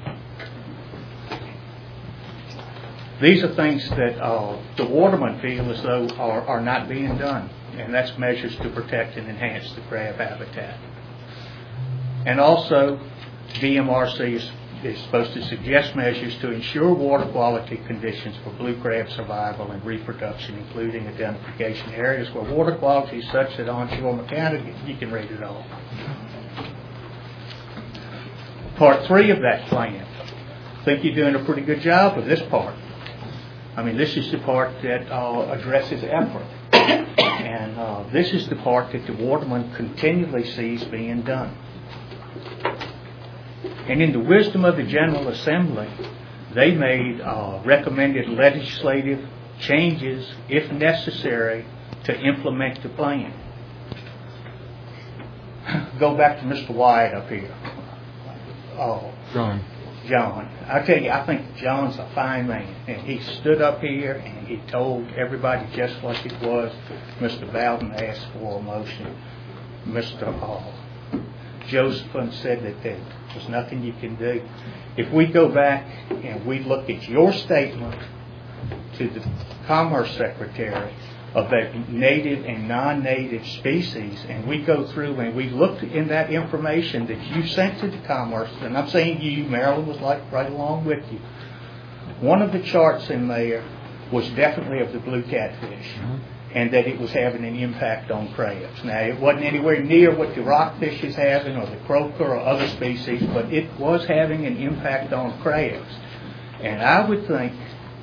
These are things that uh, the watermen feel as though are, are not being done, and that's measures to protect and enhance the crab habitat. And also, D M R C is, is supposed to suggest measures to ensure water quality conditions for blue crab survival and reproduction, including identification areas where water quality is such that onshore mechanic, you can read it all. Part three of that plan. I think you're doing a pretty good job with this part. I mean, this is the part that uh, addresses effort. And uh, this is the part that the waterman continually sees being done. And in the wisdom of the General Assembly, they made uh, recommended legislative changes, if necessary, to implement the plan. Go back to Mister White up here. Oh, John. John. I tell you, I think John's a fine man. And he stood up here and he told everybody just like it was. Mister Bowden asked for a motion. Mister Hall. Josephine said that there was nothing you can do. If we go back and we look at your statement to the Commerce Secretary about native and non-native species, and we go through and we look in that information that you sent to the Commerce, and I'm saying you, Marilyn was like right along with you. One of the charts in there was definitely of the blue catfish, mm-hmm. and that it was having an impact on crabs. Now, it wasn't anywhere near what the rockfish is having or the croaker or other species, but it was having an impact on crabs. And I would think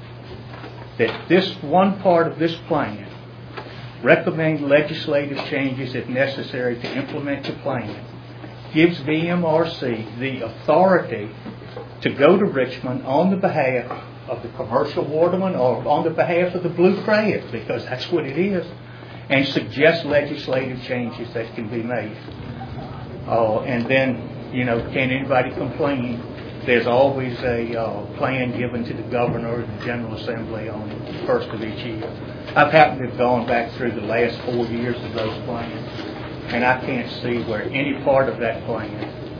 that this one part of this plan, recommend legislative changes if necessary to implement the plan, gives V M R C the authority to go to Richmond on the behalf of the commercial watermen or on the behalf of the blue crab, because that's what it is, and suggest legislative changes that can be made. Oh, and then, you know, can anybody complain? There's always a uh, plan given to the governor and the General Assembly on the first of each year. I've happened to have gone back through the last four years of those plans, and I can't see where any part of that plan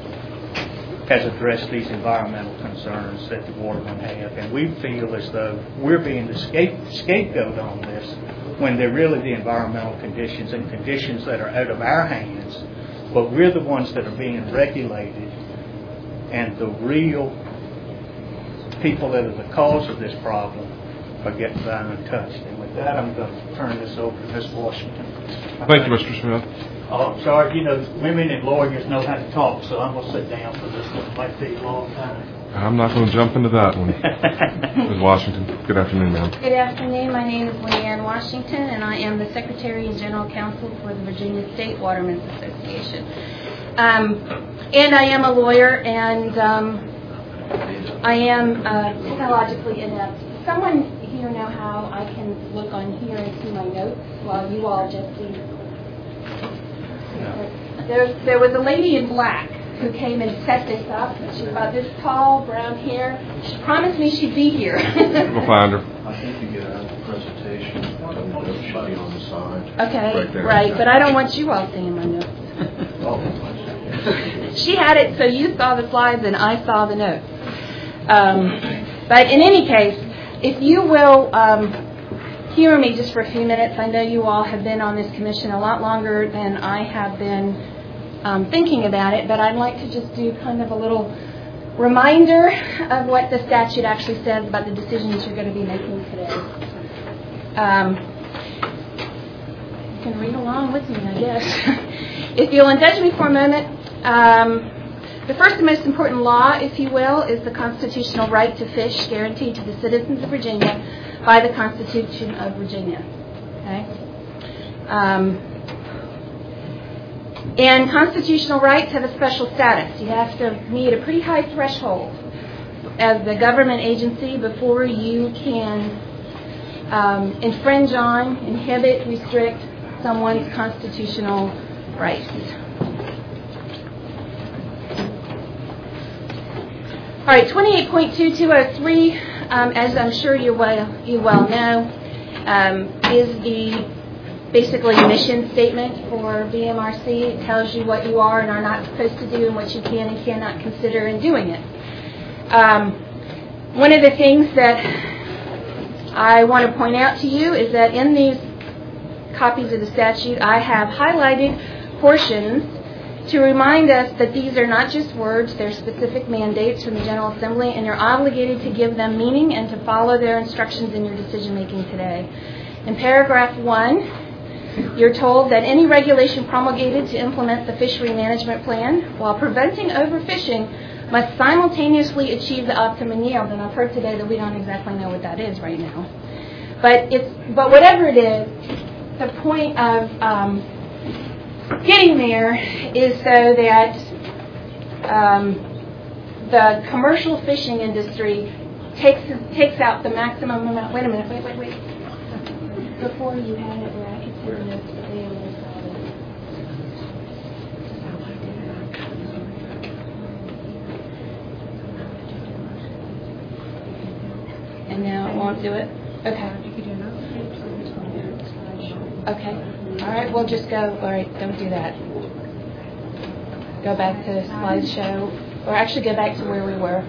has addressed these environmental concerns that the watermen have. And we feel as though we're being the scape, scapegoat on this when they're really the environmental conditions and conditions that are out of our hands, but we're the ones that are being regulated, and the real people that are the cause of this problem are getting by untouched. And with that, I'm going to turn this over to Miz Washington. Thank you, Mister Smith. Oh, I'm sorry. You know, women and lawyers know how to talk, so I'm going to sit down for this one. It might take a long time. I'm not going to jump into that one. Miz Washington, good afternoon, ma'am. Good afternoon. My name is Leanne Washington, and I am the Secretary and General Counsel for the Virginia State Watermen's Association. Um, and I am a lawyer, and um, I am uh, technologically inept. Someone here know how I can look on here and see my notes while you all just see. There, there was a lady in black who came and set this up. She's about this tall, brown hair. She promised me she'd be here. We'll find her. I think you get a presentation and it should be on the side. Okay, right, there. right, but I don't want you all seeing my notes. She had it so you saw the slides and I saw the notes. Um, but in any case, if you will um, hear me just for a few minutes, I know you all have been on this commission a lot longer than I have been um, thinking about it, but I'd like to just do kind of a little reminder of what the statute actually says about the decisions you're going to be making today. Um, you can read along with me, I guess. If you'll indulge me for a moment, um, the first and most important law, if you will, is the constitutional right to fish guaranteed to the citizens of Virginia by the Constitution of Virginia. Okay? Um, and constitutional rights have a special status. You have to meet a pretty high threshold as the government agency before you can um, infringe on, inhibit, restrict someone's constitutional rights. All right, twenty-eight point two two oh three, um, as I'm sure you well, you well know, um, is the basically mission statement for V M R C. It tells you what you are and are not supposed to do and what you can and cannot consider in doing it. Um, one of the things that I want to point out to you is that in these copies of the statute, I have highlighted portions to remind us that these are not just words, they're specific mandates from the General Assembly, and you're obligated to give them meaning and to follow their instructions in your decision-making today. In paragraph one, you're told that any regulation promulgated to implement the fishery management plan while preventing overfishing must simultaneously achieve the optimum yield. And I've heard today that we don't exactly know what that is right now. But it's but whatever it is, the point of um, getting there is so that um, the commercial fishing industry takes takes out the maximum amount. Wait a minute. Wait, wait, wait. Before you had it where I could see the notes today on this and now it won't do it? Okay. Okay. All right, we'll just go. All right, don't do that. Go back to slideshow. Or actually go back to where we were.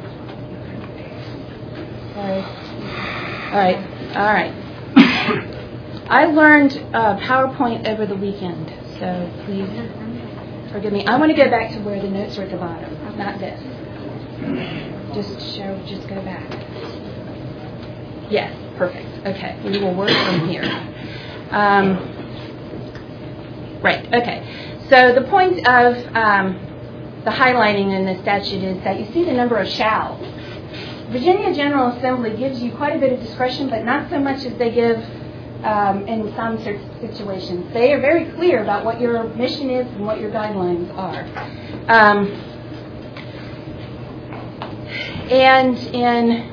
All right. All right. All right. I learned uh, PowerPoint over the weekend, so please forgive me. I want to go back to where the notes are at the bottom, not this. Just show, just go back. Yes, perfect. Okay, we will work from here. Um, right, okay. So the point of um, the highlighting in the statute is that you see the number of shalls. Virginia General Assembly gives you quite a bit of discretion, but not so much as they give um, in some situations. They are very clear about what your mission is and what your guidelines are. Um, and in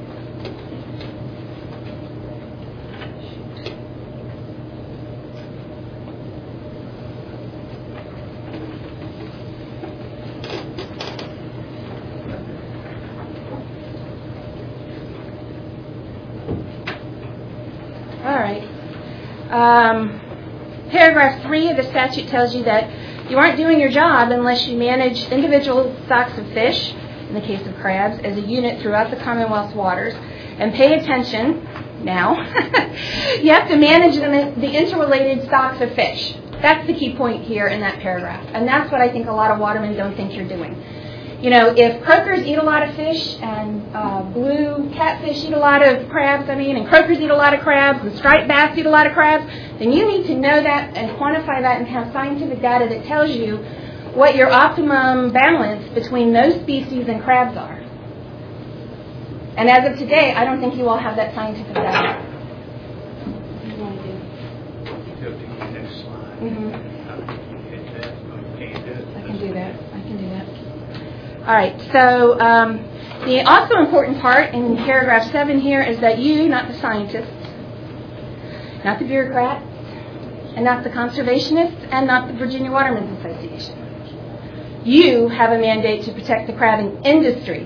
Um, paragraph three of the statute tells you that you aren't doing your job unless you manage individual stocks of fish, in the case of crabs, as a unit throughout the Commonwealth's waters. And pay attention now. You have to manage the, the interrelated stocks of fish. That's the key point here in that paragraph. And that's what I think a lot of watermen don't think you're doing. You know, if croakers eat a lot of fish and uh, blue catfish eat a lot of crabs, I mean, and croakers eat a lot of crabs and striped bass eat a lot of crabs, then you need to know that and quantify that and have scientific data that tells you what your optimum balance between those species and crabs are. And as of today, I don't think you all have that scientific data. What do you want to do? Go to the next slide. Mm-hmm. Can't do it. I can do that. I can do that. All right, so um, the also important part in paragraph seven here is that you, not the scientists, not the bureaucrats, and not the conservationists, and not the Virginia Watermen's Association, you have a mandate to protect the crabbing industry,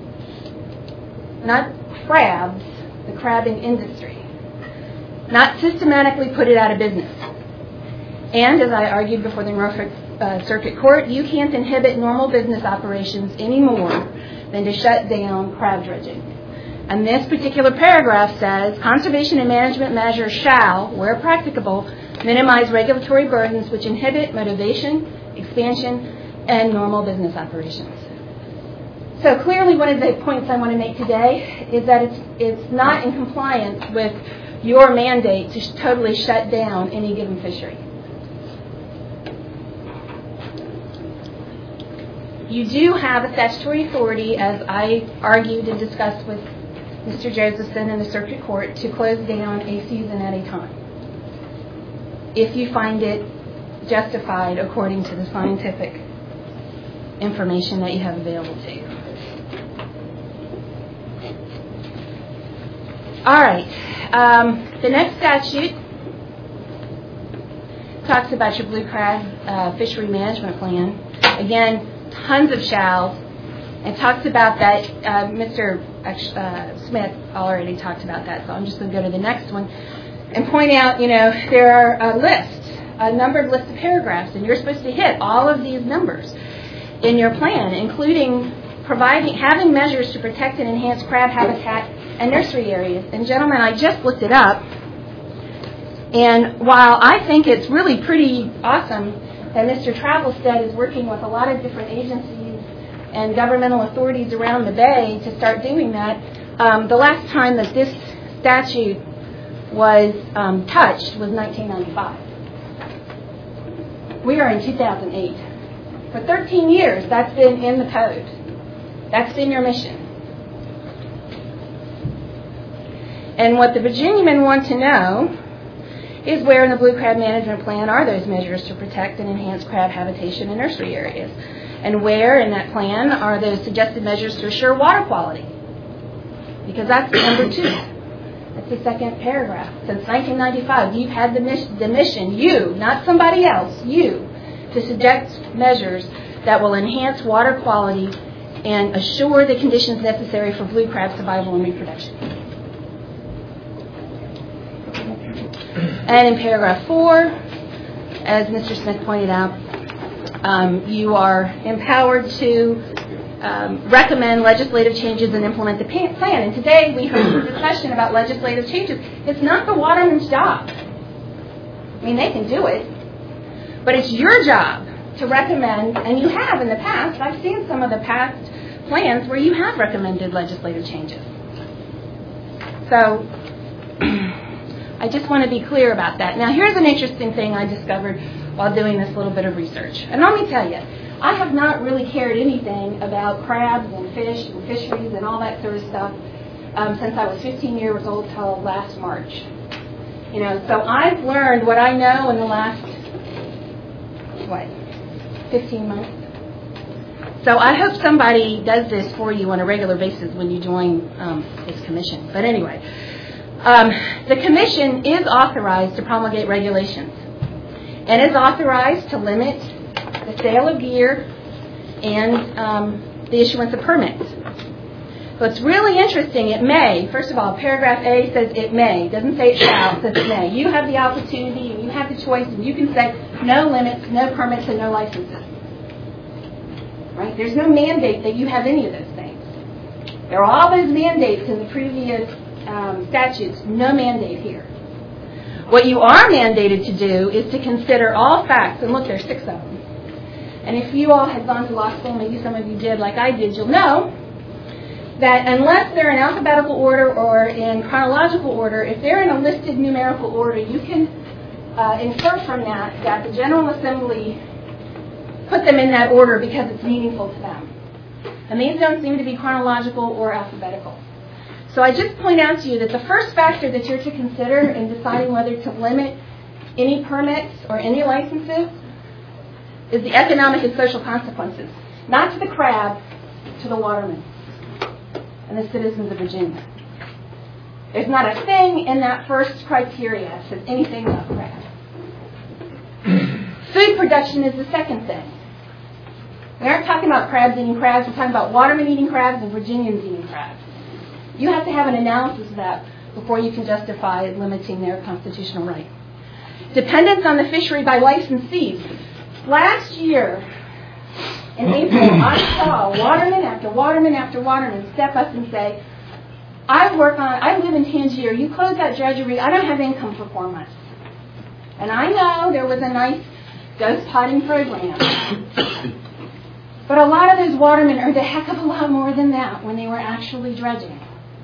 not crabs, the crabbing industry, not systematically put it out of business. And as I argued before the Norfolk Uh, Circuit Court, you can't inhibit normal business operations any more than to shut down crab dredging. And this particular paragraph says, conservation and management measures shall, where practicable, minimize regulatory burdens which inhibit motivation, expansion, and normal business operations. So clearly one of the points I want to make today is that it's, it's not in compliance with your mandate to sh- totally shut down any given fishery. You do have a statutory authority, as I argued and discussed with Mister Josephson in the Circuit Court, to close down a season at a time, if you find it justified according to the scientific information that you have available to you. All right. Um, the next statute talks about your blue crab uh, fishery management plan. Again, tons of shalls. and talks about that. Uh, Mister Uh, Smith already talked about that, so I'm just going to go to the next one and point out, you know, there are a list, a numbered list of paragraphs, and you're supposed to hit all of these numbers in your plan, including providing, having measures to protect and enhance crab habitat and nursery areas. And gentlemen, I just looked it up, and while I think it's really pretty awesome that Mister Travelstead is working with a lot of different agencies and governmental authorities around the Bay to start doing that, um, the last time that this statute was um, touched was nineteen ninety-five. We are in two thousand eight. For thirteen years, that's been in the code. That's been your mission. And what the Virginiamen want to know is where in the Blue Crab Management Plan are those measures to protect and enhance crab habitation in nursery areas? And where in that plan are those suggested measures to assure water quality? Because that's number two. That's the second paragraph. Since nineteen ninety-five, you've had the, mis- the mission, you, not somebody else, you, to suggest measures that will enhance water quality and assure the conditions necessary for blue crab survival and reproduction. And in paragraph four, as Mister Smith pointed out, um, you are empowered to um, recommend legislative changes and implement the plan. And today we heard a discussion about legislative changes. It's not the waterman's job. I mean, they can do it, but it's your job to recommend, and you have in the past. I've seen some of the past plans where you have recommended legislative changes. So I just want to be clear about that. Now, here's an interesting thing I discovered while doing this little bit of research. And let me tell you, I have not really cared anything about crabs and fish and fisheries and all that sort of stuff um, since I was fifteen years old till last March. You know, so I've learned what I know in the last, what, fifteen months? So I hope somebody does this for you on a regular basis when you join um, this commission. But anyway, um, the commission is authorized to promulgate regulations and is authorized to limit the sale of gear and um, the issuance of permits. So it's really interesting. It may, first of all, paragraph A says it may. It doesn't say it shall, it says it may. You have the opportunity and you have the choice and you can say no limits, no permits, and no licenses. Right? There's no mandate that you have any of those things. There are all those mandates in the previous um, statutes. No mandate here. What you are mandated to do is to consider all facts. And look, there's six of them. And if you all had gone to law school, maybe some of you did like I did, you'll know that unless they're in alphabetical order or in chronological order, if they're in a listed numerical order, you can uh, infer from that that the General Assembly put them in that order because it's meaningful to them. And these don't seem to be chronological or alphabetical. So I just point out to you that the first factor that you're to consider in deciding whether to limit any permits or any licenses is the economic and social consequences. Not to the crab, to the watermen and the citizens of Virginia. There's not a thing in that first criteria that says anything about crab. Food production is the second thing. We aren't talking about crabs eating crabs, we're talking about watermen eating crabs and Virginians eating crabs. You have to have an analysis of that before you can justify limiting their constitutional right. Dependence on the fishery by licensees. Last year, in April, I saw waterman after waterman after waterman step up and say, I work on, I live in Tangier, you close that dredgery, I don't have income for four months. And I know there was a nice ghost potting program. But a lot of those watermen earned a heck of a lot more than that when they were actually dredging.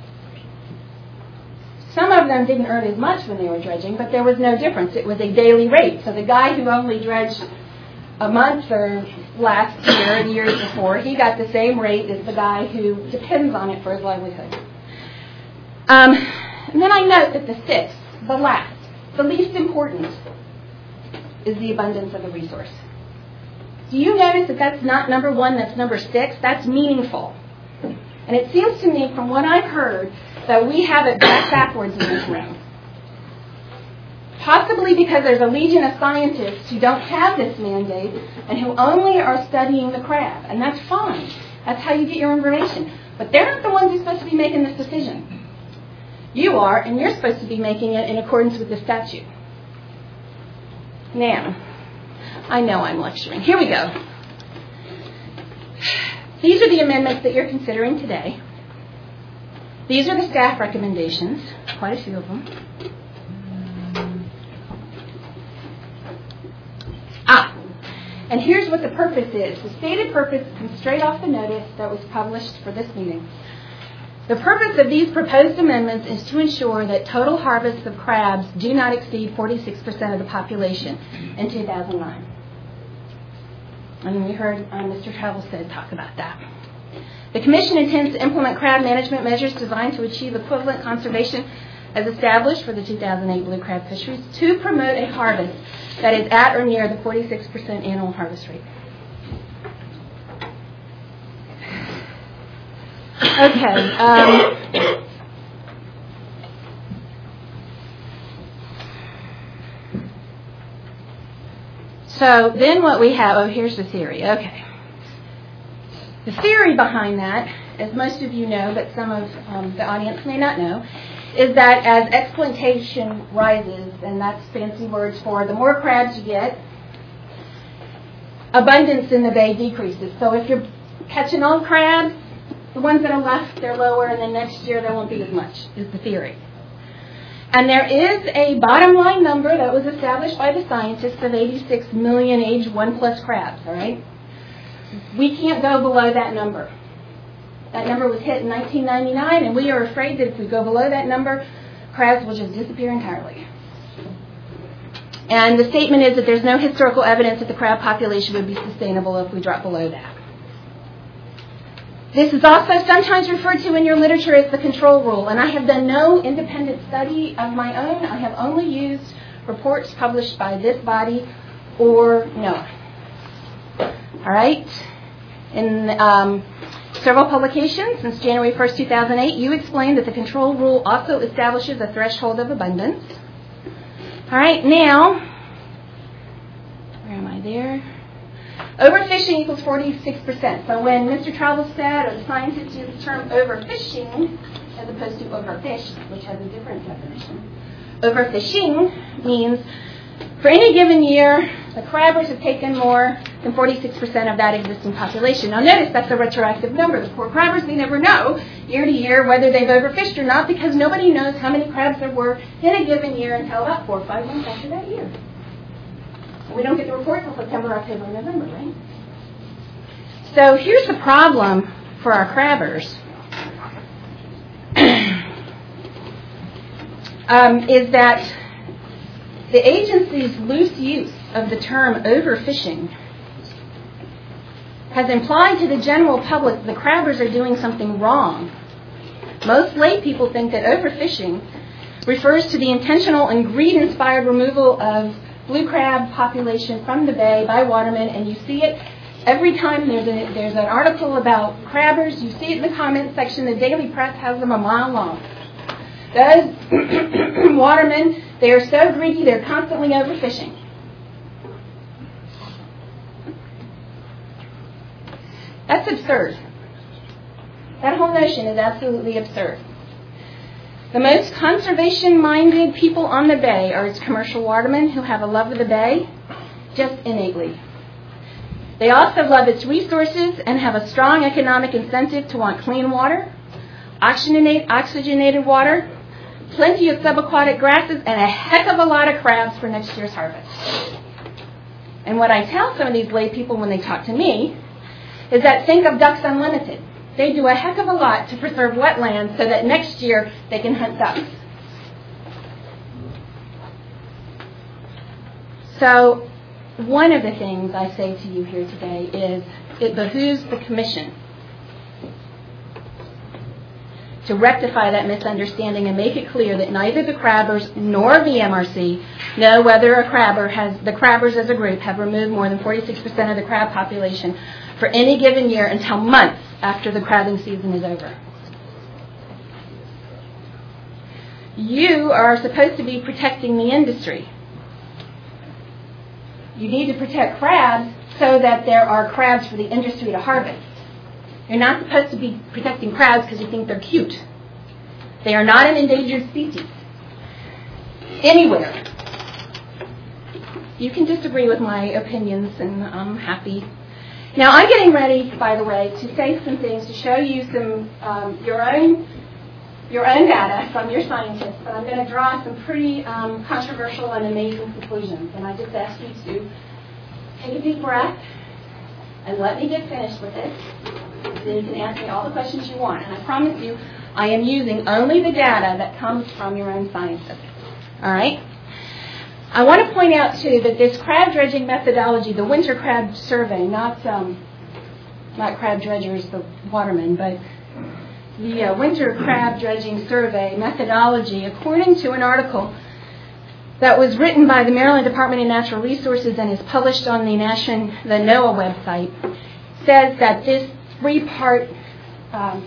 Some of them didn't earn as much when they were dredging, but there was no difference. It was a daily rate. So the guy who only dredged a month or last year and years before, he got the same rate as the guy who depends on it for his livelihood. Um, and then I note that the sixth, the last, the least important, is the abundance of the resource. Do you notice that that's not number one, that's number six? That's meaningful. And it seems to me, from what I've heard, that we have it back backwards in this room. Possibly because there's a legion of scientists who don't have this mandate and who only are studying the crab. And that's fine. That's how you get your information. But they're not the ones who's supposed to be making this decision. You are, and you're supposed to be making it in accordance with the statute. Now, I know I'm lecturing. Here we go. These are the amendments that you're considering today. These are the staff recommendations, quite a few of them. Ah, and here's what the purpose is. The stated purpose comes straight off the notice that was published for this meeting. The purpose of these proposed amendments is to ensure that total harvests of crabs do not exceed forty-six percent of the population in two thousand nine. And we heard uh, Mister Travelstead talk about that. The Commission intends to implement crab management measures designed to achieve equivalent conservation as established for the two thousand eight blue crab fisheries to promote a harvest that is at or near the forty-six percent annual harvest rate. Okay. Um, so then what we have, oh, here's the theory. Okay. The theory behind that, as most of you know, but some of um, the audience may not know, is that as exploitation rises, and that's fancy words for the more crabs you get, abundance in the bay decreases. So if you're catching all crabs, the ones that are left, they're lower, and then next year there won't be as much, is the theory. And there is a bottom line number that was established by the scientists of eighty-six million age one plus crabs, all right? We can't go below that number. That number was hit in nineteen ninety-nine, and we are afraid that if we go below that number, crabs will just disappear entirely. And the statement is that there's no historical evidence that the crab population would be sustainable if we drop below that. This is also sometimes referred to in your literature as the control rule, and I have done no independent study of my own. I have only used reports published by this body or NOAA. All right? In um, several publications since January first, two thousand eight, you explained that the control rule also establishes a threshold of abundance. All right, now, where am I there? Overfishing equals forty-six percent. So when Mister Travelstead or the scientists use the term overfishing, as opposed to overfish, which has a different definition, overfishing means for any given year, the crabbers have taken more than forty-six percent of that existing population. Now notice that's a retroactive number. The poor crabbers, they never know year to year whether they've overfished or not because nobody knows how many crabs there were in a given year until about four or five months after that year. We don't get the report until September, October, and November, right? So here's the problem for our crabbers. um, is that the agency's loose use of the term overfishing has implied to the general public the crabbers are doing something wrong. Most lay people think that overfishing refers to the intentional and greed-inspired removal of blue crab population from the bay by watermen, and you see it every time there's, a, there's an article about crabbers. You see it in the comments section. The Daily Press has them a mile long. Those watermen, they are so greedy, they're constantly overfishing. That's absurd. That whole notion is absolutely absurd. The most conservation-minded people on the bay are its commercial watermen who have a love of the bay, just innately. They also love its resources and have a strong economic incentive to want clean water, oxygenated, oxygenated water, plenty of subaquatic grasses, and a heck of a lot of crabs for next year's harvest. And what I tell some of these lay people when they talk to me is that think of Ducks Unlimited. They do a heck of a lot to preserve wetlands so that next year they can hunt ducks. So one of the things I say to you here today is it behooves the Commission to rectify that misunderstanding and make it clear that neither the crabbers nor V M R C know whether a crabber has, the crabbers as a group have removed more than forty-six percent of the crab population for any given year until months after the crabbing season is over. You are supposed to be protecting the industry. You need to protect crabs so that there are crabs for the industry to harvest. You're not supposed to be protecting crabs because you think they're cute. They are not an endangered species. Anywhere. You can disagree with my opinions, and I'm happy. Now, I'm getting ready, by the way, to say some things to show you some um, your own your own data from your scientists, but I'm going to draw some pretty um, controversial and amazing conclusions. And I just ask you to take a deep breath and let me get finished with this. Then you can ask me all the questions you want. And I promise you, I am using only the data that comes from your own scientists. All right? I want to point out, too, that this crab dredging methodology, the winter crab survey, not um, not crab dredgers, the watermen, but the uh, winter crab dredging survey methodology, according to an article that was written by the Maryland Department of Natural Resources and is published on the Nation, the NOAA website, says that this three-part um,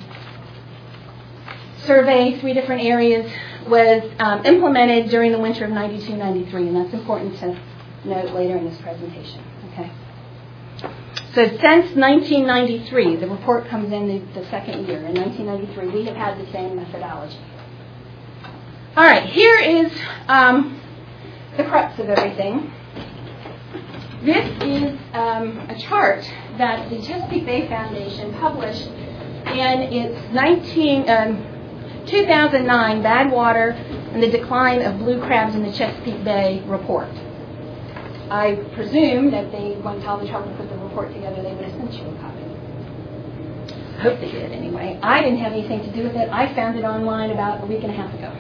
survey, three different areas, was um, implemented during the winter of ninety-two ninety-three, and that's important to note later in this presentation. Okay. So since nineteen ninety-three, the report comes in the, the second year. In nineteen ninety-three, we have had the same methodology. All right, here is um, the crux of everything. This is um, a chart that the Chesapeake Bay Foundation published in its nineteen, um, two thousand nine Bad Water and the Decline of Blue Crabs in the Chesapeake Bay report. I presume that they went to all the trouble to put the report together, they would have sent you a copy. I hope they did anyway. I didn't have anything to do with it. I found it online about a week and a half ago.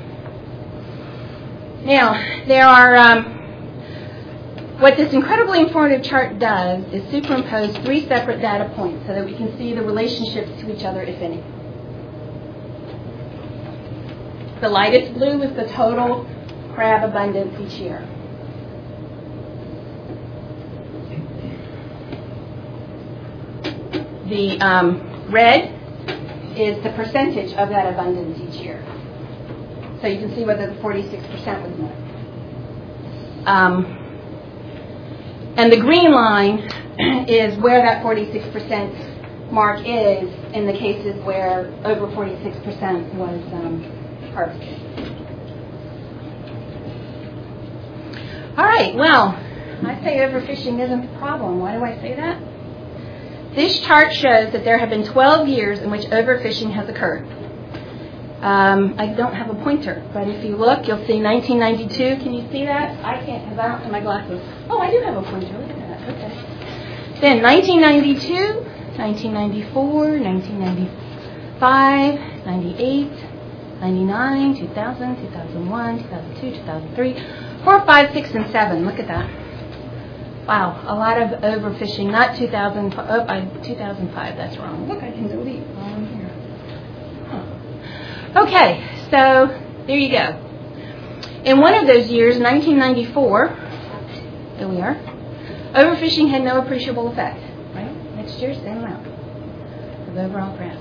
Now, there are, um, what this incredibly informative chart does is superimpose three separate data points so that we can see the relationships to each other, if any. The lightest blue is the total crab abundance each year. The um, red is the percentage of that abundance each year. So you can see whether the forty-six percent was met. Um, and the green line is where that forty-six percent mark is in the cases where over forty-six percent was um, harvested. All right, well, I say overfishing isn't the problem. Why do I say that? This chart shows that there have been twelve years in which overfishing has occurred. Um, I don't have a pointer, but if you look, you'll see nineteen ninety-two. Can you see that? I can't because I don't have my glasses. Oh, I do have a pointer. Look at that. Okay. Then nineteen ninety-two, nineteen ninety-four, nineteen ninety-five, ninety-eight, ninety-nine, two thousand, two thousand one, two thousand two, two thousand three, four, five, six, and seven. Look at that. Wow, a lot of overfishing. Not two thousand. Oh, I, two thousand five. That's wrong. Look, I can delete while I'm here. Huh. Okay, so there you go. In one of those years, nineteen ninety-four, there we are, overfishing had no appreciable effect. Right? Next year, same amount of overall crabs.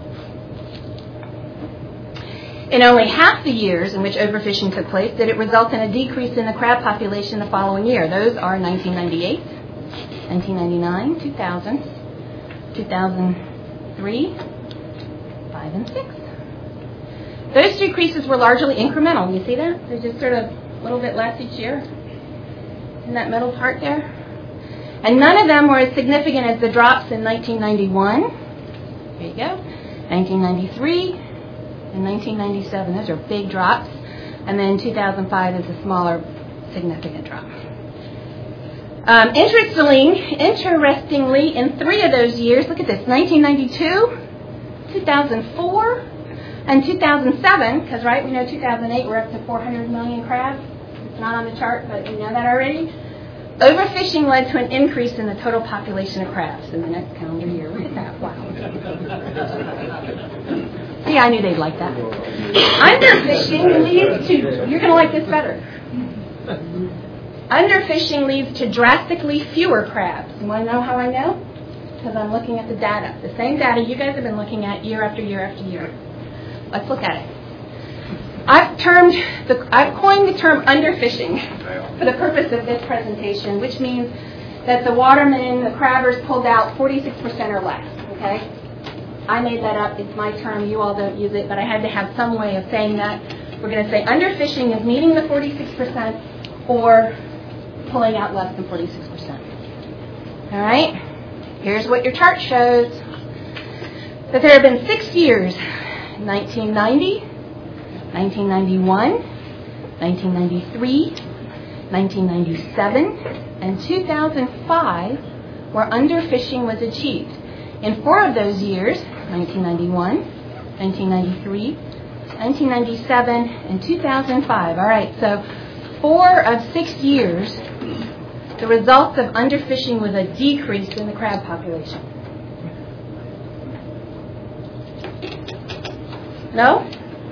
In only half the years in which overfishing took place did it result in a decrease in the crab population the following year. Those are nineteen ninety-eight, nineteen ninety-nine, two thousand, two thousand three, five, and six. Those decreases were largely incremental. You see that? They're just sort of a little bit less each year in that middle part there. And none of them were as significant as the drops in nineteen ninety-one. There you go. nineteen ninety-three. In nineteen ninety-seven, those are big drops. And then two thousand five is a smaller, significant drop. Um, interestingly, interestingly, in three of those years, look at this, nineteen ninety-two, two thousand four, and two thousand seven, because, right, we know two thousand eight we're up to four hundred million crabs. It's not on the chart, but we know that already. Overfishing led to an increase in the total population of crabs in the next calendar year. Look at that. Wow. See, I knew they'd like that. Underfishing leads to, you're going to like this better. Underfishing leads to drastically fewer crabs. You want to know how I know? Because I'm looking at the data. The same data you guys have been looking at year after year after year. Let's look at it. I've termed, the, I've coined the term underfishing for the purpose of this presentation, which means that the watermen, the crabbers, pulled out forty-six percent or less, okay? I made that up. It's my term. You all don't use it, but I had to have some way of saying that. We're going to say underfishing is meeting the forty-six percent or pulling out less than forty-six percent. All right? Here's what your chart shows. That there have been six years, nineteen ninety, nineteen ninety-one, nineteen ninety-three, nineteen ninety-seven, and two thousand five, where underfishing was achieved. In four of those years, nineteen ninety-one, nineteen ninety-three, nineteen ninety-seven, and two thousand five. All right, so four of six years, the results of underfishing was a decrease in the crab population. No?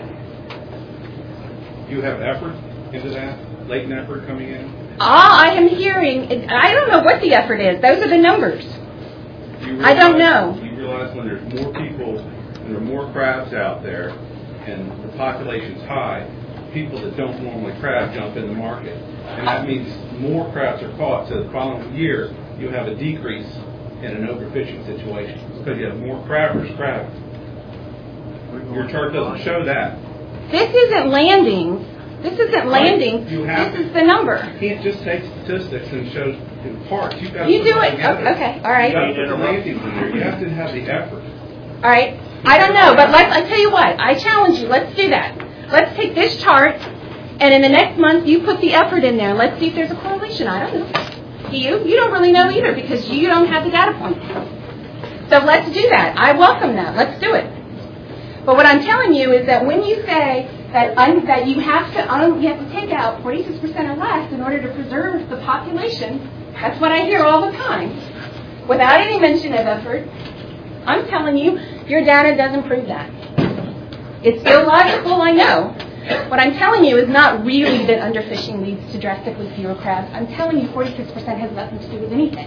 You have effort into that? Latent effort coming in? All I am hearing, I don't know what the effort is. Those are the numbers. You realize, I don't know. You realize when there's more people, when there are more crabs out there, and the population's high, people that don't normally crab jump in the market. And that means more crabs are caught. So the following year, you have a decrease in an overfishing situation because you have more crabbers crabbing. Your chart doesn't show that. This isn't landings. This isn't landing. You have, this is the number. You can't just take statistics and show in parts. You've got to You do put it. together. Okay. All right. You got to put the landings in there. You have to have the effort. All right. I don't know, but let's. I tell you what. I challenge you. Let's do that. Let's take this chart, and in the next month, you put the effort in there. Let's see if there's a correlation. I don't know. Do you? You don't really know either because you don't have the data points. So let's do that. I welcome that. Let's do it. But what I'm telling you is that when you say that un, that you have to un, you have to take out forty-six percent or less in order to preserve the population, that's what I hear all the time, without any mention of effort. I'm telling you, your data doesn't prove that. It's illogical, I know. What I'm telling you is not really that underfishing leads to drastically fewer crabs. I'm telling you forty-six percent has nothing to do with anything.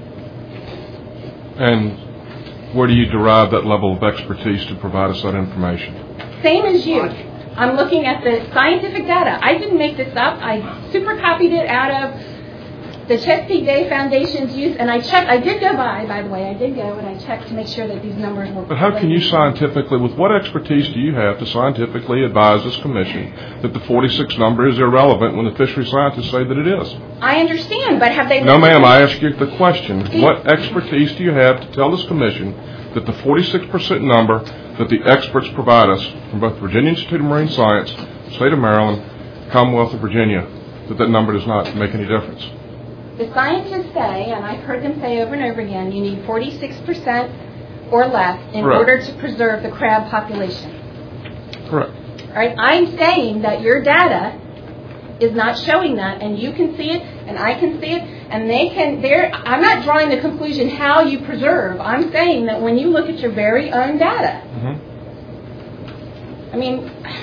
And where do you derive that level of expertise to provide us that information? Same as you. I'm looking at the scientific data. I didn't make this up. I super copied it out of the Chesapeake Bay Foundation's use, and I checked. I did go by, by the way, I did go and I checked to make sure that these numbers were. But how can you scientifically, with what expertise do you have to scientifically advise this commission that the forty-six number is irrelevant when the fishery scientists say that it is? I understand, but have they... No, ma'am, I ask you the question. What expertise do you have to tell this commission that the forty-six percent number that the experts provide us from both Virginia Institute of Marine Science, State of Maryland, Commonwealth of Virginia, that that number does not make any difference? The scientists say, and I've heard them say over and over again, you need forty-six percent or less in Correct. order to preserve the crab population. Correct. All right, I'm saying that your data is not showing that, and you can see it, and I can see it, and they can. They're. I'm not drawing the conclusion how you preserve. I'm saying that when you look at your very own data, Mm-hmm. I mean,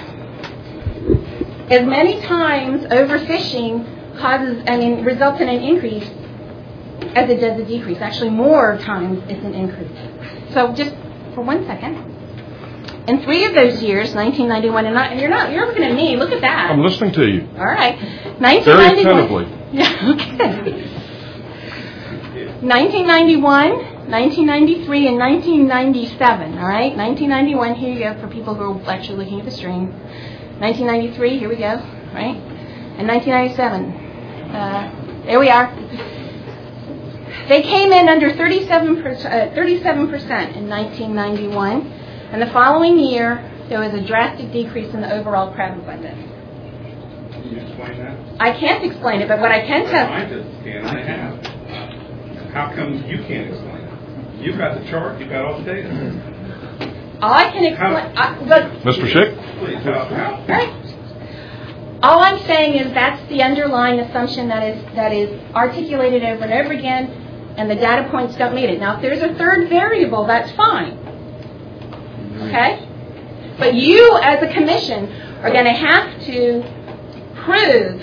as many times overfishing causes, I mean, results in an increase as it does a decrease. Actually, more times it's an increase. So just for one second. In three of those years, nineteen ninety-one, and, I, and you're not, you're looking at me, look at that. I'm listening to you. All right. Very attentively. Yeah, okay. nineteen ninety-one, nineteen ninety-three, and nineteen ninety-seven, all right? nineteen ninety-one, here you go, for people who are actually looking at the stream. nineteen ninety-three, here we go, right? And nineteen ninety-seven, uh, there we are. They came in under thirty-seven percent, uh, thirty-seven percent in nineteen ninety-one, and the following year, there was a drastic decrease in the overall crab abundance. Can you explain that? I can't explain it, but what I can tell... Scientists can, and they have. How come you can't explain it? You've got the chart, you've got all the data. All I can explain... I, but, Mister Schick? Please, how, how? right. All I'm saying is that's the underlying assumption that is that is articulated over and over again, and the data points don't meet it. Now, if there's a third variable, that's fine. Okay? But you, as a commission, are going to have to prove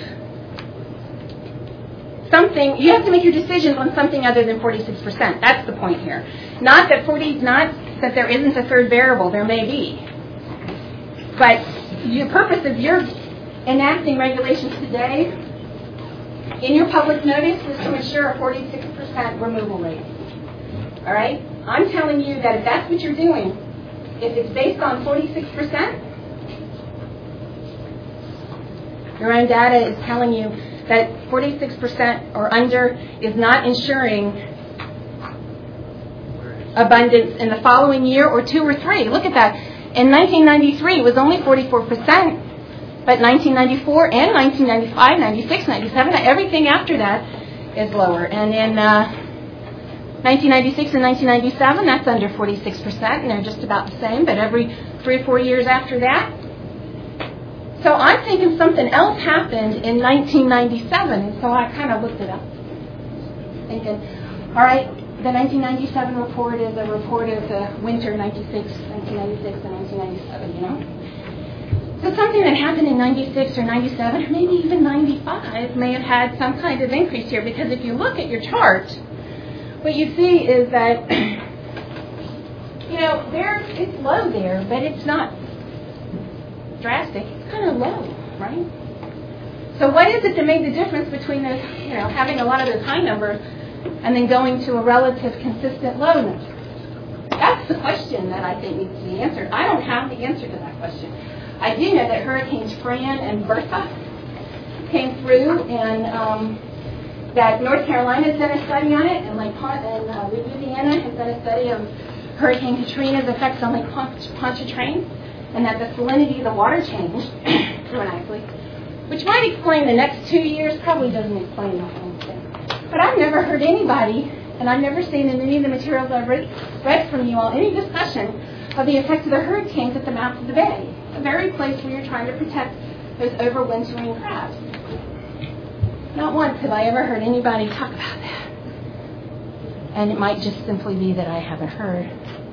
something. You have to make your decisions on something other than forty-six percent. That's the point here. Not that forty, not that there isn't a third variable. There may be. But the purpose of your enacting regulations today in your public notice is to ensure a forty-six percent removal rate. All right? I'm telling you that if that's what you're doing, if it's based on forty-six percent, your own data is telling you that forty-six percent or under is not ensuring abundance in the following year or two or three. Look at that. In nineteen ninety-three, it was only forty-four percent. But nineteen ninety-four and nineteen ninety-five, ninety-six, ninety-seven, everything after that is lower. And in uh, nineteen ninety-six and nineteen ninety-seven, that's under forty-six percent, and they're just about the same. But every three or four years after that. So I'm thinking something else happened in nineteen ninety-seven, and so I kind of looked it up. Thinking, all right, the nineteen ninety-seven report is a report of the winter ninety-six, nineteen ninety-six and nineteen ninety-seven, you know? So something that happened in ninety-six or ninety-seven, or maybe even ninety-five, may have had some kind of increase here, because if you look at your chart, what you see is that, you know, there it's low there, but it's not drastic. It's kind of low, right? So what is it that made the difference between those, you know, having a lot of those high numbers and then going to a relative consistent lowness? That's the question that I think needs to be answered. I don't have the answer to that question. I do know that Hurricanes Fran and Bertha came through, and um, that North Carolina has done a study on it, and Lake Pont- and uh, Louisiana has done a study of Hurricane Katrina's effects on Lake Pont- Pontchartrain, and that the salinity of the water changed dramatically, which might explain the next two years, probably doesn't explain the whole thing. But I've never heard anybody, and I've never seen in any of the materials I've read, read from you all, any discussion of the effects of the hurricanes at the mouth of the bay, the very place where you're trying to protect those overwintering crabs. Not once have I ever heard anybody talk about that. And it might just simply be that I haven't heard.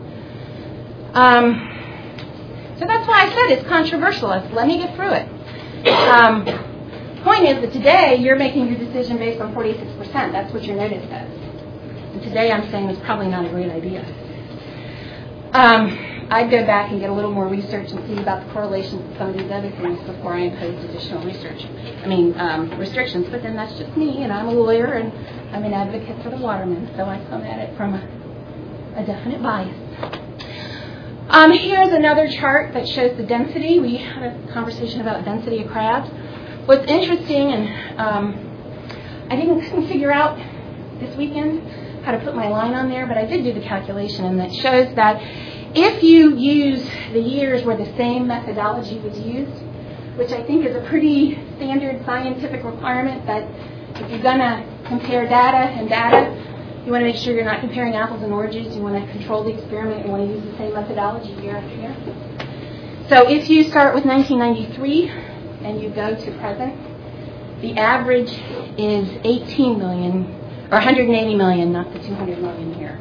Um, so that's why I said it's controversial. Let me get through it. Um, point is that today you're making your decision based on forty-six percent. That's what your notice says. And today I'm saying it's probably not a great idea. Um, I'd go back and get a little more research and see about the correlations with some of these other things before I imposed additional research. I mean, um, restrictions, but then that's just me, and I'm a lawyer, and I'm an advocate for the watermen, so I come at it from a, a definite bias. Um, here's another chart that shows the density. We had a conversation about density of crabs. What's interesting, and um, I didn't couldn't figure out this weekend how to put my line on there, but I did do the calculation, and that shows that if you use the years where the same methodology was used, which I think is a pretty standard scientific requirement, that if you're going to compare data and data, you want to make sure you're not comparing apples and oranges. You want to control the experiment. You want to use the same methodology year after year. So if you start with nineteen ninety-three and you go to present, the average is eighteen million, or one hundred eighty million, not the two hundred million here.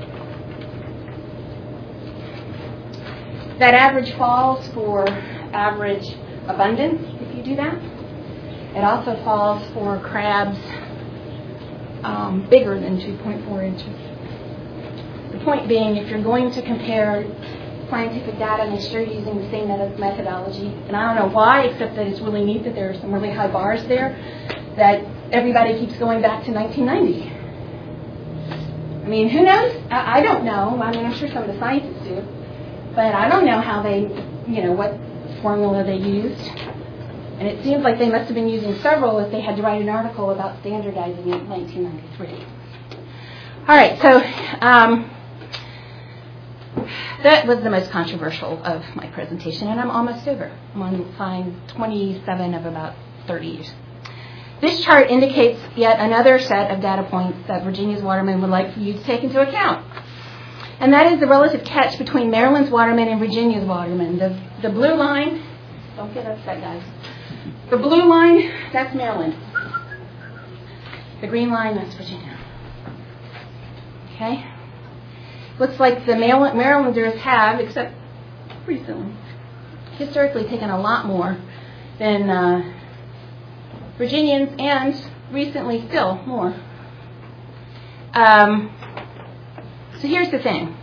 That average falls for average abundance, if you do that. It also falls for crabs um, bigger than two point four inches. The point being, if you're going to compare scientific data, make sure you're using the same methodology. And I don't know why, except that it's really neat that there are some really high bars there, that everybody keeps going back to nineteen ninety. I mean, who knows? I, I don't know. I mean, I'm sure some of the scientists do. But I don't know how they, you know, what formula they used. And it seems like they must have been using several if they had to write an article about standardizing it in nineteen ninety-three. All right, so um, that was the most controversial of my presentation, and I'm almost over. I'm on line twenty-seven of about thirty years. This chart indicates yet another set of data points that Virginia's watermen would like for you to take into account. And that is the relative catch between Maryland's watermen and Virginia's watermen. The, the blue line, don't get upset, guys. The blue line, that's Maryland. The green line, that's Virginia. Okay? Looks like the Marylanders have, except recently, historically taken a lot more than uh, Virginians, and recently still more. Um, so here's the thing.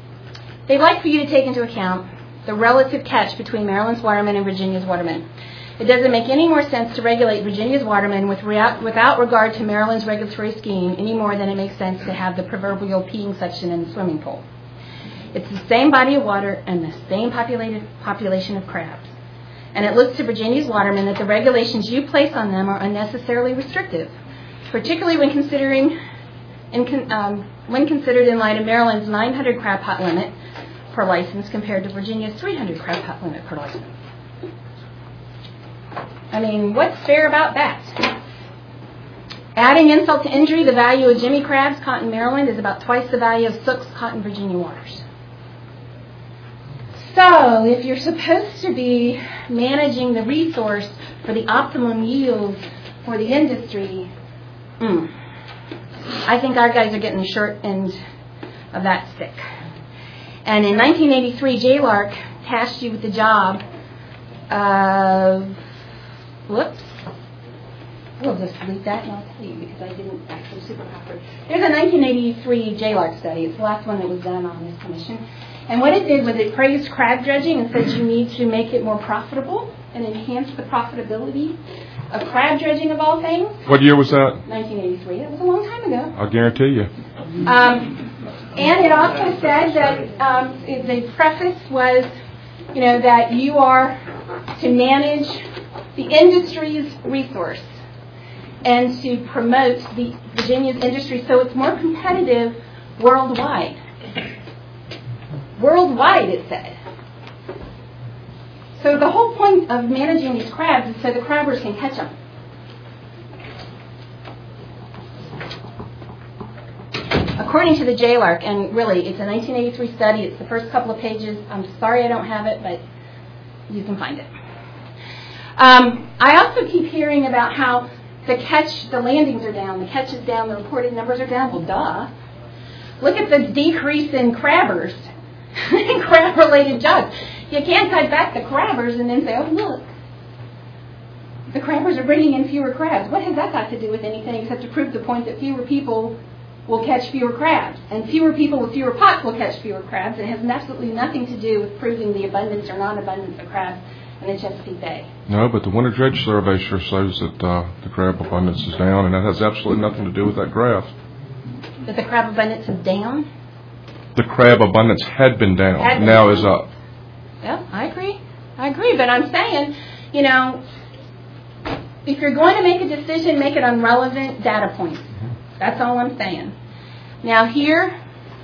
They'd like for you to take into account the relative catch between Maryland's watermen and Virginia's watermen. It doesn't make any more sense to regulate Virginia's watermen with rea- without regard to Maryland's regulatory scheme any more than it makes sense to have the proverbial peeing section in the swimming pool. It's the same body of water and the same populated population of crabs. And it looks to Virginia's watermen that the regulations you place on them are unnecessarily restrictive, particularly when considering in con- um, when considered in light of Maryland's nine hundred crab pot limit per license compared to Virginia's three hundred crab pot limit per license. I mean, what's fair about that? Adding insult to injury, the value of Jimmy crabs caught in Maryland is about twice the value of sooks caught in Virginia waters. So, if you're supposed to be managing the resource for the optimum yield for the industry, mm, I think our guys are getting the short end of that stick. And in nineteen eighty-three, J LARC tasked you with the job of, whoops, we'll just delete that and I'll tell you because I didn't actually super copy. There's a nineteen eighty-three J LARC study. It's the last one that was done on this commission. And what it did was it praised crab dredging and said you need to make it more profitable and enhance the profitability of crab dredging of all things. What year was that? nineteen eighty-three. That was a long time ago. I'll guarantee you. Um, and it also said that um, the preface was, you know, that you are to manage the industry's resource and to promote the Virginia's industry so it's more competitive worldwide. Worldwide, it said. So the whole point of managing these crabs is so the crabbers can catch them. According to the J LARC, and really, it's a nineteen eighty-three study. It's the first couple of pages. I'm sorry I don't have it, but you can find it. Um, I also keep hearing about how the catch, the landings are down, the catch is down, the reported numbers are down. Well, duh. Look at the decrease in crabbers. Crab-related jobs. You can't cut back the crabbers and then say, oh, look, the crabbers are bringing in fewer crabs. What has that got to do with anything except to prove the point that fewer people will catch fewer crabs, and fewer people with fewer pots will catch fewer crabs, and it has absolutely nothing to do with proving the abundance or non-abundance of crabs in the Chesapeake Bay. No, but the winter dredge survey sure shows that uh, the crab abundance is down, and that has absolutely nothing to do with that graph. That the crab abundance is down? The crab abundance had been down, Had been now down. is up. Yeah, I agree. I agree, but I'm saying, you know, if you're going to make a decision, make it on relevant data points. That's all I'm saying. Now here,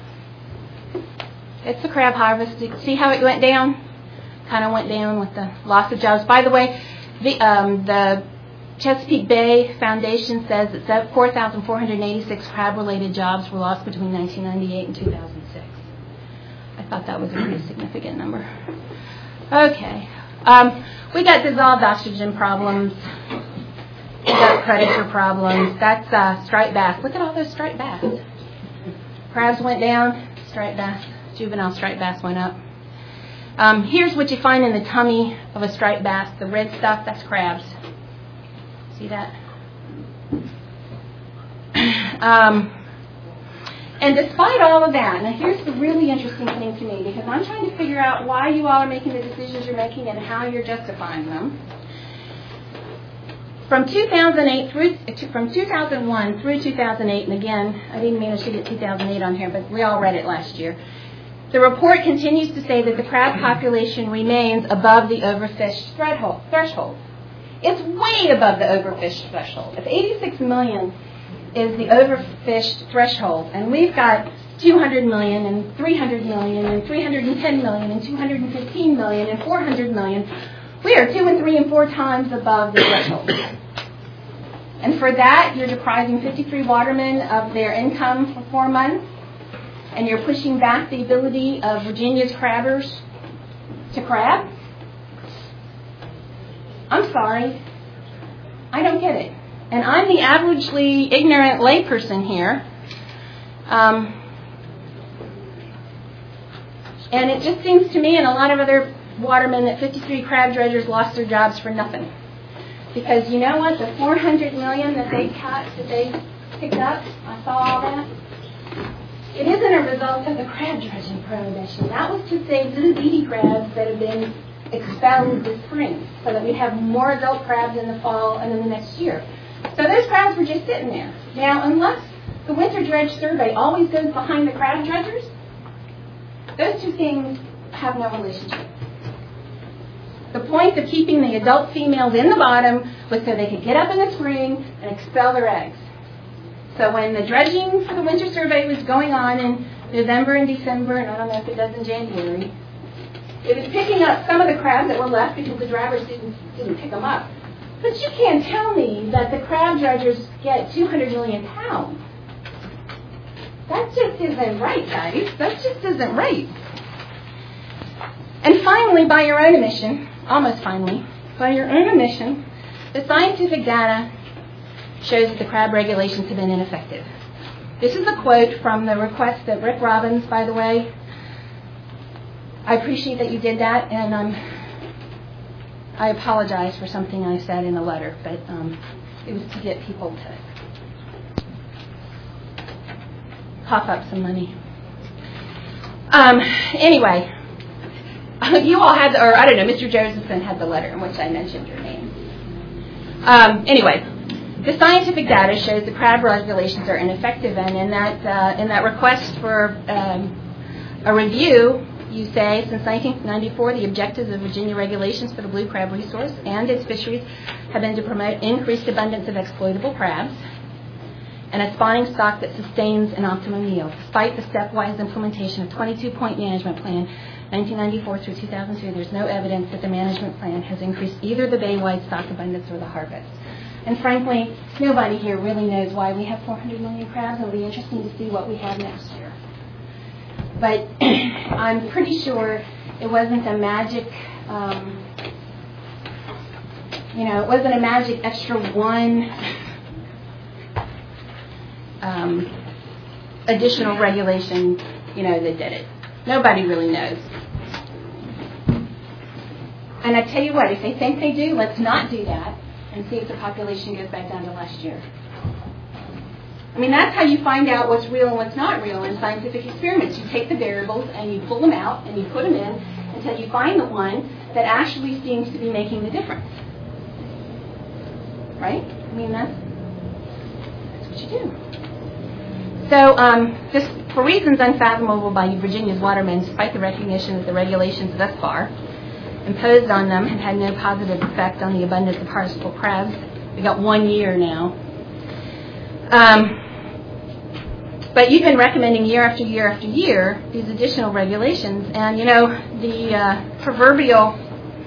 it's the crab harvest. See how it went down? Kind of went down with the loss of jobs. By the way, the, um, the Chesapeake Bay Foundation says that four thousand four hundred eighty-six crab-related jobs were lost between nineteen ninety-eight and two thousand six. I thought that was a pretty significant number. Okay. Um, we got dissolved oxygen problems. We got predator problems. That's uh, striped bass. Look at all those striped bass. Crabs went down, striped bass, juvenile striped bass went up. Um, here's what you find in the tummy of a striped bass. The red stuff, that's crabs. See that? um, and despite all of that, now here's the really interesting thing to me, because I'm trying to figure out why you all are making the decisions you're making and how you're justifying them. From two thousand eight through, from two thousand one through two thousand eight, and again, I didn't manage to get two thousand eight on here, but we all read it last year. The report continues to say that the crab population remains above the overfished threshold. It's way above the overfished threshold. If eighty-six million is the overfished threshold, and we've got two hundred million and three hundred million and three hundred ten million and two hundred fifteen million and four hundred million, we are two and three and four times above the threshold. And for that, you're depriving fifty-three watermen of their income for four months, and you're pushing back the ability of Virginia's crabbers to crab? I'm sorry. I don't get it. And I'm the averagely ignorant layperson here. Um, and it just seems to me and a lot of other watermen that fifty-three crab dredgers lost their jobs for nothing. Because you know what? The four hundred million that they caught, that they picked up, I saw all that. It isn't a result of the crab dredging prohibition. That was to save little beady crabs that have been expel in the spring so that we'd have more adult crabs in the fall and in the next year. So those crabs were just sitting there. Now, unless the winter dredge survey always goes behind the crab dredgers, those two things have no relationship. The point of keeping the adult females in the bottom was so they could get up in the spring and expel their eggs. So when the dredging for the winter survey was going on in November and December, and I don't know if it does in January, it was picking up some of the crabs that were left because the draggers didn't, didn't pick them up. But you can't tell me that the crab dredgers get two hundred million pounds. That just isn't right, guys. That just isn't right. And finally, by your own admission, almost finally, by your own admission, the scientific data shows that the crab regulations have been ineffective. This is a quote from the request that Rick Robbins, by the way. I appreciate that you did that, and um, I apologize for something I said in the letter, but um, it was to get people to cough up some money. Um, anyway, you all had, or I don't know, Mister Josephson had the letter in which I mentioned your name. Um, anyway, the scientific data shows the crab regulations are ineffective, and in that uh, in that request for um, a review, you say, since nineteen ninety-four, the objectives of Virginia regulations for the blue crab resource and its fisheries have been to promote increased abundance of exploitable crabs and a spawning stock that sustains an optimum yield. Despite the stepwise implementation of twenty-two point management plan, nineteen ninety-four through two thousand two, there's no evidence that the management plan has increased either the bay-wide stock abundance or the harvest. And frankly, nobody here really knows why we have four hundred million crabs. It'll be interesting to see what we have next year. But I'm pretty sure it wasn't a magic, um, you know, it wasn't a magic extra one um, additional regulation, you know, that did it. Nobody really knows. And I tell you what, if they think they do, let's not do that and see if the population goes back down to last year. I mean, that's how you find out what's real and what's not real in scientific experiments. You take the variables and you pull them out and you put them in until you find the one that actually seems to be making the difference. Right? I mean, that's, that's what you do. So, um, just for reasons unfathomable by Virginia's watermen, despite the recognition that the regulations thus far imposed on them have had no positive effect on the abundance of harvestable crabs. We've got one year now. Um, but you've been recommending year after year after year these additional regulations, and you know the uh, proverbial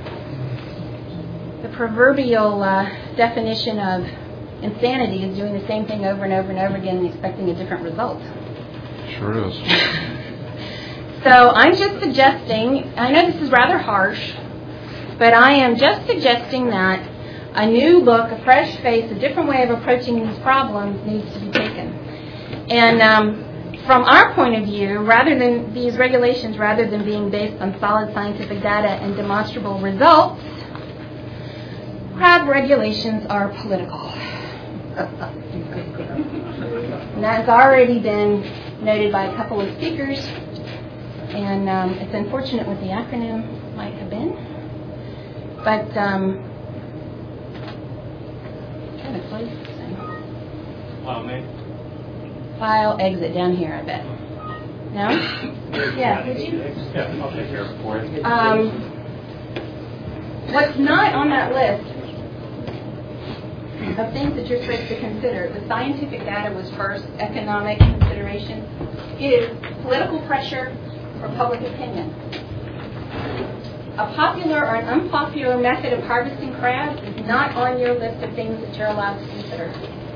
the proverbial uh, definition of insanity is doing the same thing over and over and over again and expecting a different result. Sure is. So I'm just suggesting, I know this is rather harsh, but I am just suggesting that a new look, a fresh face, a different way of approaching these problems needs to be taken. And um, from our point of view, rather than these regulations, rather than being based on solid scientific data and demonstrable results, crab regulations are political. And that's already been noted by a couple of speakers, and um, it's unfortunate what the acronym might have been. But, um, kind of close this thing. File name? File exit down here, I bet. No? Yeah, would you? Yeah, I'll take care of it for you. Um, what's not on that list of things that you're supposed to consider, the scientific data was first, economic consideration, is political pressure or public opinion. A popular or an unpopular method of harvesting crabs is not on your list of things that you're allowed to consider.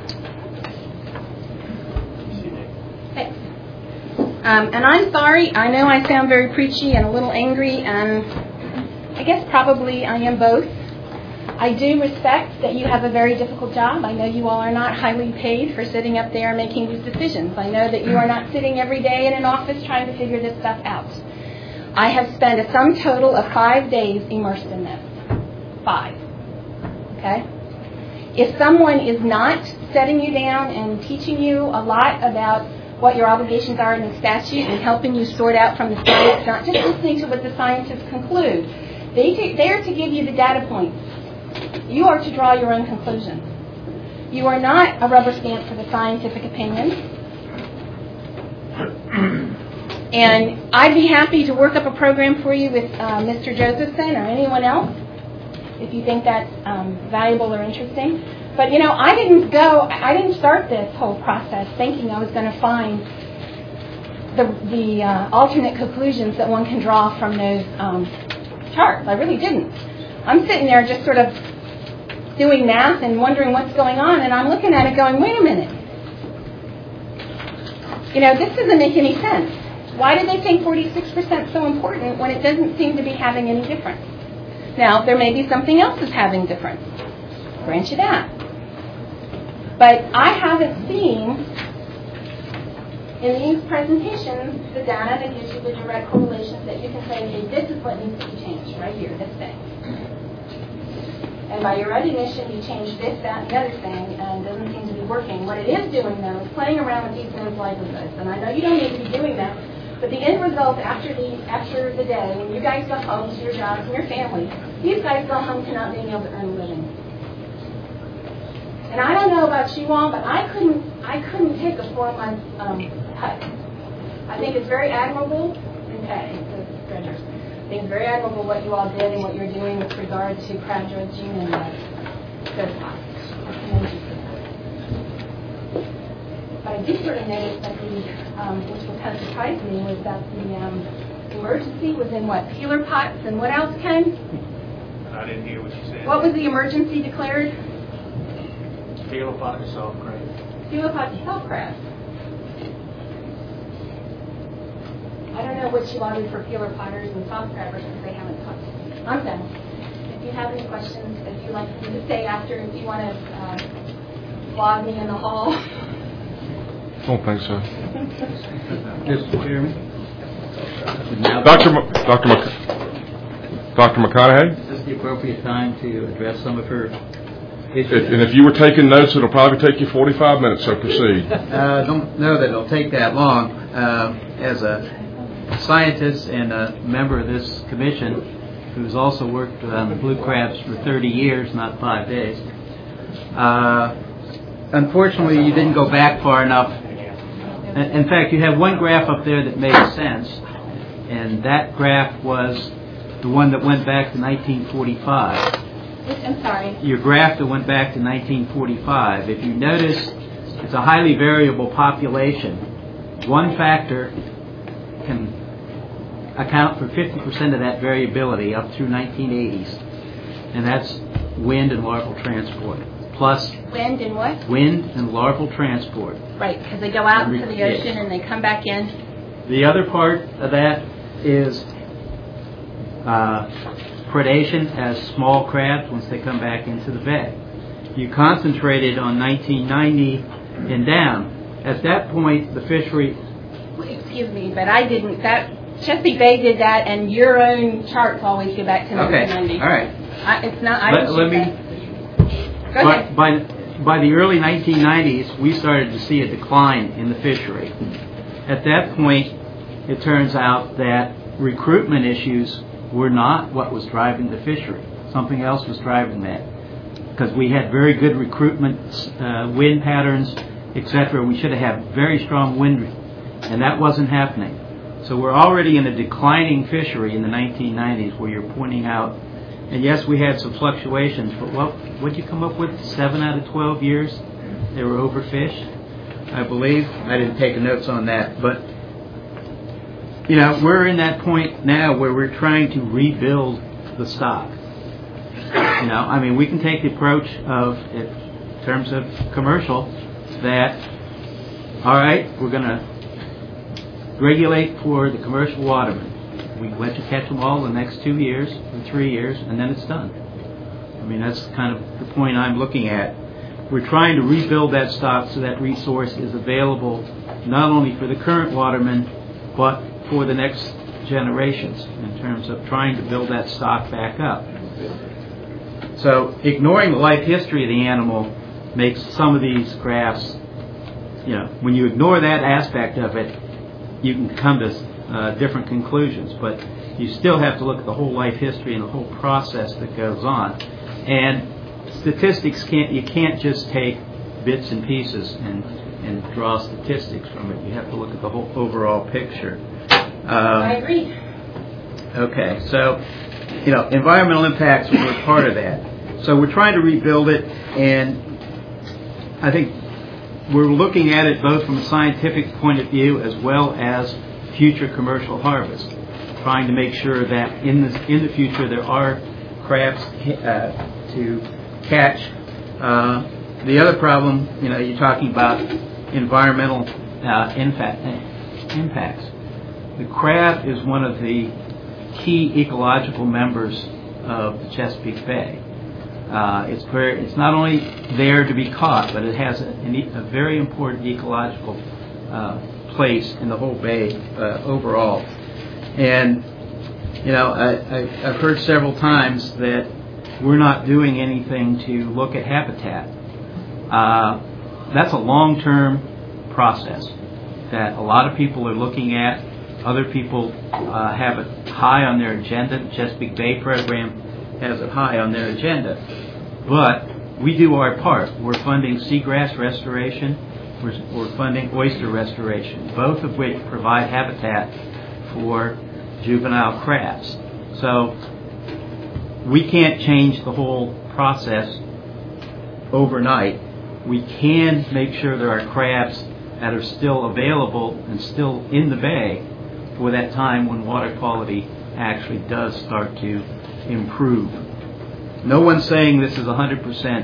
Thanks. Um, and I'm sorry, I know I sound very preachy and a little angry, and I guess probably I am both. I do respect that you have a very difficult job. I know you all are not highly paid for sitting up there and making these decisions. I know that you are not sitting every day in an office trying to figure this stuff out. I have spent a sum total of five days immersed in this. Five. Okay? If someone is not setting you down and teaching you a lot about what your obligations are in the statute and helping you sort out from the science, not just listening to what the scientists conclude, They, to, they are to give you the data points. You are to draw your own conclusions. You are not a rubber stamp for the scientific opinion. And I'd be happy to work up a program for you with uh, Mister Josephson or anyone else if you think that's um, valuable or interesting. But, you know, I didn't go, I didn't start this whole process thinking I was going to find the, the uh, alternate conclusions that one can draw from those um, charts. I really didn't. I'm sitting there just sort of doing math and wondering what's going on, and I'm looking at it going, wait a minute. You know, this doesn't make any sense. Why did they think forty-six percent so important when it doesn't seem to be having any difference? Now, there may be something else that's having difference. Grant you that. But I haven't seen in these presentations the data that gives you the direct correlations that you can say, okay, this is what needs to be changed right here, this thing. And by your recognition, you change this, that, and the other thing, and it doesn't seem to be working. What it is doing, though, is playing around with these men's livelihoods. And I know you don't need to be doing that, but the end result after the after the day, when you guys go home to your jobs and your families, these guys go home to not being able to earn a living. And I don't know about you all, but I couldn't I couldn't take a four-month um, cut. I think it's very admirable, okay, the dredgers. I think it's very admirable what you all did and what you're doing with regard to crab dredging and uh, those pots. I commend you for that. But I did sort of notice that the, um, which was kind of surprised me, was that the um, emergency was in what, peeler pots and what else, Ken? I didn't hear what you said. What was the emergency declared? Peeler pot and salt crab. Peeler pot and salt crab. I don't know what you wanted for peeler potters and soft crabbers because they haven't talked to me. I'm done. If you have any questions, if you'd like me to stay after, if you want to uh, flog me in the hall. I don't think so. Mister Chairman? Doctor M- Doctor Mc- Doctor McConaughey? Is this the appropriate time to address some of her If, issues? and if you were taking notes, it'll probably take you forty-five minutes, so proceed. I uh, don't know that it'll take that long. Uh, as a scientist and a member of this commission, who's also worked on the blue crabs for thirty years, not five days, uh, unfortunately you didn't go back far enough. In fact, you have one graph up there that made sense, and that graph was the one that went back to nineteen forty-five. I'm sorry. Your graph that went back to nineteen forty-five. If you notice, it's a highly variable population. One factor can account for fifty percent of that variability up through nineteen eighties, and that's wind and larval transport. Plus Wind and what? wind and larval transport. Right, because they go out into the Yes. ocean and they come back in. The other part of that is uh, predation as small crabs once they come back into the bay. You concentrated on nineteen ninety and down. At that point, the fishery... Excuse me, but I didn't. That Chesapeake Bay did that, and your own charts always go back to Okay, nineteen ninety. all right. I, it's not. I Let, didn't let shoot me... that. Go By, ahead. by, by the early nineteen nineties, we started to see a decline in the fishery. At that point, it turns out that recruitment issues were not what was driving the fishery. Something else was driving that. Because we had very good recruitment, uh, wind patterns, et cetera. We should have had very strong wind, and that wasn't happening. So we're already in a declining fishery in the nineteen nineties where you're pointing out. And yes, we had some fluctuations, but what what'd you come up with? Seven out of twelve years they were overfished, I believe. I didn't take notes on that, but you know, we're in that point now where we're trying to rebuild the stock. You know, I mean, we can take the approach of, in terms of commercial, that all right, we're going to regulate for the commercial watermen. We let you catch them all the next two years or three years, and then it's done. I mean, that's kind of the point I'm looking at. We're trying to rebuild that stock so that resource is available not only for the current watermen, but for the next generations in terms of trying to build that stock back up. So ignoring the life history of the animal makes some of these graphs, you know, when you ignore that aspect of it, you can come to uh, different conclusions. But you still have to look at the whole life history and the whole process that goes on. And statistics can't, you can't just take bits and pieces and, and draw statistics from it. You have to look at the whole overall picture. Um, I agree. Okay, so, you know, environmental impacts were part of that. So we're trying to rebuild it, and I think we're looking at it both from a scientific point of view as well as future commercial harvest, trying to make sure that in the, in the future there are crabs uh, to catch. Uh, the other problem, you know, you're talking about environmental uh, impact, impacts. The crab is one of the key ecological members of the Chesapeake Bay. Uh, it's very, it's not only there to be caught, but it has a, a very important ecological uh, place in the whole bay uh, overall. And, you know, I, I, I've heard several times that we're not doing anything to look at habitat. Uh, that's a long-term process that a lot of people are looking at. Other people uh, have it high on their agenda. The Chesapeake Bay program has it high on their agenda. But we do our part. We're funding seagrass restoration. We're, we're funding oyster restoration, both of which provide habitat for juvenile crabs. So we can't change the whole process overnight. We can make sure there are crabs that are still available and still in the bay for that time when water quality actually does start to improve. No one's saying this is one hundred percent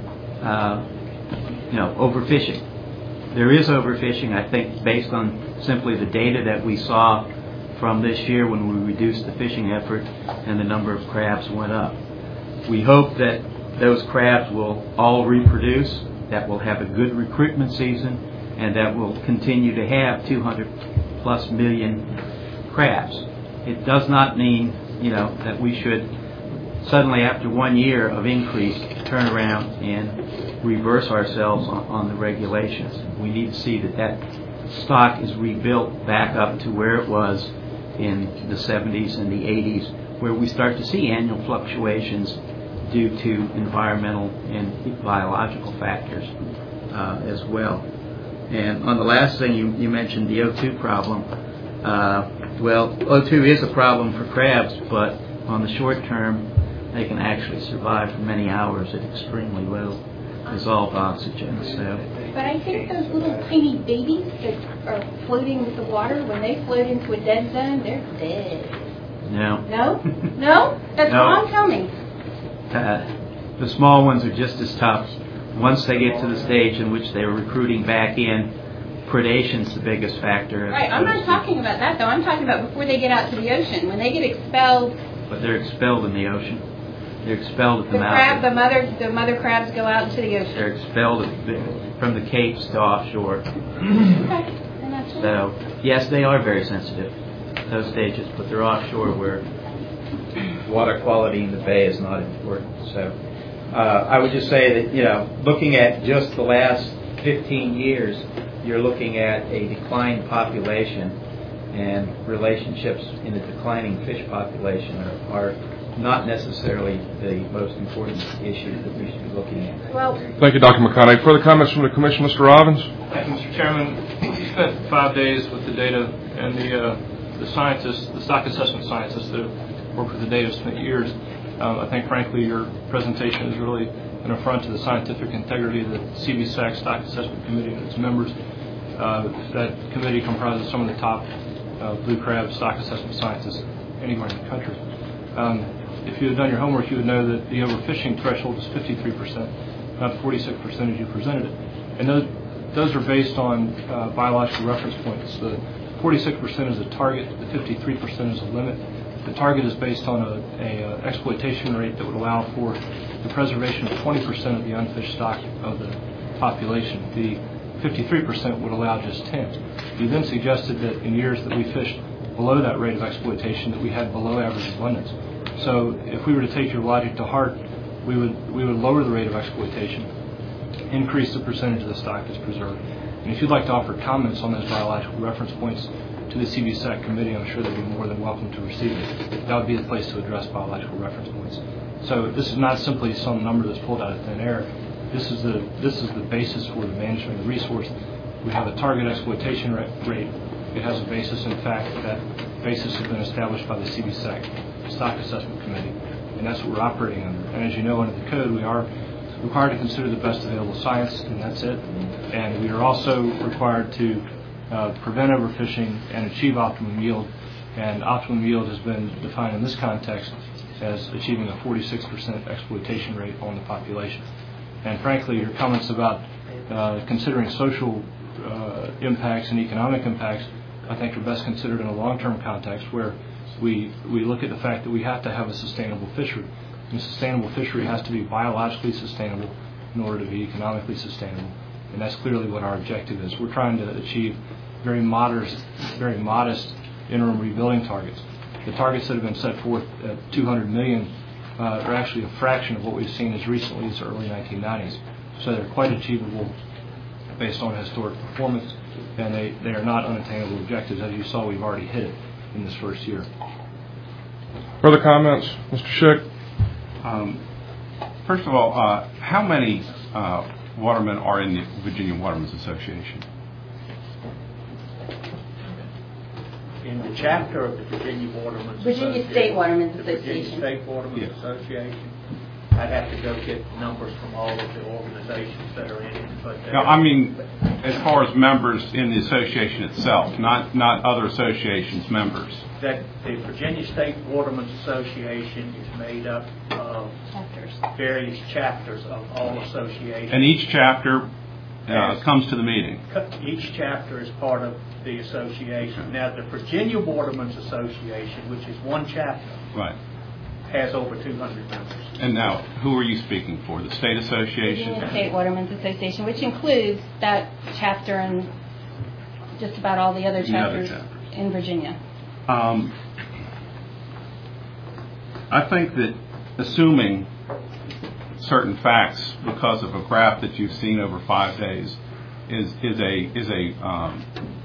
uh, you know, overfishing. There is overfishing, I think, based on simply the data that we saw from this year when we reduced the fishing effort and the number of crabs went up. We hope that those crabs will all reproduce, that we'll have a good recruitment season, and that we'll continue to have two hundred plus million crabs. It does not mean, you know, that we should suddenly, after one year of increase, turn around and reverse ourselves on, on the regulations. We need to see that that stock is rebuilt back up to where it was in the seventies and the eighties, where we start to see annual fluctuations due to environmental and biological factors uh, as well. And on the last thing, you, you mentioned the O two problem. Uh, well, O two is a problem for crabs, but on the short term, they can actually survive for many hours at extremely low dissolved oxygen. So, but I think those little tiny babies that are floating with the water, when they float into a dead zone, they're dead. No. No? No? That's No. wrong. Tell me. Uh, the small ones are just as tough. Once they get to the stage in which they're recruiting back in, predation's the biggest factor. Right. I'm not talking about that, though. I'm talking about before they get out to the ocean. When they get expelled. But they're expelled in the ocean. They're expelled at the, the mouth. crab, the mother, the mother crabs go out into the ocean. They're expelled at the, from the capes to offshore. Okay. And that's right. So, yes, they are very sensitive, those stages, but they're offshore where water quality in the bay is not important. So, uh, I would just say that, you know, looking at just the last fifteen years, you're looking at a declining population, and relationships in a declining fish population are, are not necessarily the most important issue that we should be looking at. Well, Thank you, Doctor McConaughey. Further comments from the Commission, Mister Robbins? Thank you, Mister Chairman. You spent five days with the data, and the uh, the scientists, the stock assessment scientists that work with the data spent years. Um, I think, frankly, your presentation is really an affront to the scientific integrity of the C B S A C Stock Assessment Committee and its members. Uh, that committee comprises some of the top uh, blue crab stock assessment scientists anywhere in the country. Um, if you had done your homework, you would know that the overfishing threshold is fifty-three percent, not forty-six percent as you presented it. And those, those are based on uh, biological reference points. The forty-six percent is a target, the fifty-three percent is a limit. The target is based on a, a uh, exploitation rate that would allow for the preservation of twenty percent of the unfished stock of the population. The fifty-three percent would allow just ten. You then suggested that in years that we fished below that rate of exploitation, that we had below average abundance. So if we were to take your logic to heart, we would we would lower the rate of exploitation, increase the percentage of the stock that's preserved. And if you'd like to offer comments on those biological reference points, to the C B S A C committee, I'm sure they'd be more than welcome to receive it. That would be the place to address biological reference points. So this is not simply some number that's pulled out of thin air. This is the this is the basis for the management of the resource. We have a target exploitation rate. It has a basis in fact. That basis has been established by the C B S A C Stock Assessment Committee, and that's what we're operating under. And as you know, under the code, we are required to consider the best available science, and that's it. And we are also required to uh, prevent overfishing and achieve optimum yield. And optimum yield has been defined in this context as achieving a forty-six percent exploitation rate on the population. And frankly, your comments about uh, considering social uh, impacts and economic impacts, I think are best considered in a long-term context where we we look at the fact that we have to have a sustainable fishery. And a sustainable fishery has to be biologically sustainable in order to be economically sustainable. And that's clearly what our objective is. We're trying to achieve very modest, very modest interim rebuilding targets. The targets that have been set forth at two hundred million uh, are actually a fraction of what we've seen as recently as the early nineteen nineties. So they're quite achievable based on historic performance, and they, they are not unattainable objectives. As you saw, we've already hit it in this first year. Further comments? Mister Schick? Um, first of all, uh, how many uh, watermen are in the Virginia Watermen's Association? In the chapter of the Virginia Watermen's Virginia Association, State Watermen's the Association. Virginia State Watermen's Yes. Association, I'd have to go get numbers from all of the organizations that are in it. But Now, I mean, as far as members in the association itself, not not other associations' members. that the Virginia State Watermen's Association is made up of Chapters. various chapters of all associations. And each chapter uh, Yes. comes to the meeting. Each chapter is part of the association. Now, the Virginia Watermen's Association, which is one chapter, Right. has over two hundred members. And now, who are you speaking for? The state association? Virginia State Watermen's Association, which includes that chapter and just about all the other The other chapters chapters. in Virginia. Um, I think that assuming certain facts because of a graph that you've seen over five days is is a is a um,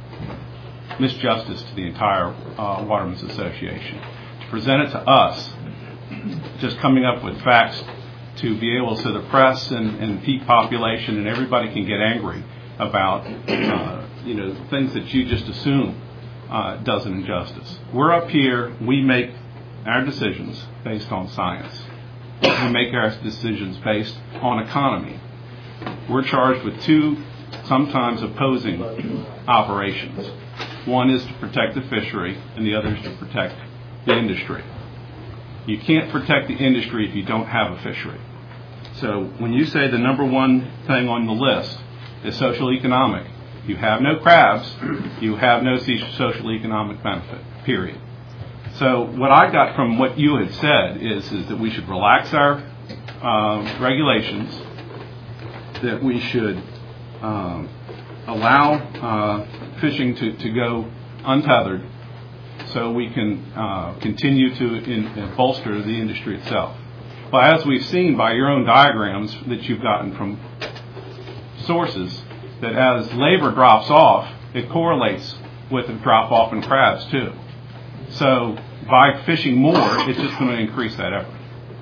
misjustice to the entire uh, Watermen's Association. To present it to us, just coming up with facts to be able to the press and, and peak population and everybody can get angry about uh, you know things that you just assume uh, does an injustice. We're up here, we make our decisions based on science. We make our decisions based on economy. We're charged with two sometimes opposing operations. One is to protect the fishery, and the other is to protect the industry. You can't protect the industry if you don't have a fishery. So when you say the number one thing on the list is social economic, you have no crabs, you have no social economic benefit, period. So what I got from what you had said is, is that we should relax our uh, regulations, that we should um, allow uh, fishing to, to go untethered so we can uh, continue to in, in bolster the industry itself. But as we've seen by your own diagrams that you've gotten from sources, that as labor drops off, it correlates with a drop off in crabs too. So by fishing more, it's just going to increase that effort.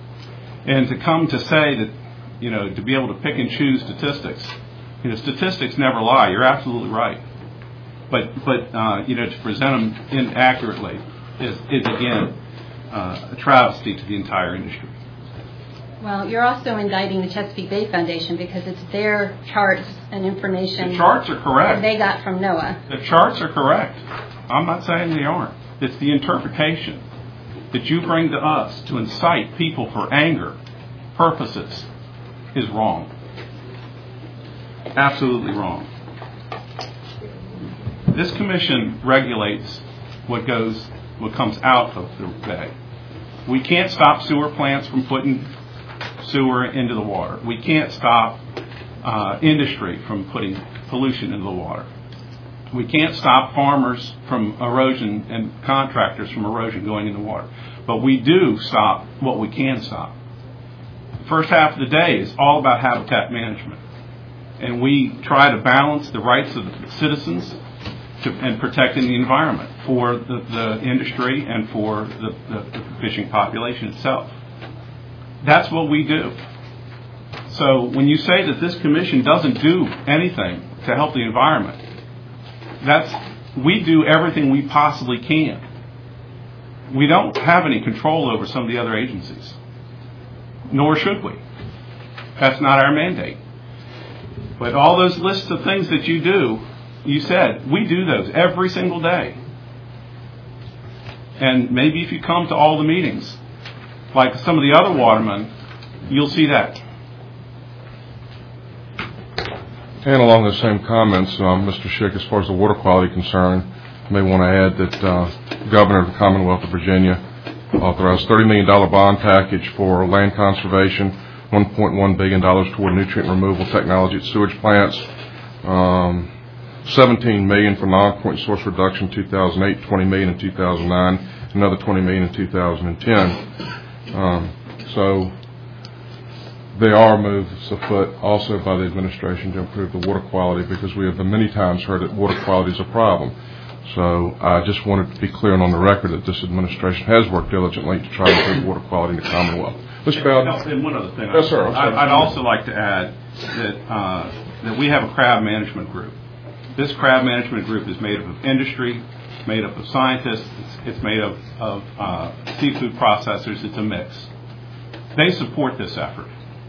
And to come to say that, you know, to be able to pick and choose statistics, you know, statistics never lie. You're absolutely right. But, but uh, you know, to present them inaccurately is, is again, uh, a travesty to the entire industry. Well, you're also indicting the Chesapeake Bay Foundation because it's their charts and information The charts are correct. that they got from NOAA. The charts are correct. I'm not saying they aren't. It's the interpretation that you bring to us to incite people for anger purposes is wrong. Absolutely wrong. This commission regulates what goes, what comes out of the bay. We can't stop sewer plants from putting sewer into the water. We can't stop uh, industry from putting pollution into the water. We can't stop farmers from erosion and contractors from erosion going in the water. But we do stop what we can stop. The first half of the day is all about habitat management. And we try to balance the rights of the citizens to, and protecting the environment for the, the industry and for the, the, the fishing population itself. That's what we do. So when you say that this commission doesn't do anything to help the environment, that's, we do everything we possibly can. We don't have any control over some of the other agencies, nor should we. That's not our mandate. But all those lists of things that you do, you said, we do those every single day. And maybe if you come to all the meetings, like some of the other watermen, you'll see that. And along those same comments, um, Mister Schick, as far as the water quality concern, I may want to add that uh, the Governor of the Commonwealth of Virginia authorized thirty million dollars bond package for land conservation, one point one billion dollars toward nutrient removal technology at sewage plants, um, seventeen million dollars for non-point source reduction in two thousand eight, twenty million dollars in two thousand nine, another twenty million dollars in two thousand ten. Um, so there are moves afoot also by the administration to improve the water quality, because we have many times heard that water quality is a problem. So I just wanted to be clear and on the record that this administration has worked diligently to try to improve water quality in the Commonwealth. Mister Bowden? And one other thing. Yes, sir. I, I'd also like to add that uh, that we have a crab management group. This crab management group is made up of industry, made up of scientists, it's, it's made up of uh, seafood processors, it's a mix. They support this effort.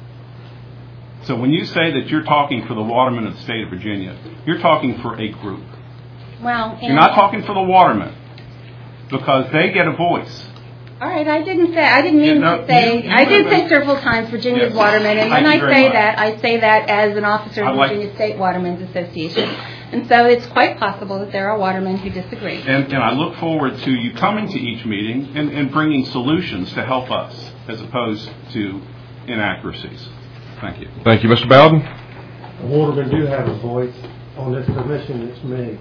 So when you say that you're talking for the watermen of the state of Virginia, you're talking for a group. Well, you're not talking for the watermen, because they get a voice. All right, I didn't say, I didn't mean yeah, no, to say, you, you I did say several times Virginia's yes. Watermen, and when I say much. that, I say that as an officer of the like, Virginia State Watermen's Association. And so it's quite possible that there are watermen who disagree. And, and I look forward to you coming to each meeting and, and bringing solutions to help us, as opposed to inaccuracies. Thank you. Thank you. Mister Bowden? The watermen do have a voice on this commission. It's me.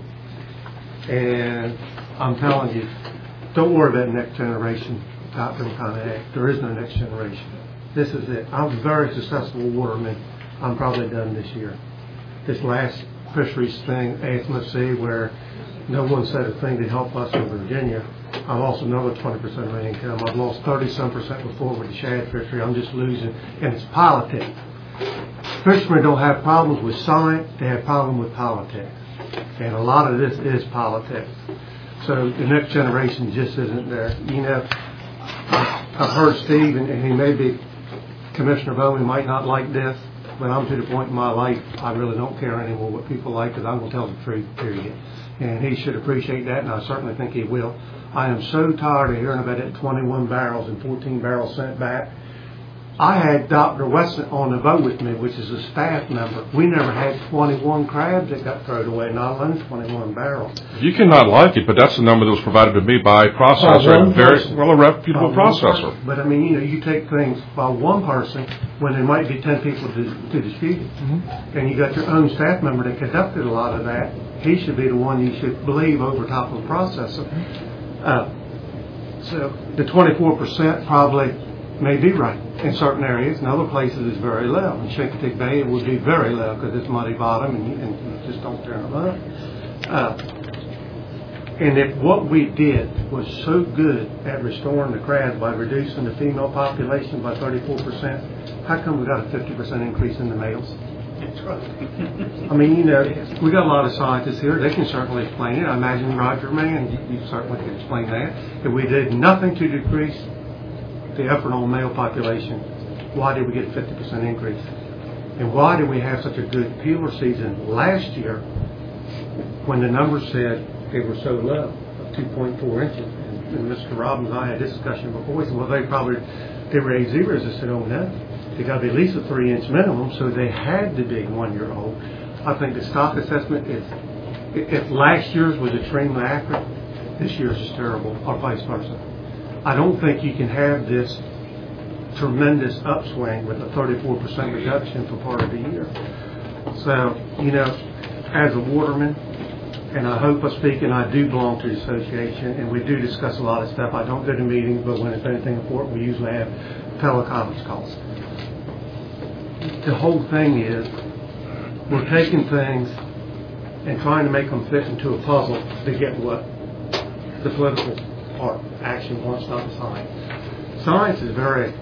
And I'm telling you, don't worry about next generation doctrine kind of act. There is no next generation. This is it. I'm a very successful waterman. I'm probably done this year. This last fisheries thing, A S M S C, where no one said a thing to help us in Virginia. I've lost another twenty percent of my income. I've lost thirty some percent before with the shad fishery. I'm just losing. And it's politics. Fishermen don't have problems with science. They have problems with politics. And a lot of this is politics. So the next generation just isn't there. You know, I've heard Steve, and, and he may be, Commissioner Bowman might not like this, but I'm to the point in my life I really don't care anymore what people like, because I'm going to tell the truth, period. And he should appreciate that, and I certainly think he will. I am so tired of hearing about it, twenty-one barrels and fourteen barrels sent back. I had Doctor Weston on the boat with me, which is a staff member. We never had twenty-one crabs that got thrown away, not alone twenty-one barrels. You cannot like it, but that's the number that was provided to me by a processor, a very well a reputable processor. But I mean, you know, you take things by one person when there might be ten people to, to dispute it, mm-hmm. and you got your own staff member that conducted a lot of that. He should be the one you should believe over top of the processor. Uh, so the twenty-four percent probably may be right in certain areas. In other places, it's very low. In Chincoteague Bay, it would be very low because it's muddy bottom and you, and you just don't turn them up. Uh, and if what we did was so good at restoring the crabs by reducing the female population by thirty-four percent, how come we got a fifty percent increase in the males? I mean, you know, we got a lot of scientists here. They can certainly explain it. I imagine Roger Mann, you, you certainly can explain that. If we did nothing to decrease the effort on the male population, why did we get a fifty percent increase? And why did we have such a good peeler season last year when the numbers said they were so low, of two point four inches? And, and Mister Robbins and I had this discussion before. He said, well, they probably, they were eight zebras. I said, oh, no. They got to be at least a three inch minimum, so they had to be one year old. I think the stock assessment is, if last year's was extremely accurate, this year's is terrible, or vice versa. I don't think you can have this tremendous upswing with a thirty-four percent reduction for part of the year. So, you know, as a waterman, and I hope I speak, and I do belong to the association, and we do discuss a lot of stuff. I don't go to meetings, but when it's anything important, we usually have teleconference calls. The whole thing is we're taking things and trying to make them fit into a puzzle to get what the political part action wants, not the science. Science is very,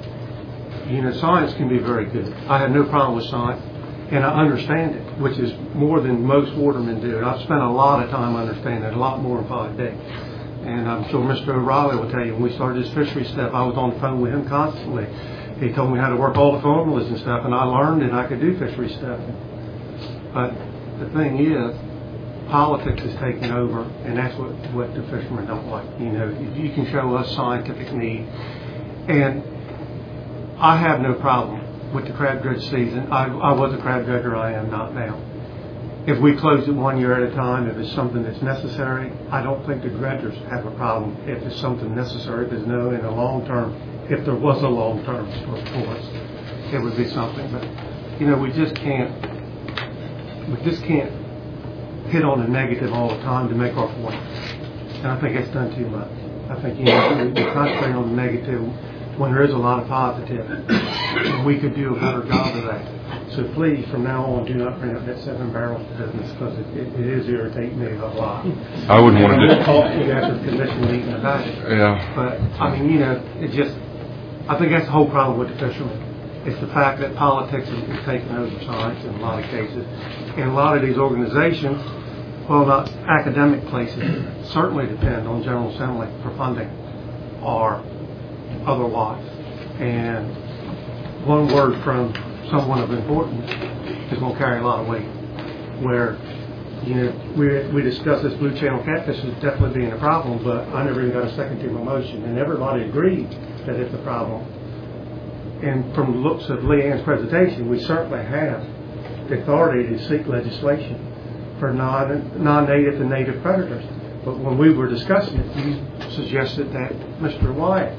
you know, science can be very good. I have no problem with science, and I understand it, which is more than most watermen do. And I've spent a lot of time understanding it, a lot more than five days. And I'm sure Mister O'Reilly will tell you, when we started this fishery stuff, I was on the phone with him constantly. He told me how to work all the formulas and stuff, and I learned and I could do fishery stuff. But the thing is, politics is taking over, and that's what, what the fishermen don't like. You know, you can show us scientific need. And I have no problem with the crab dredge season. I, I was a crab dredger, I am not now. If we close it one year at a time, if it's something that's necessary, I don't think the dredgers have a problem if it's something necessary. There's no, in the long term, if there was a long term for, for us, it would be something. But, you know, we just can't, we just can't hit on the negative all the time to make our point. And I think that's done too much. I think, you know, we, we concentrate on the negative when there is a lot of positive. And we could do a better job of that. So please, from now on, do not bring up that seven barrel business, because it, it, it is irritating me a lot. I wouldn't want to do it. We'll talk to you after the commission meeting about it. Yeah. But, I mean, you know, it just, I think that's the whole problem with the fishermen. It's the fact that politics is, is taking over science in a lot of cases. And a lot of these organizations, well, not academic places, certainly depend on General Assembly for funding or otherwise. And one word from someone of importance is going to carry a lot of weight. Where, you know, we we discussed this blue channel catfish as definitely being a problem, but I never even got a second to my motion, and everybody agreed that it's a problem. And from the looks of Leanne's presentation, we certainly have the authority to seek legislation for non non-native and native predators. But when we were discussing it, you suggested that Mister Wyatt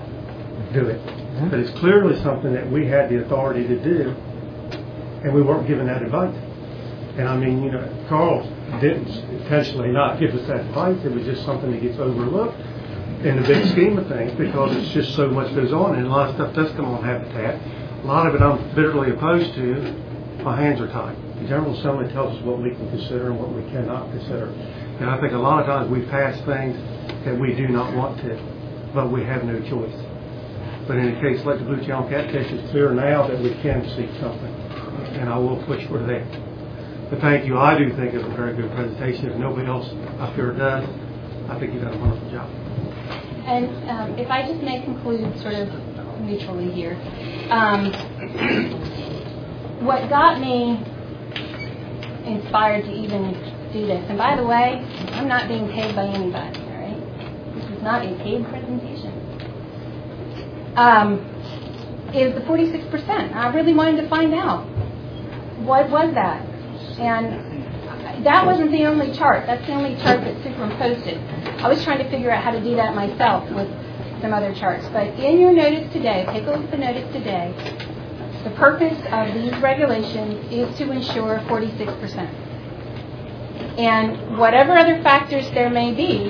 do it. Mm-hmm. But it's clearly something that we had the authority to do, and we weren't given that advice. And I mean, you know, Carl didn't intentionally not give us that advice. It was just something that gets overlooked in the big scheme of things, because it's just so much goes on, and a lot of stuff does come on Habitat. A lot of it I'm bitterly opposed to. My hands are tied. The General Assembly tells us what we can consider and what we cannot consider. And I think a lot of times we pass things that we do not want to, but we have no choice. But in a case like the blue channel catfish, it's clear now that we can seek something, and I will push for that. But thank you. I do think it's a very good presentation. If nobody else up here does, I think you've done a wonderful job. And um, if I just may conclude sort of neutrally here, um, what got me inspired to even do this, and by the way, I'm not being paid by anybody, all right? This is not a paid presentation, um, is the forty-six percent. I really wanted to find out, what was that? And that wasn't the only chart. That's the only chart that superimposed it. I was trying to figure out how to do that myself with some other charts. But in your notice today, take a look at the notice today, the purpose of these regulations is to ensure forty-six percent. And whatever other factors there may be,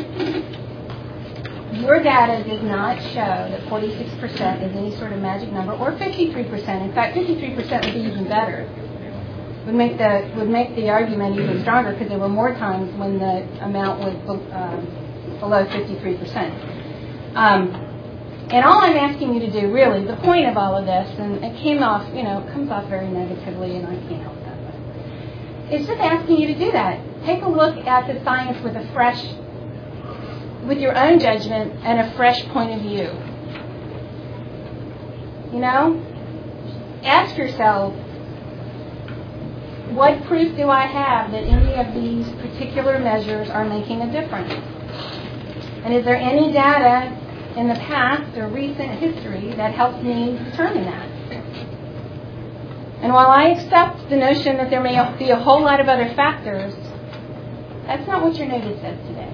your data does not show that forty-six percent is any sort of magic number, or fifty-three percent. In fact, fifty-three percent would be even better. Would make the would make the argument even stronger, because there were more times when the amount was um, below fifty-three percent. Um, and all I'm asking you to do, really, the point of all of this, and it came off, you know, comes off very negatively, and I can't help that, but it's just asking you to do that. Take a look at the science with a fresh, with your own judgment and a fresh point of view. You know, ask yourself, what proof do I have that any of these particular measures are making a difference? And is there any data in the past or recent history that helps me determine that? And while I accept the notion that there may be a whole lot of other factors, that's not what your notice says today.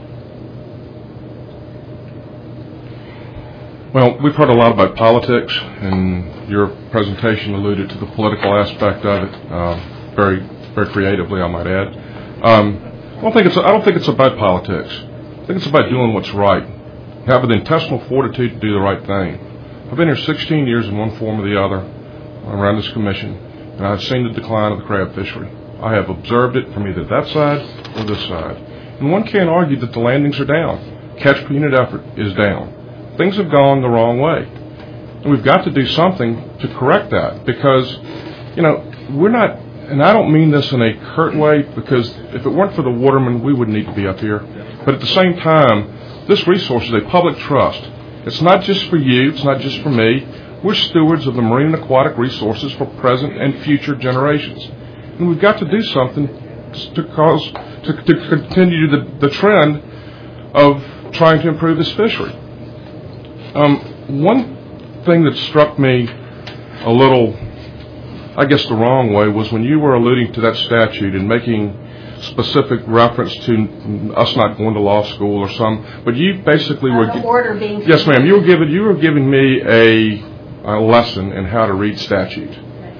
Well, we've heard a lot about politics, and your presentation alluded to the political aspect of it. Uh, Very, very creatively, I might add. Um, I don't think it's. I don't think it's about politics. I think it's about doing what's right, having the intestinal fortitude to do the right thing. I've been here sixteen years in one form or the other around this commission, and I've seen the decline of the crab fishery. I have observed it from either that side or this side. And one can't argue that the landings are down. Catch per unit effort is down. Things have gone the wrong way. And we've got to do something to correct that because, you know, we're not, and I don't mean this in a curt way because if it weren't for the watermen, we wouldn't need to be up here. But at the same time, this resource is a public trust. It's not just for you. It's not just for me. We're stewards of the marine and aquatic resources for present and future generations. And we've got to do something to cause, to, to continue the, the trend of trying to improve this fishery. Um, one thing that struck me a little, I guess the wrong way, was when you were alluding to that statute and making specific reference to us not going to law school or some, but you basically uh, were... The order being... Yes, ma'am. You were giving, you were giving me a, a lesson in how to read statute.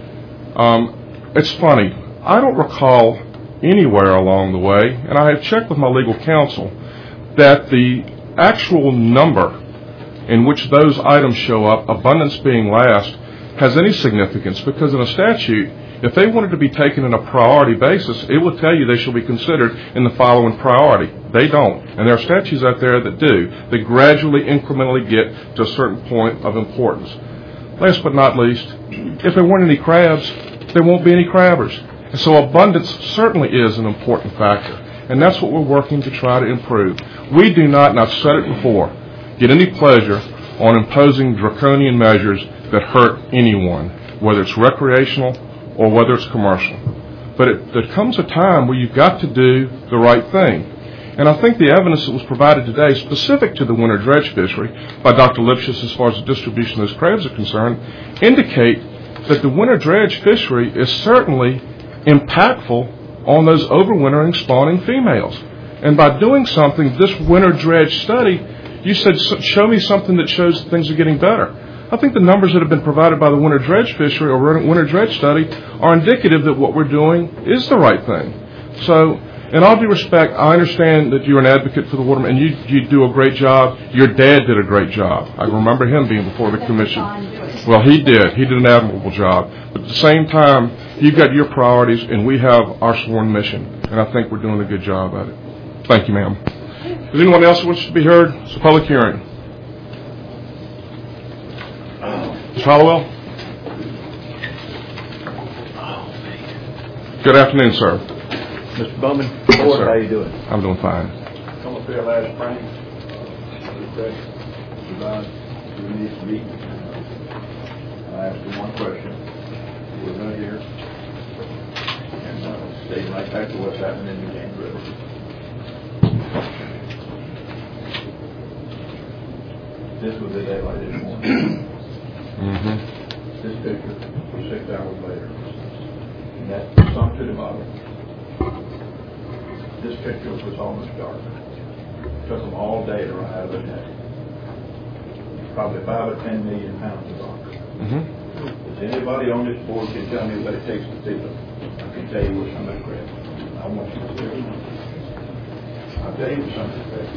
Um, it's funny. I don't recall anywhere along the way, and I have checked with my legal counsel, that the actual number in which those items show up, abundance being last, has any significance, because in a statute, if they wanted to be taken on a priority basis, it would tell you they shall be considered in the following priority. They don't. And there are statutes out there that do. They gradually, incrementally get to a certain point of importance. Last but not least, if there weren't any crabs, there won't be any crabbers. And so abundance certainly is an important factor. And that's what we're working to try to improve. We do not, and I've said it before, get any pleasure on imposing draconian measures that hurt anyone, whether it's recreational or whether it's commercial. But it, there comes a time where you've got to do the right thing. And I think the evidence that was provided today, specific to the winter dredge fishery, by Doctor Lipschitz as far as the distribution of those crabs are concerned, indicate that the winter dredge fishery is certainly impactful on those overwintering spawning females. And by doing something, this winter dredge study, you said, show me something that shows things are getting better. I think the numbers that have been provided by the winter dredge fishery or winter dredge study are indicative that what we're doing is the right thing. So, in all due respect, I understand that you're an advocate for the watermen, and you, you do a great job. Your dad did a great job. I remember him being before the commission. Well, he did. He did an admirable job. But at the same time, you've got your priorities, and we have our sworn mission. And I think we're doing a good job at it. Thank you, ma'am. Is anyone else who wants to be heard? It's a public hearing. Mister Hollowell? Good afternoon, sir. Mister Bowman, Yes, Board, sir. how you doing? I'm doing fine. Come up here last spring. We need to meet. I asked him one question. We're not here. And uh, stayed right back to what's happening in the James River. This was the daylight this morning. Mm-hmm. This picture was six hours later. And that sunk to the bottom. This picture was almost dark. It took them all day to run out of the net. Probably five or ten million pounds of rock. Mm-hmm. Does anybody on this board can tell me what it takes to see them? I can tell you what's on that crab. I want you to tell me. I'll tell you what's on that crab.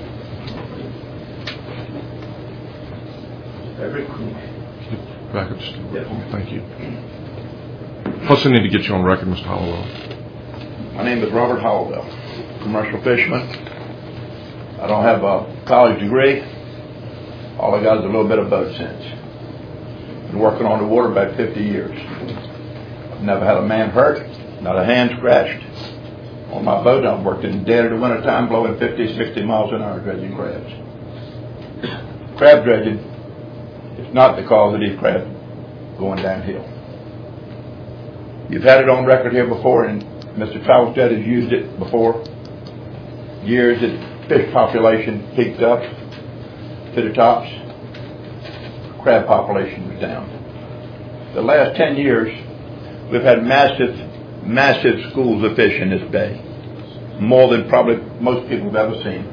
Every crew. Back up just a little Yes. bit. Thank you. Plus, I need to get you on record, Mister Hollowell. My name is Robert Hollowell, commercial fisherman. I don't have a college degree. All I got is a little bit of boat sense. Been working on the water about fifty years. I've never had a man hurt, not a hand scratched. On my boat, I've worked in the dead of the winter time, blowing fifty, sixty miles an hour dredging crabs. Crab dredging is not the cause of these crabs going downhill. You've had it on record here before, and Mister Travelstead has used it before. Years that fish population peaked up to the tops, crab population was down. The last ten years, we've had massive, massive schools of fish in this bay, more than probably most people have ever seen.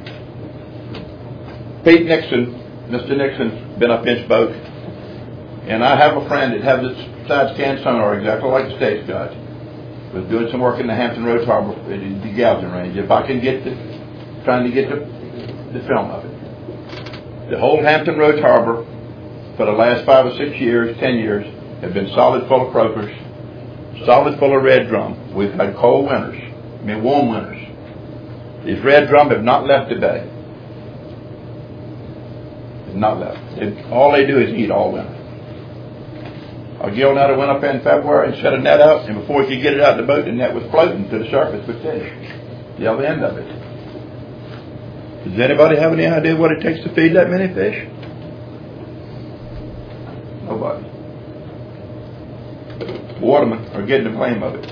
Pete Nixon, Mister Nixon's been up in his boat, and I have a friend that has this side scan sonar exactly like the States got. Was doing some work in the Hampton Roads Harbor, the Galveston Range. If I can get the, trying to get the, the film of it. The whole Hampton Roads Harbor, for the last five or six years, ten years, have been solid full of croakers, solid full of red drum. We've had cold winters, I mean warm winters. These red drum have not left today. Have not left. It, all they do is eat all winter. A gill netter went up in February and set a net out, and before he could get it out of the boat, the net was floating to the surface with fish. The other end of it. Does anybody have any idea what it takes to feed that many fish? Nobody. Watermen are getting the blame of it.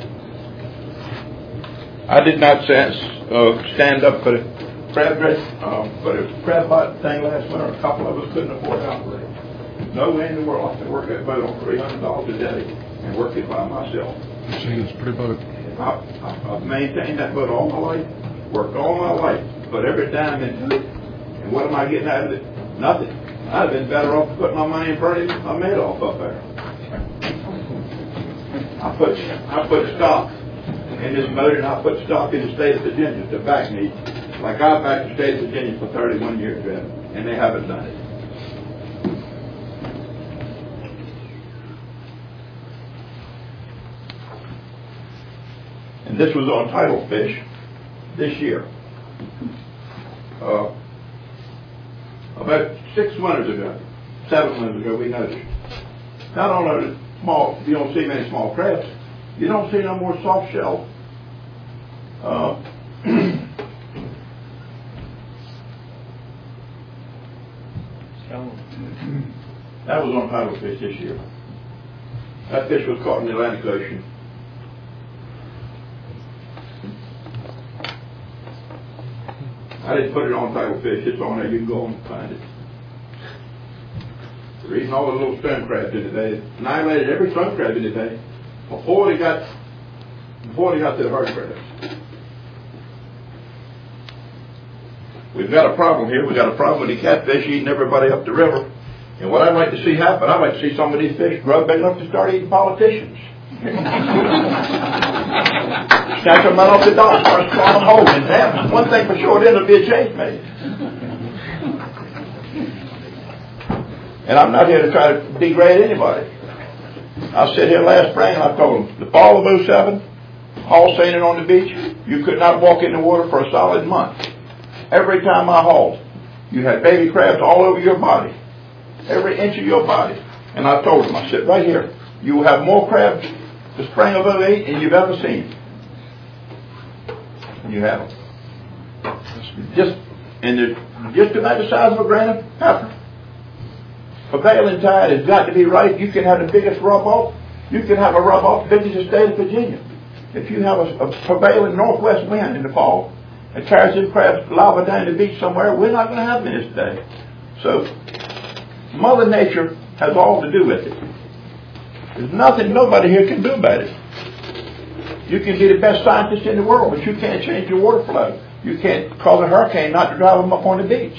I did not sense, uh, stand up for the crab dress, um, for the crab pot thing last winter. A couple of us couldn't afford to operate. No way in the world I could work that boat on three hundred dollars a day and work it by myself. You've seen this pretty boat. I, I, I've maintained that boat all my life, worked all my life, put every dime into it, and what am I getting out of it? Nothing. I'd have been better off putting my money in front of my Madoff up there. I put I put stock in this boat, and I put stock in the state of Virginia to back me, like I backed the state of Virginia for thirty-one years, and they haven't done it. And this was on tidal fish this year. Uh, about six winters ago, seven winters ago, we noticed. Not only small, you don't see many small crabs, you don't see no more soft shell. Uh, that was on tidal fish this year. That fish was caught in the Atlantic Ocean. I didn't put it on tidal fish. It's on there. You can go and find it. The reason all the little stone crabs in today annihilated every stone crab in today before they got before they got to the hard crabs. We've got a problem here. We've got a problem with the catfish eating everybody up the river. And what I'd like to see happen, I'd like to see some of these fish grow big enough to start eating politicians. Snatch them out off the dock, start clawing them whole. And damn, one thing for sure, then there'll be a change made. And I'm not here to try to degrade anybody. I sit here last spring and I told them, the fall of oh seven, haul seining on the beach, you could not walk in the water for a solid month. Every time I hauled, you had baby crabs all over your body. Every inch of your body. And I told them, I said, right here, you will have more crabs the spring of oh eight than you've ever seen. And you have them. Just, and they're just about the size of a grain of pepper. Prevailing tide has got to be right. You can have the biggest rub-off. You can have a rub-off big as the state of Virginia. If you have a, a prevailing northwest wind in the fall, it carries these crabs lava down the beach somewhere, we're not going to have them this day. So, Mother Nature has all to do with it. There's nothing nobody here can do about it. You can be the best scientist in the world, but you can't change the water flow. You can't cause a hurricane not to drive them up on the beach.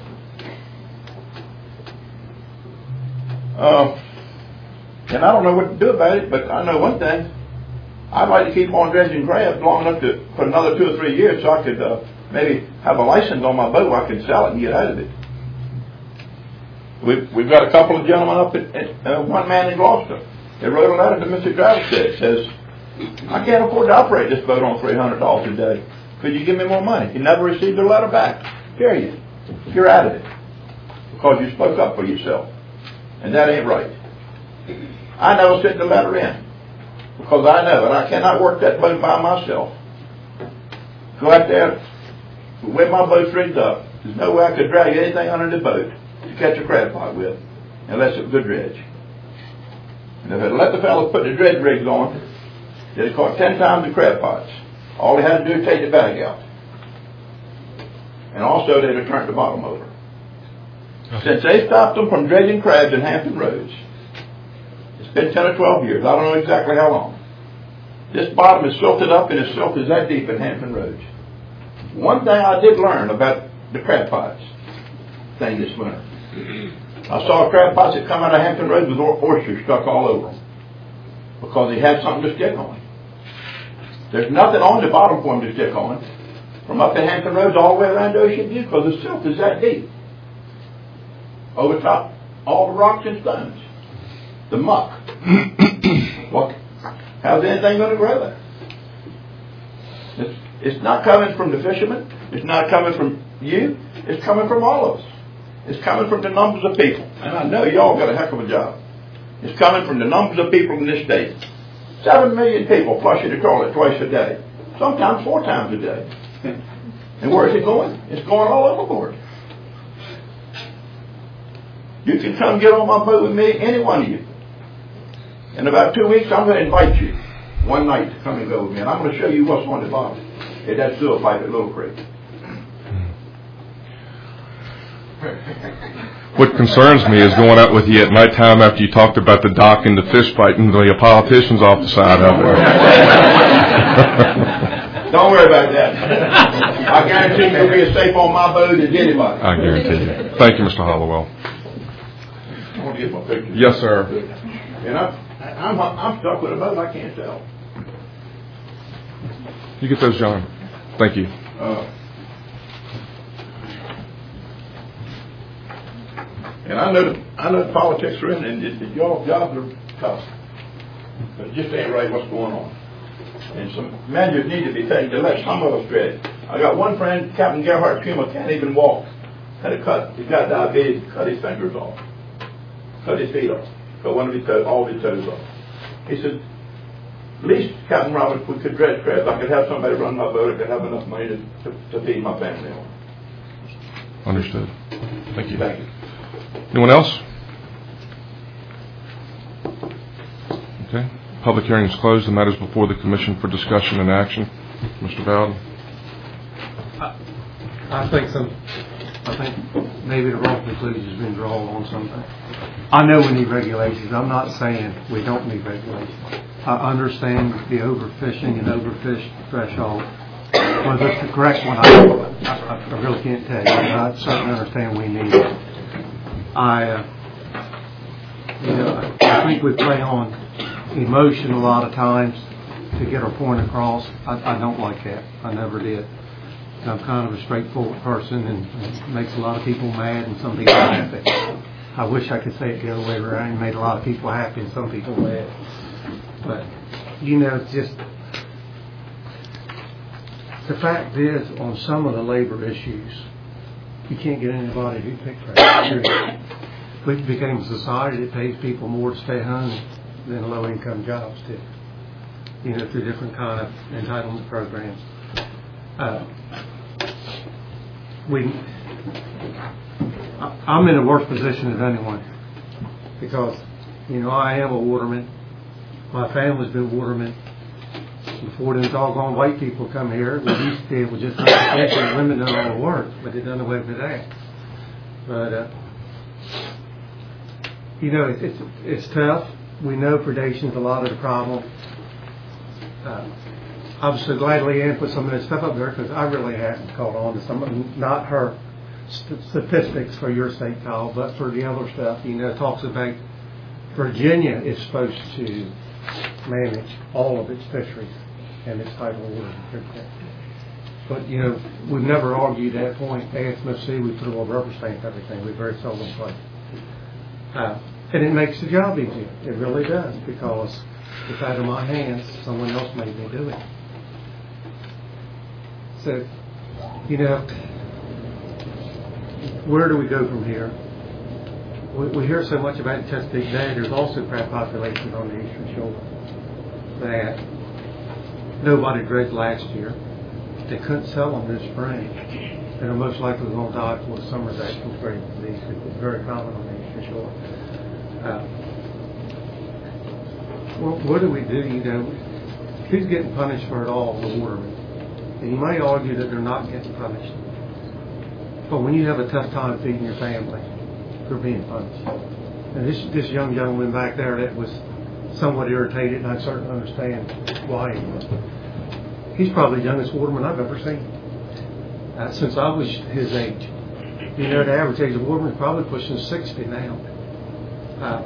Uh, and I don't know what to do about it, but I know one thing. I'd like to keep on dredging crabs long enough to for another two or three years so I could uh, maybe have a license on my boat where I could sell it and get out of it. We've, we've got a couple of gentlemen up at, at uh, one man in Gloucester. They wrote a letter to Mister Travis that says, I can't afford to operate this boat on three hundred dollars a day. Could you give me more money? He never received a letter back. Period. You're out of it. Because you spoke up for yourself. And that ain't right. I never sent the letter in. Because I know that I cannot work that boat by myself. Go out there, when my boat's rigged up, there's no way I could drag anything under the boat to catch a crab pot with, unless it was a dredge. And if I'd let the fellas put the dredge rigs on, they'd have caught ten times the crab pots. All they had to do is take the bag out. And also they'd have turned the bottom over. Since they stopped them from dredging crabs in Hampton Roads, it's been ten or twelve years, I don't know exactly how long. This bottom is silted up and the silt is that deep in Hampton Roads. One thing I did learn about the crab pots thing this winter. I saw crab pots that come out of Hampton Roads with oysters stuck all over them. Because they had something to stick on. There's nothing on the bottom for them to stick on. From up in Hampton Roads all the way around Ocean View because the silt is that deep. Over top all the rocks and stones. The muck. What? How's anything going to grow there? It's, it's not coming from the fishermen. It's not coming from you. It's coming from all of us. It's coming from the numbers of people. And I know y'all got a heck of a job. It's coming from the numbers of people in this state. Seven million people flushing the toilet twice a day. Sometimes four times a day. And where is it going? It's going all overboard. You can come get on my boat with me, any one of you. In about two weeks, I'm going to invite you one night to come and go with me. And I'm going to show you what's on the bottom. It has still pipe at Little Creek. What concerns me is going out with you at nighttime after you talked about the dock and the fish fight and the politicians off the side of it. Don't worry about that. I guarantee you'll be as safe on my boat as anybody. I guarantee you. Thank you, Mister Hollowell. I want to get my picture. Yes, sir. And I'm, I'm, I'm stuck with a boat I can't sell. You get those, John. Thank you. Uh, and I know, I know the politics are in, and it, it, y'all jobs are tough. But it just ain't right what's going on. And some measures need to be taken to let some of us tread. I got one friend, Captain Gerhard Kuma, can't even walk. Had a cut. He's got diabetes. Cut his fingers off. Cut his feet off. Cut one of his toes, all of his toes off. He said, at least, Captain Roberts, we could dredge crabs. I could have somebody run my boat. I could have enough money to, to, to feed my family on. Understood. Thank you. Thank you. Anyone else? Okay. Public hearing is closed. The matter is before the Commission for discussion and action. Mister Bowden. I think some, I think maybe the wrong conclusion has been drawn on something. I know we need regulations. I'm not saying we don't need regulations. I understand the overfishing and overfish threshold. Whether it's the correct one, I, I, I really can't tell you. I certainly understand we need it. I, uh, you know, I think we play on emotion a lot of times to get our point across. I, I don't like that. I never did. I'm kind of a straightforward person, and it makes a lot of people mad and some people happy. I wish I could say it the other way around. It made a lot of people happy and some people mad. But, you know, just the fact is, on some of the labor issues, you can't get anybody to pick crap. We became a society that pays people more to stay home than low-income jobs do. You know, through different kind of entitlement programs. Uh, we, I, I'm in a worse position than anyone because, you know, I am a waterman. My family's been watermen. Before them doggone white people come here, we used to be able to just let women do all the work, but they done away with that. But, uh, you know, it's, it's, it's tough. We know predation's a lot of the problem. Uh, I was so glad Leanne put some of that stuff up there because I really hadn't caught on to some, not her st- statistics for your state, Kyle, but for the other stuff. You know, it talks about Virginia is supposed to manage all of its fisheries and its tidal water. But, you know, we've never argued that point. A S M F C, we put a little rubber stamp everything. We very seldom play. Uh, and it makes the job easier. It really does, because it's out of my hands. Someone else made me do it. So, you know, where do we go from here? We, we hear so much about Chesapeake Bay. There's also crab populations on the eastern shore that nobody dredged last year. They couldn't sell them this spring. And they're most likely going to die for the summer's actual grave disease. It's very common on the eastern shore. Uh, well, what do we do? You know, who's getting punished for it all? The watermen. And you may argue that they're not getting punished. But when you have a tough time feeding your family, they're being punished. And this this young gentleman back there that was somewhat irritated, and I certainly understand why he was. He's probably the youngest waterman I've ever seen. Uh, since I was his age. You know, the average age of waterman is probably pushing sixty now. Uh,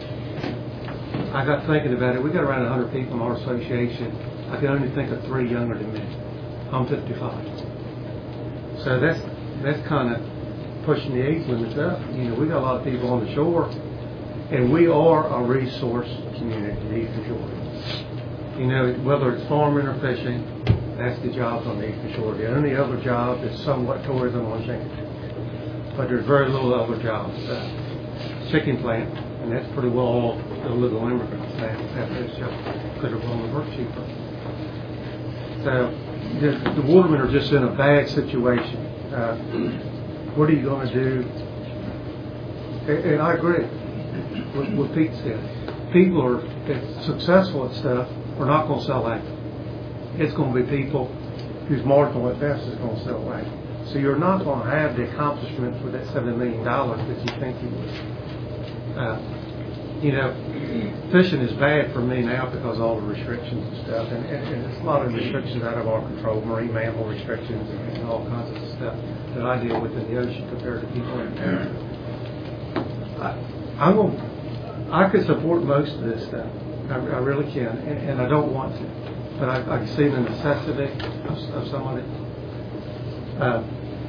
I got thinking about it. We got around one hundred people in our association. I can only think of three younger than me. I'm fifty-five. So that's that's kind of pushing the age limits up. You know, we got a lot of people on the shore, and we are a resource community, the Eastern Shore. You know, whether it's farming or fishing, that's the jobs on the Eastern Shore. The only other job is somewhat tourism on Jenkins. But there's very little other jobs. Uh, chicken plant, and that's pretty well all the little immigrants now have those jobs because they're willing to work cheaper. So the, the watermen are just in a bad situation. Uh, what are you going to do? And, and I agree with what Pete said. People are that's successful at stuff are not going to sell that. It's going to be people whose marginal at best is going to sell that. So you're not going to have the accomplishments with that seven million dollars that you think you would. Uh, you know, fishing is bad for me now because of all the restrictions and stuff, and, and, and it's a lot of restrictions out of our control, marine mammal restrictions and, and all kinds of stuff that I deal with in the ocean compared to people in town. I, I'm going, I could support most of this stuff. I, I really can, and, and I don't want to, but I, I see the necessity of, of some of it. Uh,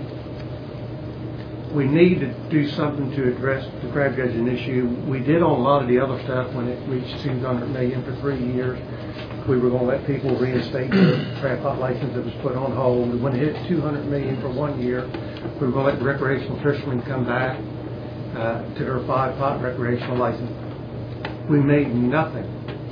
we need to do something to address the crab judging issue. We did on a lot of the other stuff when it reached two hundred million for three years. We were going to let people reinstate the crab pot license that was put on hold. When it hit two hundred million for one year, we were going to let the recreational fishermen come back uh, to their five pot recreational license. We made nothing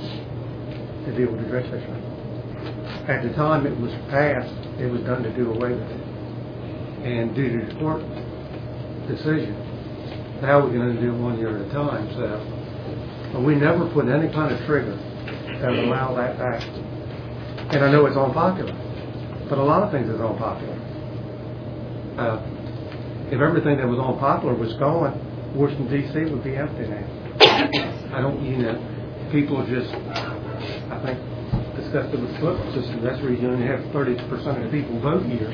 to deal with the dredge fishermen. At the time it was passed, it was done to do away with it. And due to the court decision, now we're going to do it one year at a time. So but we never put any kind of trigger that would allow that back. And I know it's unpopular, but a lot of things is unpopular. Uh, if everything that was unpopular was gone, Washington, D C would be empty now. I don't, you know, people are just, I think, disgusted with the political system. That's the reason you only have thirty percent of the people vote years.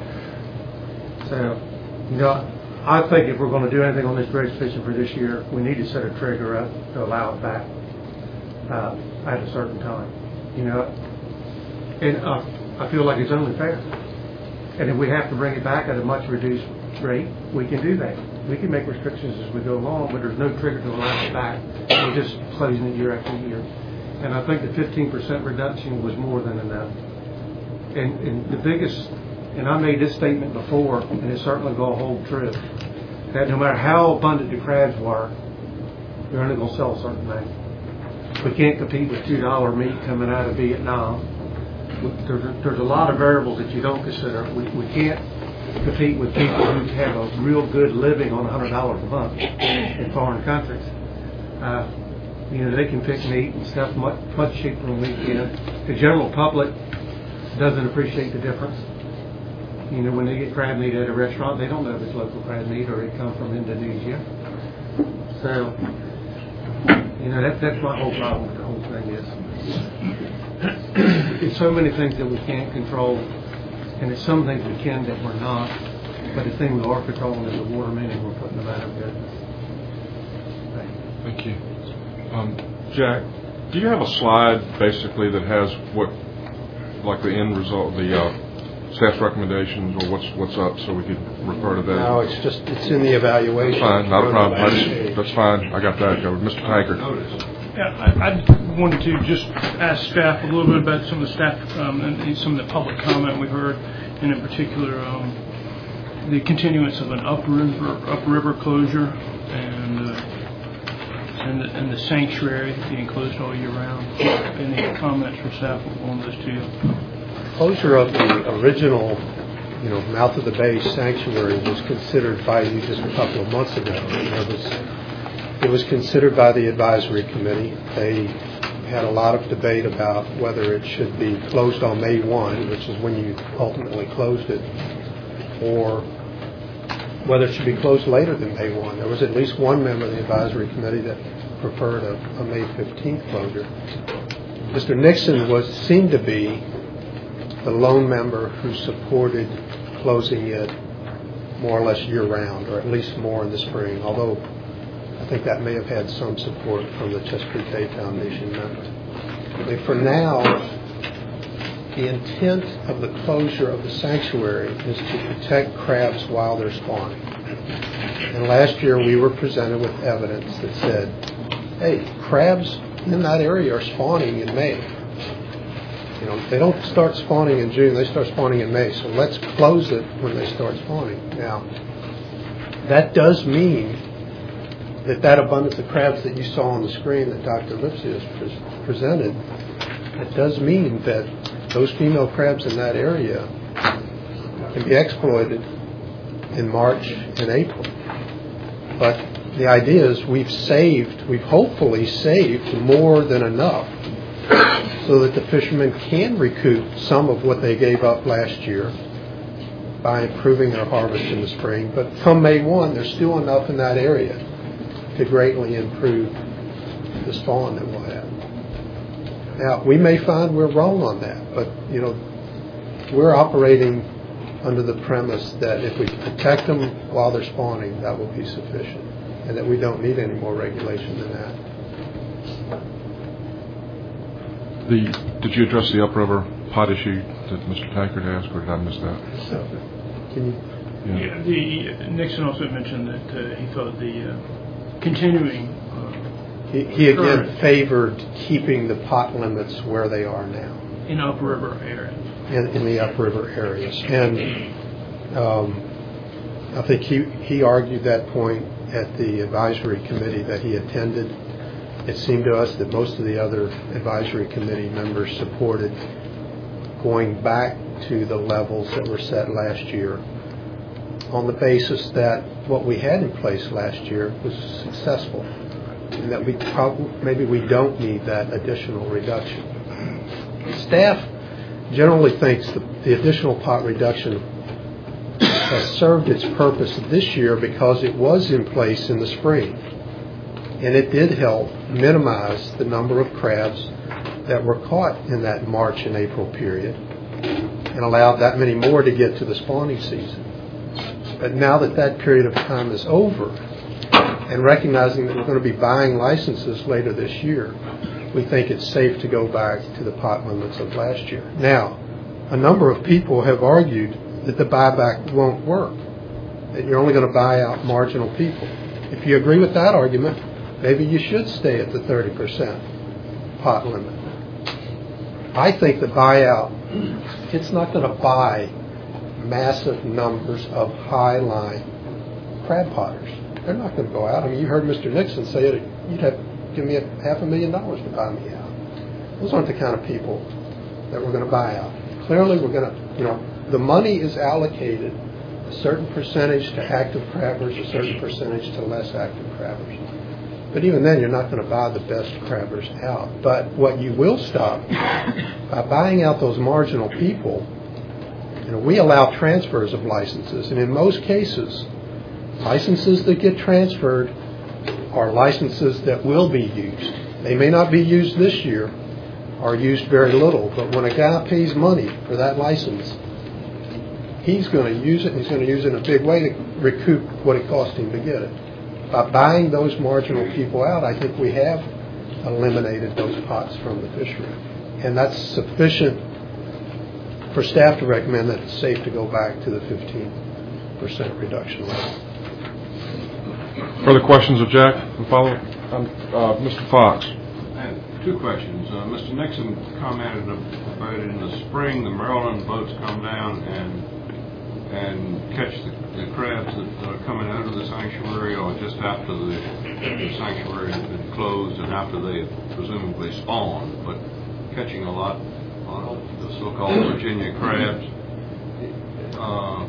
So, you know, I think if we're going to do anything on this dredge fishing for this year, we need to set a trigger up to allow it back uh, at a certain time. You know, and uh, I feel like it's only fair. And if we have to bring it back at a much reduced rate, we can do that. We can make restrictions as we go along, but there's no trigger to allow it back. We're just closing it year after year. And I think the fifteen percent reduction was more than enough. And, and the biggest, and I made this statement before, and it's certainly going to hold true, that no matter how abundant the crabs were, you're only going to sell a certain amount. We can't compete with two dollar meat coming out of Vietnam. There's a, there's a lot of variables that you don't consider. We, we can't compete with people who have a real good living on one hundred dollars a month in foreign countries. Uh, you know, they can pick meat and stuff much, much cheaper than we can. The general public doesn't appreciate the difference. You know, when they get crab meat at a restaurant, they don't know if it's local crab meat or it comes from Indonesia. So, you know, that, that's my whole problem with the whole thing is it's so many things that we can't control, and it's some things we can that we're not, but the thing we are controlling is the watermen, and we're putting them out of business. Thank you. Um, Jack, do you have a slide basically that has what, like the end result, the uh, staff's recommendations, or what's what's up, so we could refer to that? No, it's just, it's in the evaluation. That's fine, not a problem. I just, that's fine. I got that covered. Mister Tankard. Yeah, I, I wanted to just ask staff a little bit about some of the staff um, and some of the public comment we heard, and in particular um, the continuance of an upriver upriver closure and uh, and, the, and the sanctuary being closed all year round. Any comments from staff on those two? Closure of the original, you know, mouth of the bay sanctuary was considered by you just a couple of months ago. It was, it was considered by the advisory committee. They had a lot of debate about whether it should be closed on May first, which is when you ultimately closed it, or whether it should be closed later than May first. There was at least one member of the advisory committee that preferred a, a May fifteenth closure. Mister Nixon was seemed to be the lone member who supported closing it more or less year-round, or at least more in the spring, although I think that may have had some support from the Chesapeake Bay Foundation members. I mean, for now, the intent of the closure of the sanctuary is to protect crabs while they're spawning. And last year we were presented with evidence that said, hey, crabs in that area are spawning in May. You know, they don't start spawning in June, they start spawning in May, so let's close it when they start spawning. Now, that does mean that that abundance of crabs that you saw on the screen that Doctor Lipsy has pre- presented, it does mean that those female crabs in that area can be exploited in March and April. But the idea is we've saved, we've hopefully saved more than enough so that the fishermen can recoup some of what they gave up last year by improving their harvest in the spring. But come May first, there's still enough in that area to greatly improve the spawn that we'll have. Now, we may find we're wrong on that, but, you know, we're operating under the premise that if we protect them while they're spawning, that will be sufficient, and that we don't need any more regulation than that. The, did you address the upriver pot issue that Mister Tankard asked, or did I miss that? So, can you? Yeah. yeah the, Nixon also mentioned that uh, he thought the uh, continuing. Uh, he, he again favored keeping the pot limits where they are now. In upriver areas. In, in the upriver areas. And um, I think he, he argued that point at the advisory committee that he attended. It seemed to us that most of the other advisory committee members supported going back to the levels that were set last year on the basis that what we had in place last year was successful and that we probably, maybe we don't need that additional reduction. Staff generally thinks that the additional pot reduction has served its purpose this year because it was in place in the spring. And it did help minimize the number of crabs that were caught in that March and April period and allowed that many more to get to the spawning season. But now that that period of time is over, and recognizing that we're going to be buying licenses later this year, we think it's safe to go back to the pot limits of last year. Now, a number of people have argued that the buyback won't work, that you're only going to buy out marginal people. If you agree with that argument, maybe you should stay at the thirty percent pot limit. I think the buyout, it's not going to buy massive numbers of high-line crab potters. They're not going to go out. I mean, you heard Mister Nixon say it, you'd have to give me a half a million dollars to buy me out. Those aren't the kind of people that we're going to buy out. Clearly, we're going to, you know, the money is allocated a certain percentage to active crabbers, a certain percentage to less active crabbers. But even then, you're not going to buy the best crabbers out. But what you will stop by buying out those marginal people, you know, we allow transfers of licenses, and in most cases, licenses that get transferred are licenses that will be used. They may not be used this year or used very little, but when a guy pays money for that license, he's going to use it, and he's going to use it in a big way to recoup what it cost him to get it. By buying those marginal people out, I think we have eliminated those pots from the fishery. And that's sufficient for staff to recommend that it's safe to go back to the fifteen percent reduction level. Further questions of Jack and follow? Um, uh, Mister Fox. I have two questions. Uh, Mister Nixon commented about it in the spring. The Maryland boats come down and and catch the, the crabs that are coming out of the sanctuary, or just after the, the sanctuary has been closed and after they presumably spawn, but catching a lot of the so-called Virginia crabs. Uh,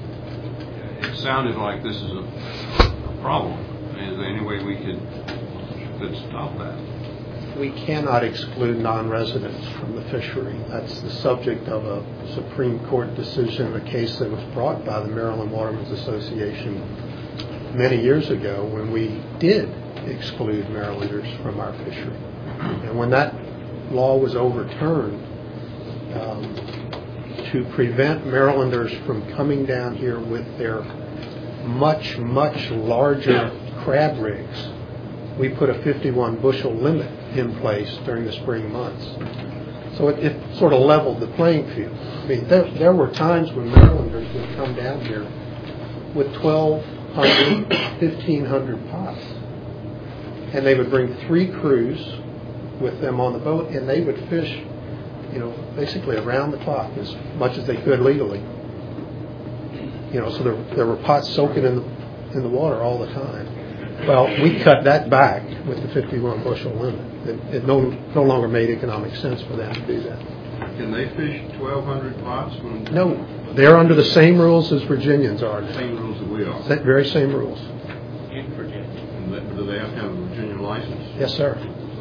it sounded like this is a problem. Is there any way we could could stop that? We cannot exclude non-residents from the fishery. That's the subject of a Supreme Court decision, a case that was brought by the Maryland Watermen's Association many years ago when we did exclude Marylanders from our fishery. And when that law was overturned, um, to prevent Marylanders from coming down here with their much, much larger crab rigs, we put a fifty-one bushel limit in place during the spring months. So it, it sort of leveled the playing field. I mean, there, there were times when Marylanders would come down here with twelve hundred, fifteen hundred pots. And they would bring three crews with them on the boat, and they would fish you know, basically around the clock as much as they could legally. You know, so there, there were pots soaking in the, in the water all the time. Well, we cut that back with the fifty-one bushel limit. It, it no, no longer made economic sense for them to do that. Can they fish twelve hundred pots? When No, they're under the same rules as Virginians are now. Same rules that we are. Sa- Very same rules. In Virginia. And they- do they have to have a Virginia license? Yes, sir.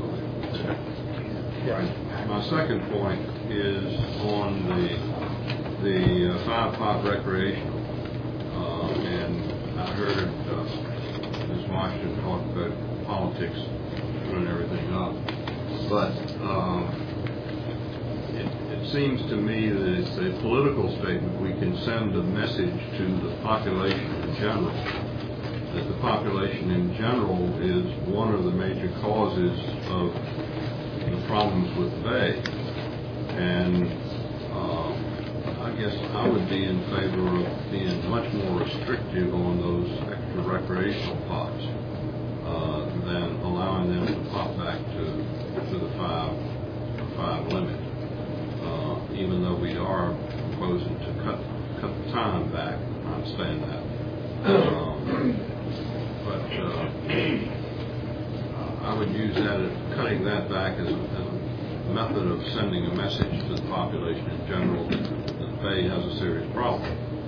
Right. My second point is on the the uh, five pot recreational, uh, and I heard uh, Miz Washington talk about politics screwing everything up, but um, it, it seems to me that it's a political statement. We can send a message to the population in general that the population in general is one of the major causes of the problems with the bay, and uh, I guess I would be in favor of being much more restrictive on those extra recreational pots uh, than allowing them to pop back to to the five five limit. Uh, even though we are proposing to cut cut the time back, I understand that, um, but. Uh, I would use that as cutting that back as a, as a method of sending a message to the population in general that the bay has a serious problem.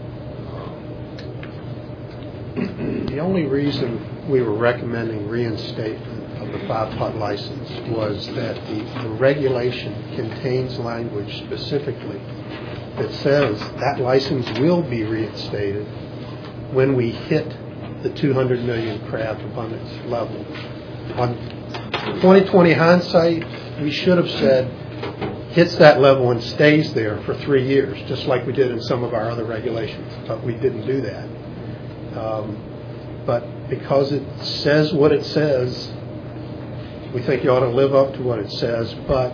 Um, the only reason we were recommending reinstatement of the five-pot license was that the, the regulation contains language specifically that says that license will be reinstated when we hit the two hundred million crab abundance level. On twenty twenty hindsight, we should have said hits that level and stays there for three years, just like we did in some of our other regulations, but we didn't do that. Um, but because it says what it says, we think you ought to live up to what it says, but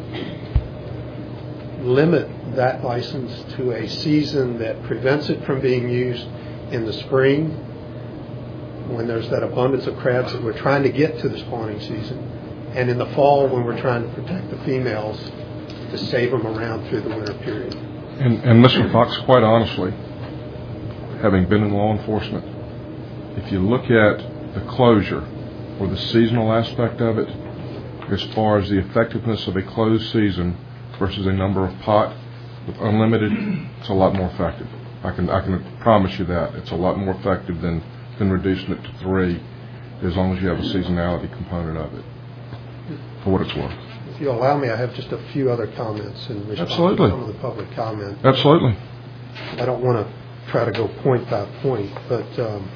limit that license to a season that prevents it from being used in the spring, when there's that abundance of crabs that we're trying to get to the spawning season, and in the fall when we're trying to protect the females to save them around through the winter period. And, and Mister Fox, quite honestly, having been in law enforcement, if you look at the closure or the seasonal aspect of it, as far as the effectiveness of a closed season versus a number of pot with unlimited, it's a lot more effective. I can I can promise you that. It's a lot more effective than than reducing it to three, as long as you have a seasonality component of it, for what it's worth. If you allow me, I have just a few other comments in response Absolutely. to some of the public comment. Absolutely. I don't want to try to go point by point, but um,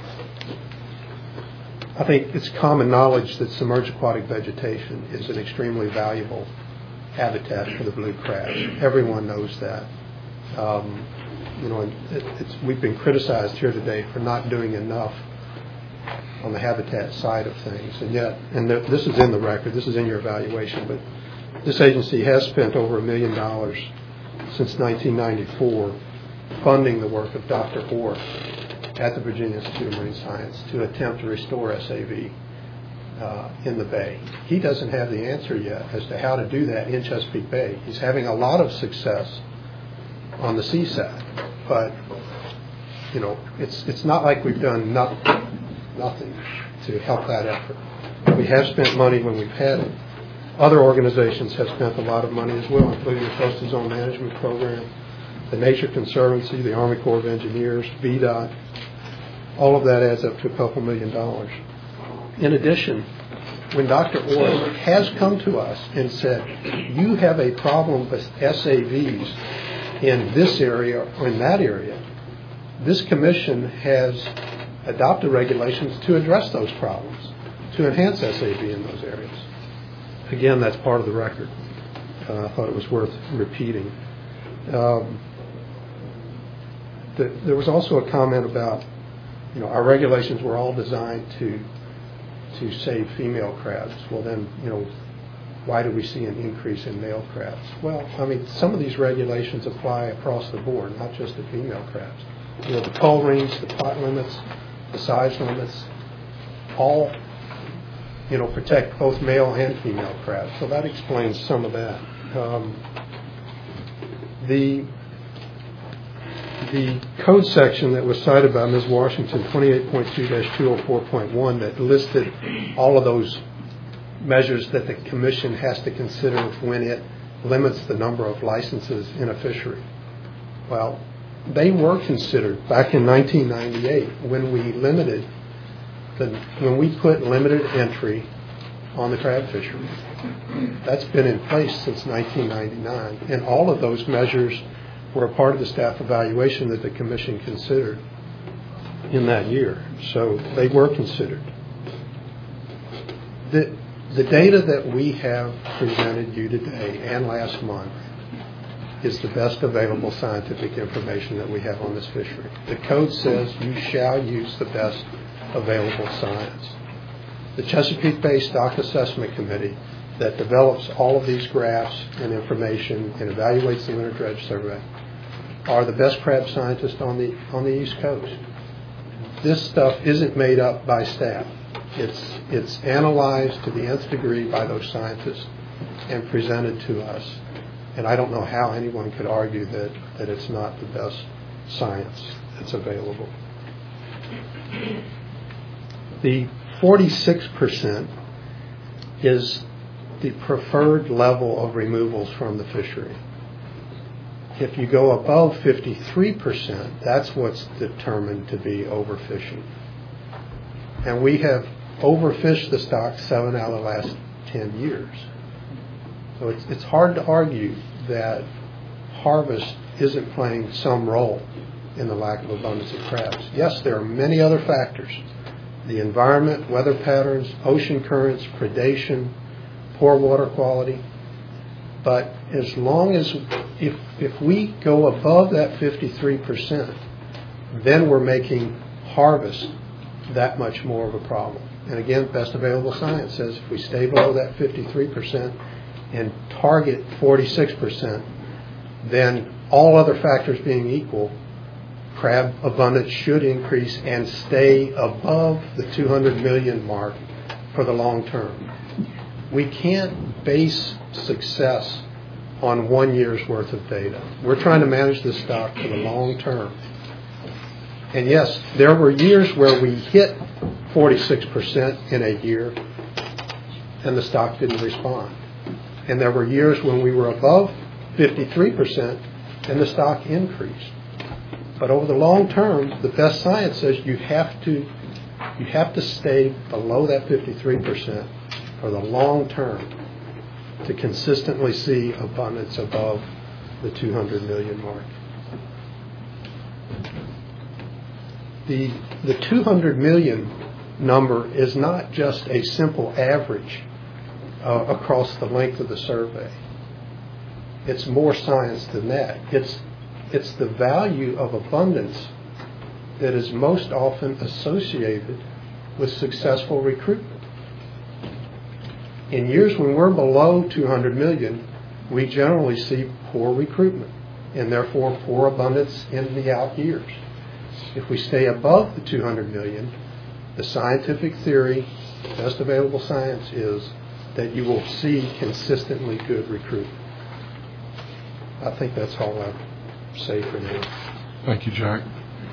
I think it's common knowledge that submerged aquatic vegetation is an extremely valuable habitat for the blue crab. Everyone knows that. Um, you know, it, it's, we've been criticized here today for not doing enough on the habitat side of things, and yet, and th- this is in the record, this is in your evaluation, but this agency has spent over a million dollars since nineteen ninety-four funding the work of Doctor Orr at the Virginia Institute of Marine Science to attempt to restore S A V uh, in the bay. He doesn't have the answer yet as to how to do that in Chesapeake Bay. He's having a lot of success on the seaside, but you know, it's it's not like we've done not, nothing to help that effort. We have spent money when we've had it. Other organizations have spent a lot of money as well, including the Coastal Zone Management Program, the Nature Conservancy, the Army Corps of Engineers, V DOT. All of that adds up to a couple million dollars. In addition, when Doctor Orr has come to us and said, you have a problem with S A Vs in this area or in that area, this commission has adopted regulations to address those problems, to enhance S A V in those areas. Again, that's part of the record. Uh, I thought it was worth repeating. Um, the, there was also a comment about, you know, our regulations were all designed to to save female crabs. Well, then, you know, why do we see an increase in male crabs? Well, I mean, some of these regulations apply across the board, not just to female crabs. You know, the cull rings, the pot limits, the size limits, all, you know, protect both male and female crabs. So that explains some of that. Um, The the code section that was cited by Miz Washington, twenty-eight point two dash two oh four point one, that listed all of those measures that the commission has to consider when it limits the number of licenses in a fishery. Well, they were considered back in nineteen ninety-eight when we limited the, when we put limited entry on the crab fishery. That's been in place since nineteen ninety-nine, and all of those measures were a part of the staff evaluation that the commission considered in that year. So they were considered. The, the data that we have presented you today and last month is the best available scientific information that we have on this fishery. The code says you shall use the best available science. The Chesapeake Bay Stock Assessment Committee that develops all of these graphs and information and evaluates the winter dredge survey are the best crab scientists on the on the East Coast. This stuff isn't made up by staff. It's it's analyzed to the nth degree by those scientists and presented to us. And I don't know how anyone could argue that, that it's not the best science that's available. The forty-six percent is the preferred level of removals from the fishery. If you go above fifty-three percent, that's what's determined to be overfishing. And we have overfished the stock seven out of the last ten years. So it's, it's hard to argue that harvest isn't playing some role in the lack of abundance of crabs. Yes, there are many other factors. The environment, weather patterns, ocean currents, predation, poor water quality. But as long as, if, if we go above that fifty-three percent, then we're making harvest that much more of a problem. And again, best available science says if we stay below that fifty-three percent and target forty-six percent, then all other factors being equal, crab abundance should increase and stay above the two hundred million mark for the long term. We can't base success on one year's worth of data. We're trying to manage this stock for the long term. And yes, there were years where we hit forty-six percent in a year and the stock didn't respond. And there were years when we were above fifty-three percent and the stock increased. But over the long term, the best science says you have to you have to stay below that fifty-three percent for the long term to consistently see abundance above the two hundred million mark. The the two hundred million number is not just a simple average uh, across the length of the survey. It's more science than that. It's it's the value of abundance that is most often associated with successful recruitment. In years when we're below two hundred million, we generally see poor recruitment and therefore poor abundance in the out years. If we stay above the two hundred million, the scientific theory, best available science is that you will see consistently good recruitment. I think that's all I say for now. Thank you, Jack.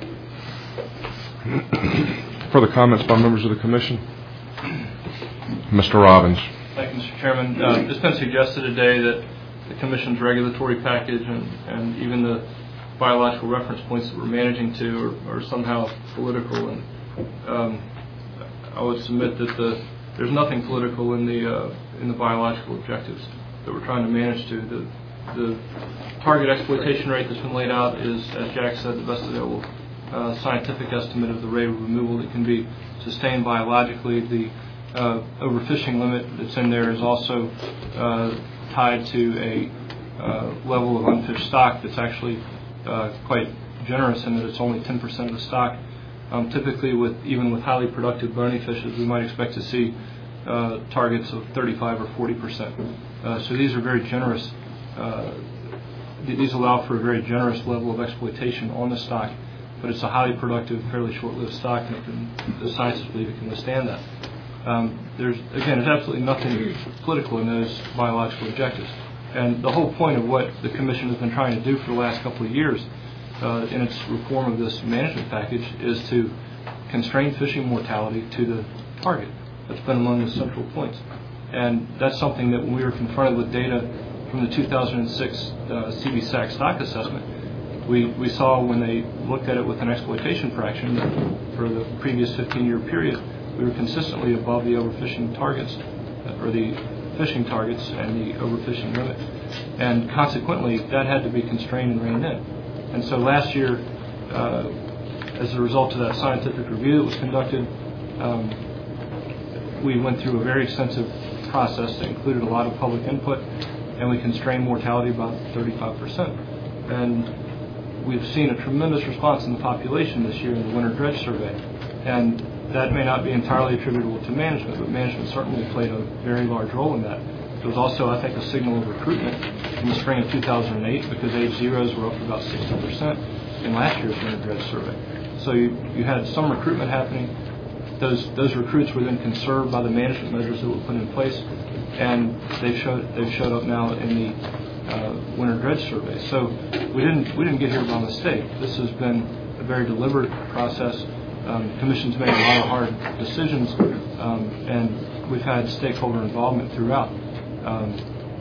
Further comments by members of the commission? Mister Robbins. Thank you, Mister Chairman. Uh, it's been suggested today that the Commission's regulatory package and, and even the biological reference points that we're managing to are, are somehow political. And um, I would submit that the, there's nothing political in the uh, in the biological objectives that we're trying to manage to. The, the target exploitation rate that's been laid out is, as Jack said, the best available uh, scientific estimate of the rate of removal that can be sustained biologically. The uh, overfishing limit that's in there is also uh, tied to a uh, level of unfished stock that's actually uh, quite generous in that it's only ten percent of the stock. Um, typically, with even with highly productive bony fishes, we might expect to see uh, targets of thirty-five or forty percent. Uh, so these are very generous. Uh, these allow for a very generous level of exploitation on the stock, but it's a highly productive, fairly short-lived stock, and it can, the scientists believe it can withstand that. Um, there's again, there's absolutely nothing political in those biological objectives. And the whole point of what the Commission has been trying to do for the last couple of years uh, in its reform of this management package is to constrain fishing mortality to the target. That's been among the central points. And that's something that when we were confronted with data from the two thousand six uh, C B S A C stock assessment, we, we saw when they looked at it with an exploitation fraction that for the previous fifteen-year period, we were consistently above the overfishing targets, or the fishing targets and the overfishing limit. And consequently, that had to be constrained and reined in. And so last year, uh, as a result of that scientific review that was conducted, um, we went through a very extensive process that included a lot of public input, and we constrained mortality by thirty-five percent. And we've seen a tremendous response in the population this year in the winter dredge survey. And that may not be entirely attributable to management, but management certainly played a very large role in that. It was also, I think, a signal of recruitment in the spring of two thousand eight, because age zeros were up about sixty percent in last year's winter dredge survey. So you, you had some recruitment happening. Those those recruits were then conserved by the management measures that were put in place, and they've showed they've showed up now in the uh, winter dredge survey. So we didn't we didn't get here by mistake. This has been a very deliberate process. Um, commission's made a lot of hard decisions, um, and we've had stakeholder involvement throughout. Um,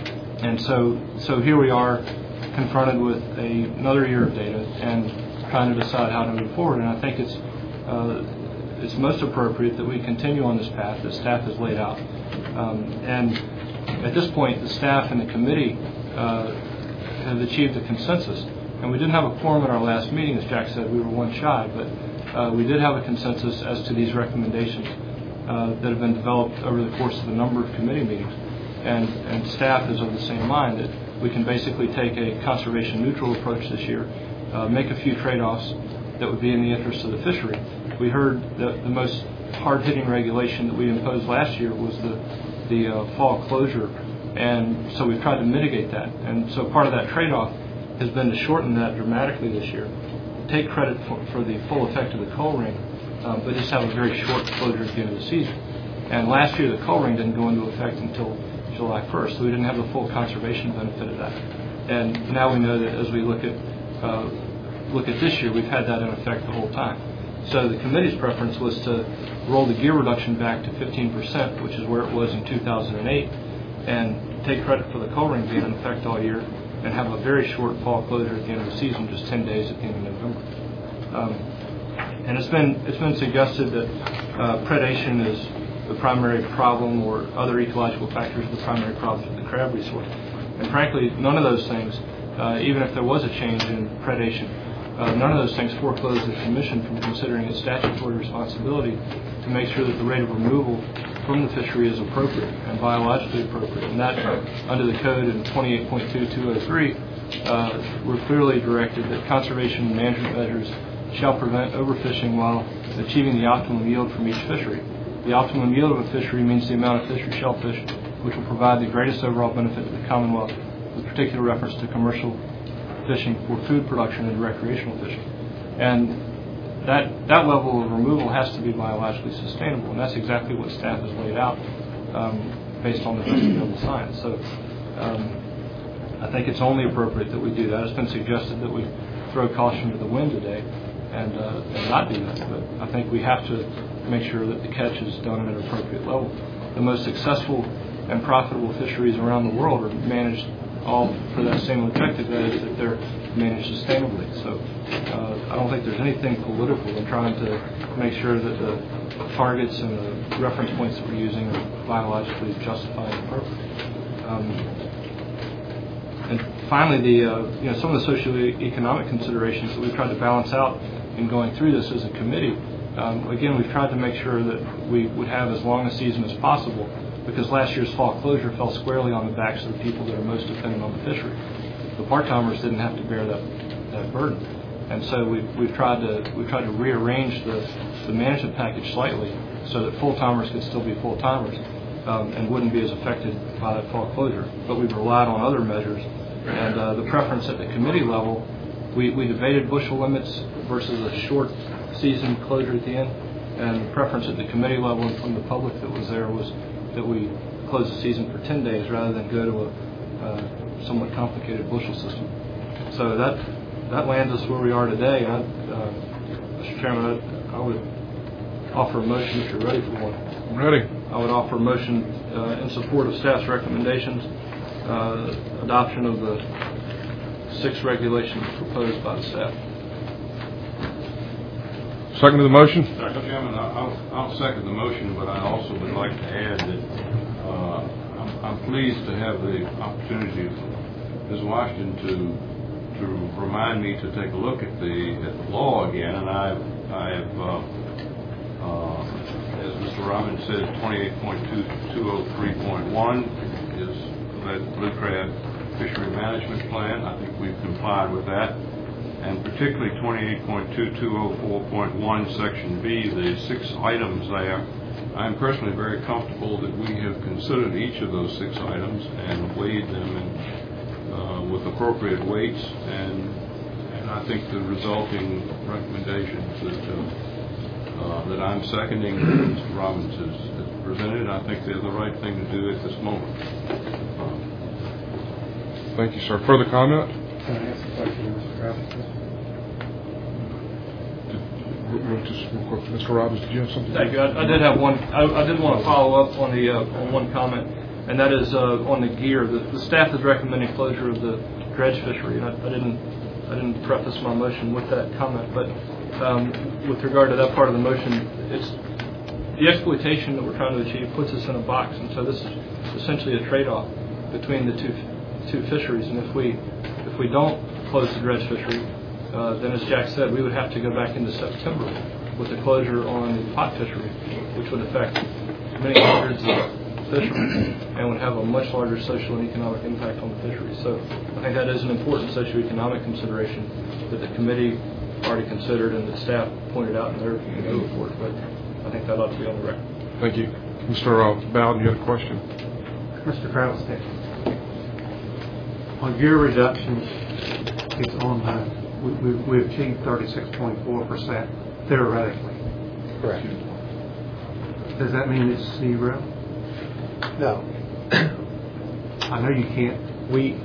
and so so here we are, confronted with a, another year of data and trying to decide how to move forward. And I think it's uh, it's most appropriate that we continue on this path that staff has laid out. Um, and at this point, the staff and the committee uh, have achieved a consensus. And we didn't have a quorum at our last meeting, as Jack said, we were one shy, but uh, we did have a consensus as to these recommendations uh, that have been developed over the course of a number of committee meetings. And, and staff is of the same mind that we can basically take a conservation neutral approach this year, uh, make a few trade-offs that would be in the interest of the fishery. We heard that the most hard-hitting regulation that we imposed last year was the, the uh, fall closure, and so we've tried to mitigate that. And so part of that trade-off has been to shorten that dramatically this year, take credit for, for the full effect of the cull ring, um, but just have a very short closure at the end of the season. And last year the cull ring didn't go into effect until July first, so we didn't have the full conservation benefit of that. And now we know that as we look at uh, look at this year, we've had that in effect the whole time. So the committee's preference was to roll the gear reduction back to fifteen percent, which is where it was in two thousand eight, and take credit for the cull ring being in effect all year, and have a very short fall closure at the end of the season, just ten days at the end of November. Um, and it's been it's been suggested that uh, predation is the primary problem, or other ecological factors are the primary problems with the crab resource. And frankly, none of those things, uh, even if there was a change in predation, uh, none of those things foreclose the Commission from considering its statutory responsibility to make sure that the rate of removal from the fishery is appropriate and biologically appropriate. And that, under the code in twenty-eight point two two oh three, uh, we're clearly directed that conservation and management measures shall prevent overfishing while achieving the optimum yield from each fishery. The optimum yield of a fishery means the amount of fish or shellfish which will provide the greatest overall benefit to the Commonwealth, with particular reference to commercial fishing for food production and recreational fishing. And that that level of removal has to be biologically sustainable, and that's exactly what staff has laid out um, based on the best available science. So um, I think it's only appropriate that we do that. It's been suggested that we throw caution to the wind today and, uh, and not do that, but I think we have to make sure that the catch is done at an appropriate level. The most successful and profitable fisheries around the world are managed all for that same objective, that is that they're managed sustainably. So uh, I don't think there's anything political in trying to make sure that the targets and the reference points that we're using are biologically justified and appropriate. Um, and finally, the uh, you know some of the socioeconomic considerations that we've tried to balance out in going through this as a committee. Um, again, we've tried to make sure that we would have as long a season as possible, because last year's fall closure fell squarely on the backs of the people that are most dependent on the fishery. The part-timers didn't have to bear that, that burden. And so we've, we've tried to we've tried to rearrange the, the management package slightly so that full-timers could still be full-timers um, and wouldn't be as affected by that fall closure. But we've relied on other measures. And uh, the preference at the committee level, we, we debated bushel limits versus a short season closure at the end. And the preference at the committee level and from the public that was there was that we close the season for ten days rather than go to a, uh, somewhat complicated bushel system. So that that lands us where we are today. I, uh, Mister Chairman, I, I would offer a motion if you're ready for one. I'm ready. I would offer a motion uh, in support of staff's recommendations, uh, adoption of the six regulations proposed by the staff. Second to the motion? Mister Chairman, I'll, I'll second the motion, but I also would like to add that uh, I'm, I'm pleased to have the opportunity, Miz Washington, to to remind me to take a look at the at the law again, and I've I've uh, uh, as Mister Robbins said, twenty-eight point two oh three point one is the blue crab fishery management plan. I think we've complied with that. And particularly twenty-eight point two two oh four point one, Section B, the six items there, I'm personally very comfortable that we have considered each of those six items and weighed them in, uh, with appropriate weights, and and I think the resulting recommendations that uh, uh, that I'm seconding that Mister Robbins has, has presented, I think they're the right thing to do at this moment. Uh, Thank you, sir. Further comment? Can I ask a question, Mister Robinson? Just real quick, Mister Robbins, did you have something? Thank you. I, I did have one. I, I did want to follow up on the uh, on one comment, and that is uh, on the gear. The, the staff is recommending closure of the dredge fishery, and I, I didn't I didn't preface my motion with that comment, but um, with regard to that part of the motion, it's the exploitation that we're trying to achieve puts us in a box, and so this is essentially a trade-off between the two two fisheries. And if we if we don't close the dredge fishery, uh, then as Jack said, we would have to go back into September with the closure on the pot fishery, which would affect many hundreds of fishermen and would have a much larger social and economic impact on the fishery. So I think that is an important socioeconomic consideration that the committee already considered and the staff pointed out in their, in their report. But I think that ought to be on the record. Thank you. Mister Uh, Bowden, you had a question? Mister Kraustick, on gear reductions, it's on the, we, we, we achieved thirty-six point four percent theoretically. Correct. Does that mean it's zero? No. I know you can't. We,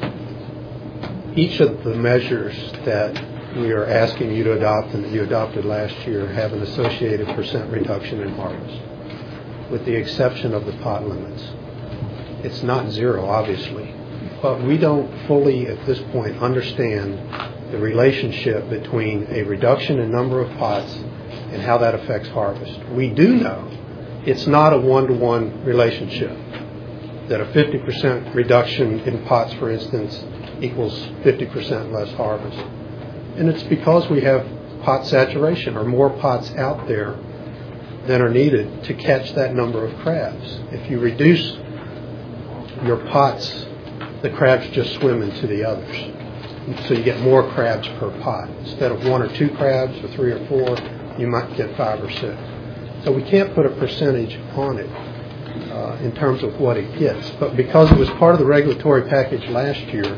each of the measures that we are asking you to adopt and that you adopted last year have an associated percent reduction in harvest, with the exception of the pot limits. It's not zero, obviously, but we don't fully at this point understand the relationship between a reduction in number of pots and how that affects harvest. We do know it's not a one-to-one relationship, that a fifty percent reduction in pots, for instance, equals fifty percent less harvest. And it's because we have pot saturation, or more pots out there than are needed to catch that number of crabs. If you reduce your pots, the crabs just swim into the others. So you get more crabs per pot. Instead of one or two crabs or three or four, you might get five or six. So we can't put a percentage on it uh, in terms of what it gets. But because it was part of the regulatory package last year,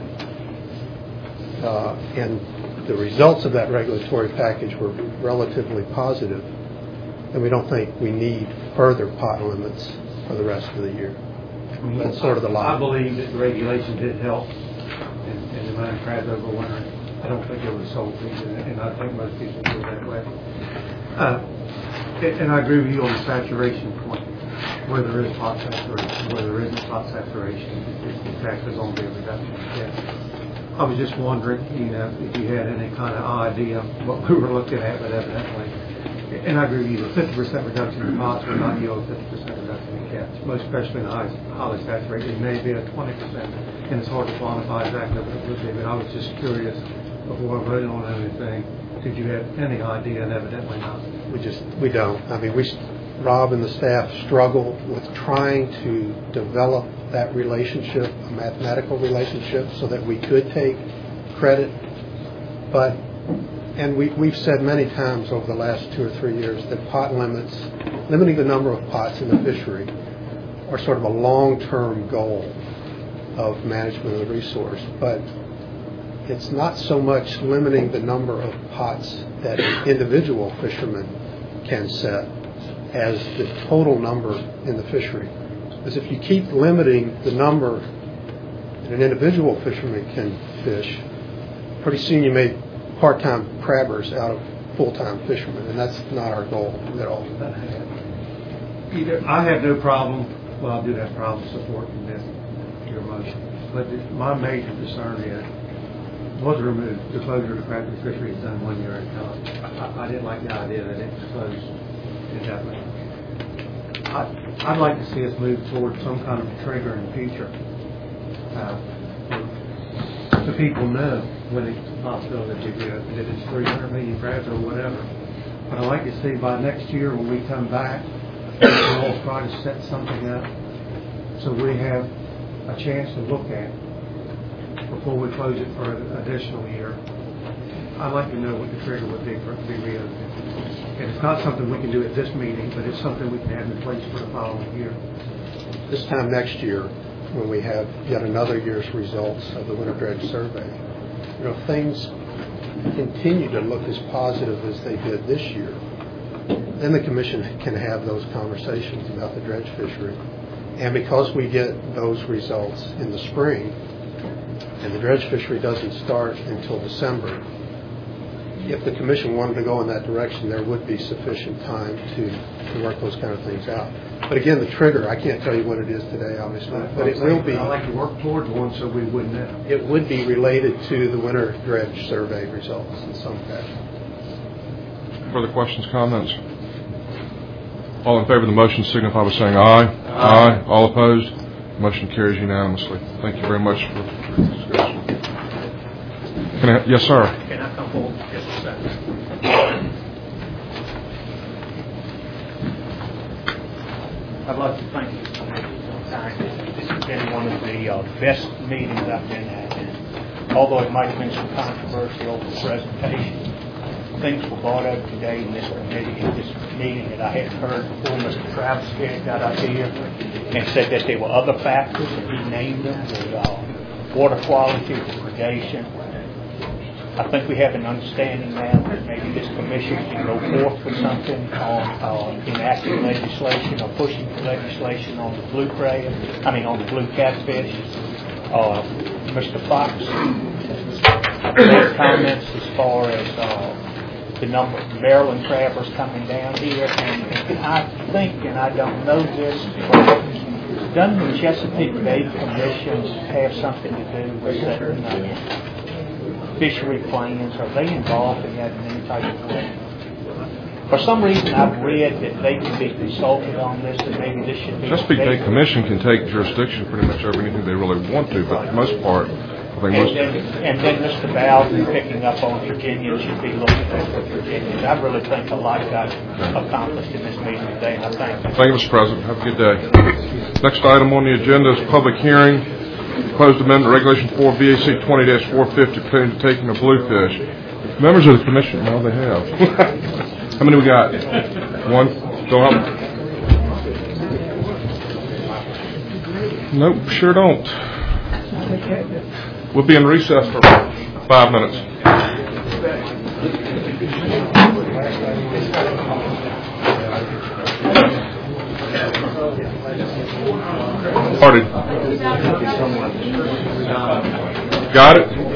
uh, and the results of that regulatory package were relatively positive, then we don't think we need further pot limits for the rest of the year. That's sort of the line. I believe that the regulation did help in, in the amount of crabs over winter. I don't think it was sole reason, and I think most people feel that way. Uh, and I agree with you on the saturation point. Where there is pot saturation, where there isn't pot saturation, in fact, there's going to be a reduction. Yeah. I was just wondering, you know, if you had any kind of idea what we were looking at, but evidently. And I agree with you, the fifty percent reduction in pots would not yield a fifty percent reduction in catch, most especially in the high, highly saturated. It may be a twenty percent, and it's hard to quantify exactly what it would be, but I was just curious before I voted on anything, did you have any idea, and evidently not. We just, we don't. I mean, we, Rob and the staff struggle with trying to develop that relationship, a mathematical relationship, so that we could take credit. But, and we, we've said many times over the last two or three years that pot limits, limiting the number of pots in the fishery, are sort of a long-term goal of management of the resource. But it's not so much limiting the number of pots that an individual fisherman can set as the total number in the fishery. Because if you keep limiting the number and an individual fisherman can fish, pretty soon you made part-time crabbers out of full-time fishermen, and that's not our goal at all. Either, I have no problem, well, I do have problems supporting this, your motion, but my major concern is, was removed, the closure of the crappie fishery is done one year at a time. I, I didn't like the idea that it was closed indefinitely. I, I'd like to see us move towards some kind of trigger in the future. Uh, so people know when it's a possibility to do it, that it's three hundred million crabs or whatever. But I'd like to see by next year when we come back, we'll try to set something up so we have a chance to look at it before we close it for an additional year. I'd like to know what the trigger would be for it to be reopened. And it's not something we can do at this meeting, but it's something we can have in place for the following year. This time next year, when we have yet another year's results of the winter dredge survey, you know, things continue to look as positive as they did this year, then the commission can have those conversations about the dredge fishery. And because we get those results in the spring, and the dredge fishery doesn't start until December, if the commission wanted to go in that direction, there would be sufficient time to, to work those kind of things out. But again, the trigger, I can't tell you what it is today, obviously, but it will be. I'd like to work towards one so we would know. It would be related to the winter dredge survey results in some fashion. Further questions, comments? All in favor of the motion signify by saying aye. Aye. Aye. All opposed? Motion carries unanimously. Thank you very much for the discussion. Can I, yes, sir. Can I come forward just a second? I'd like to thank you for your time. This has been one of the uh, best meetings I've been at. And although it might have been some controversy over the presentation, things were brought up today in this committee, in this meeting that I hadn't heard before. Mister Travis got up here and said that there were other factors, and he named them, the uh, water quality, the predation. I think we have an understanding now that maybe this commission can go forth with something on uh, enacting legislation or pushing for legislation on the blue crab, I mean on the blue catfish. Uh, Mister Fox made comments as far as uh, the number of Maryland crabbers coming down here, and, and I think, and I don't know this, but doesn't the Chesapeake Bay Commission have something to do with setting uh, fishery plans? Are they involved in that in any type of way? For some reason, I've read that they can be consulted on this, and maybe this should be. Chesapeake Bay Commission can take jurisdiction pretty much over anything they really want to, but for the most part, I think most. And then, and then Mister Bowden picking up on Virginia should be looking at Virginia. I really think a lot got accomplished in this meeting today, and I thank you. Thank you, Mister President. Have a good day. Next item on the agenda is public hearing. Proposed amendment regulation four B A C twenty dash four fifty pertaining to taking of bluefish. Members of the commission, now they have. How many we got? One? Don't have. Nope, sure don't. We'll be in recess for five minutes. Party. Got it?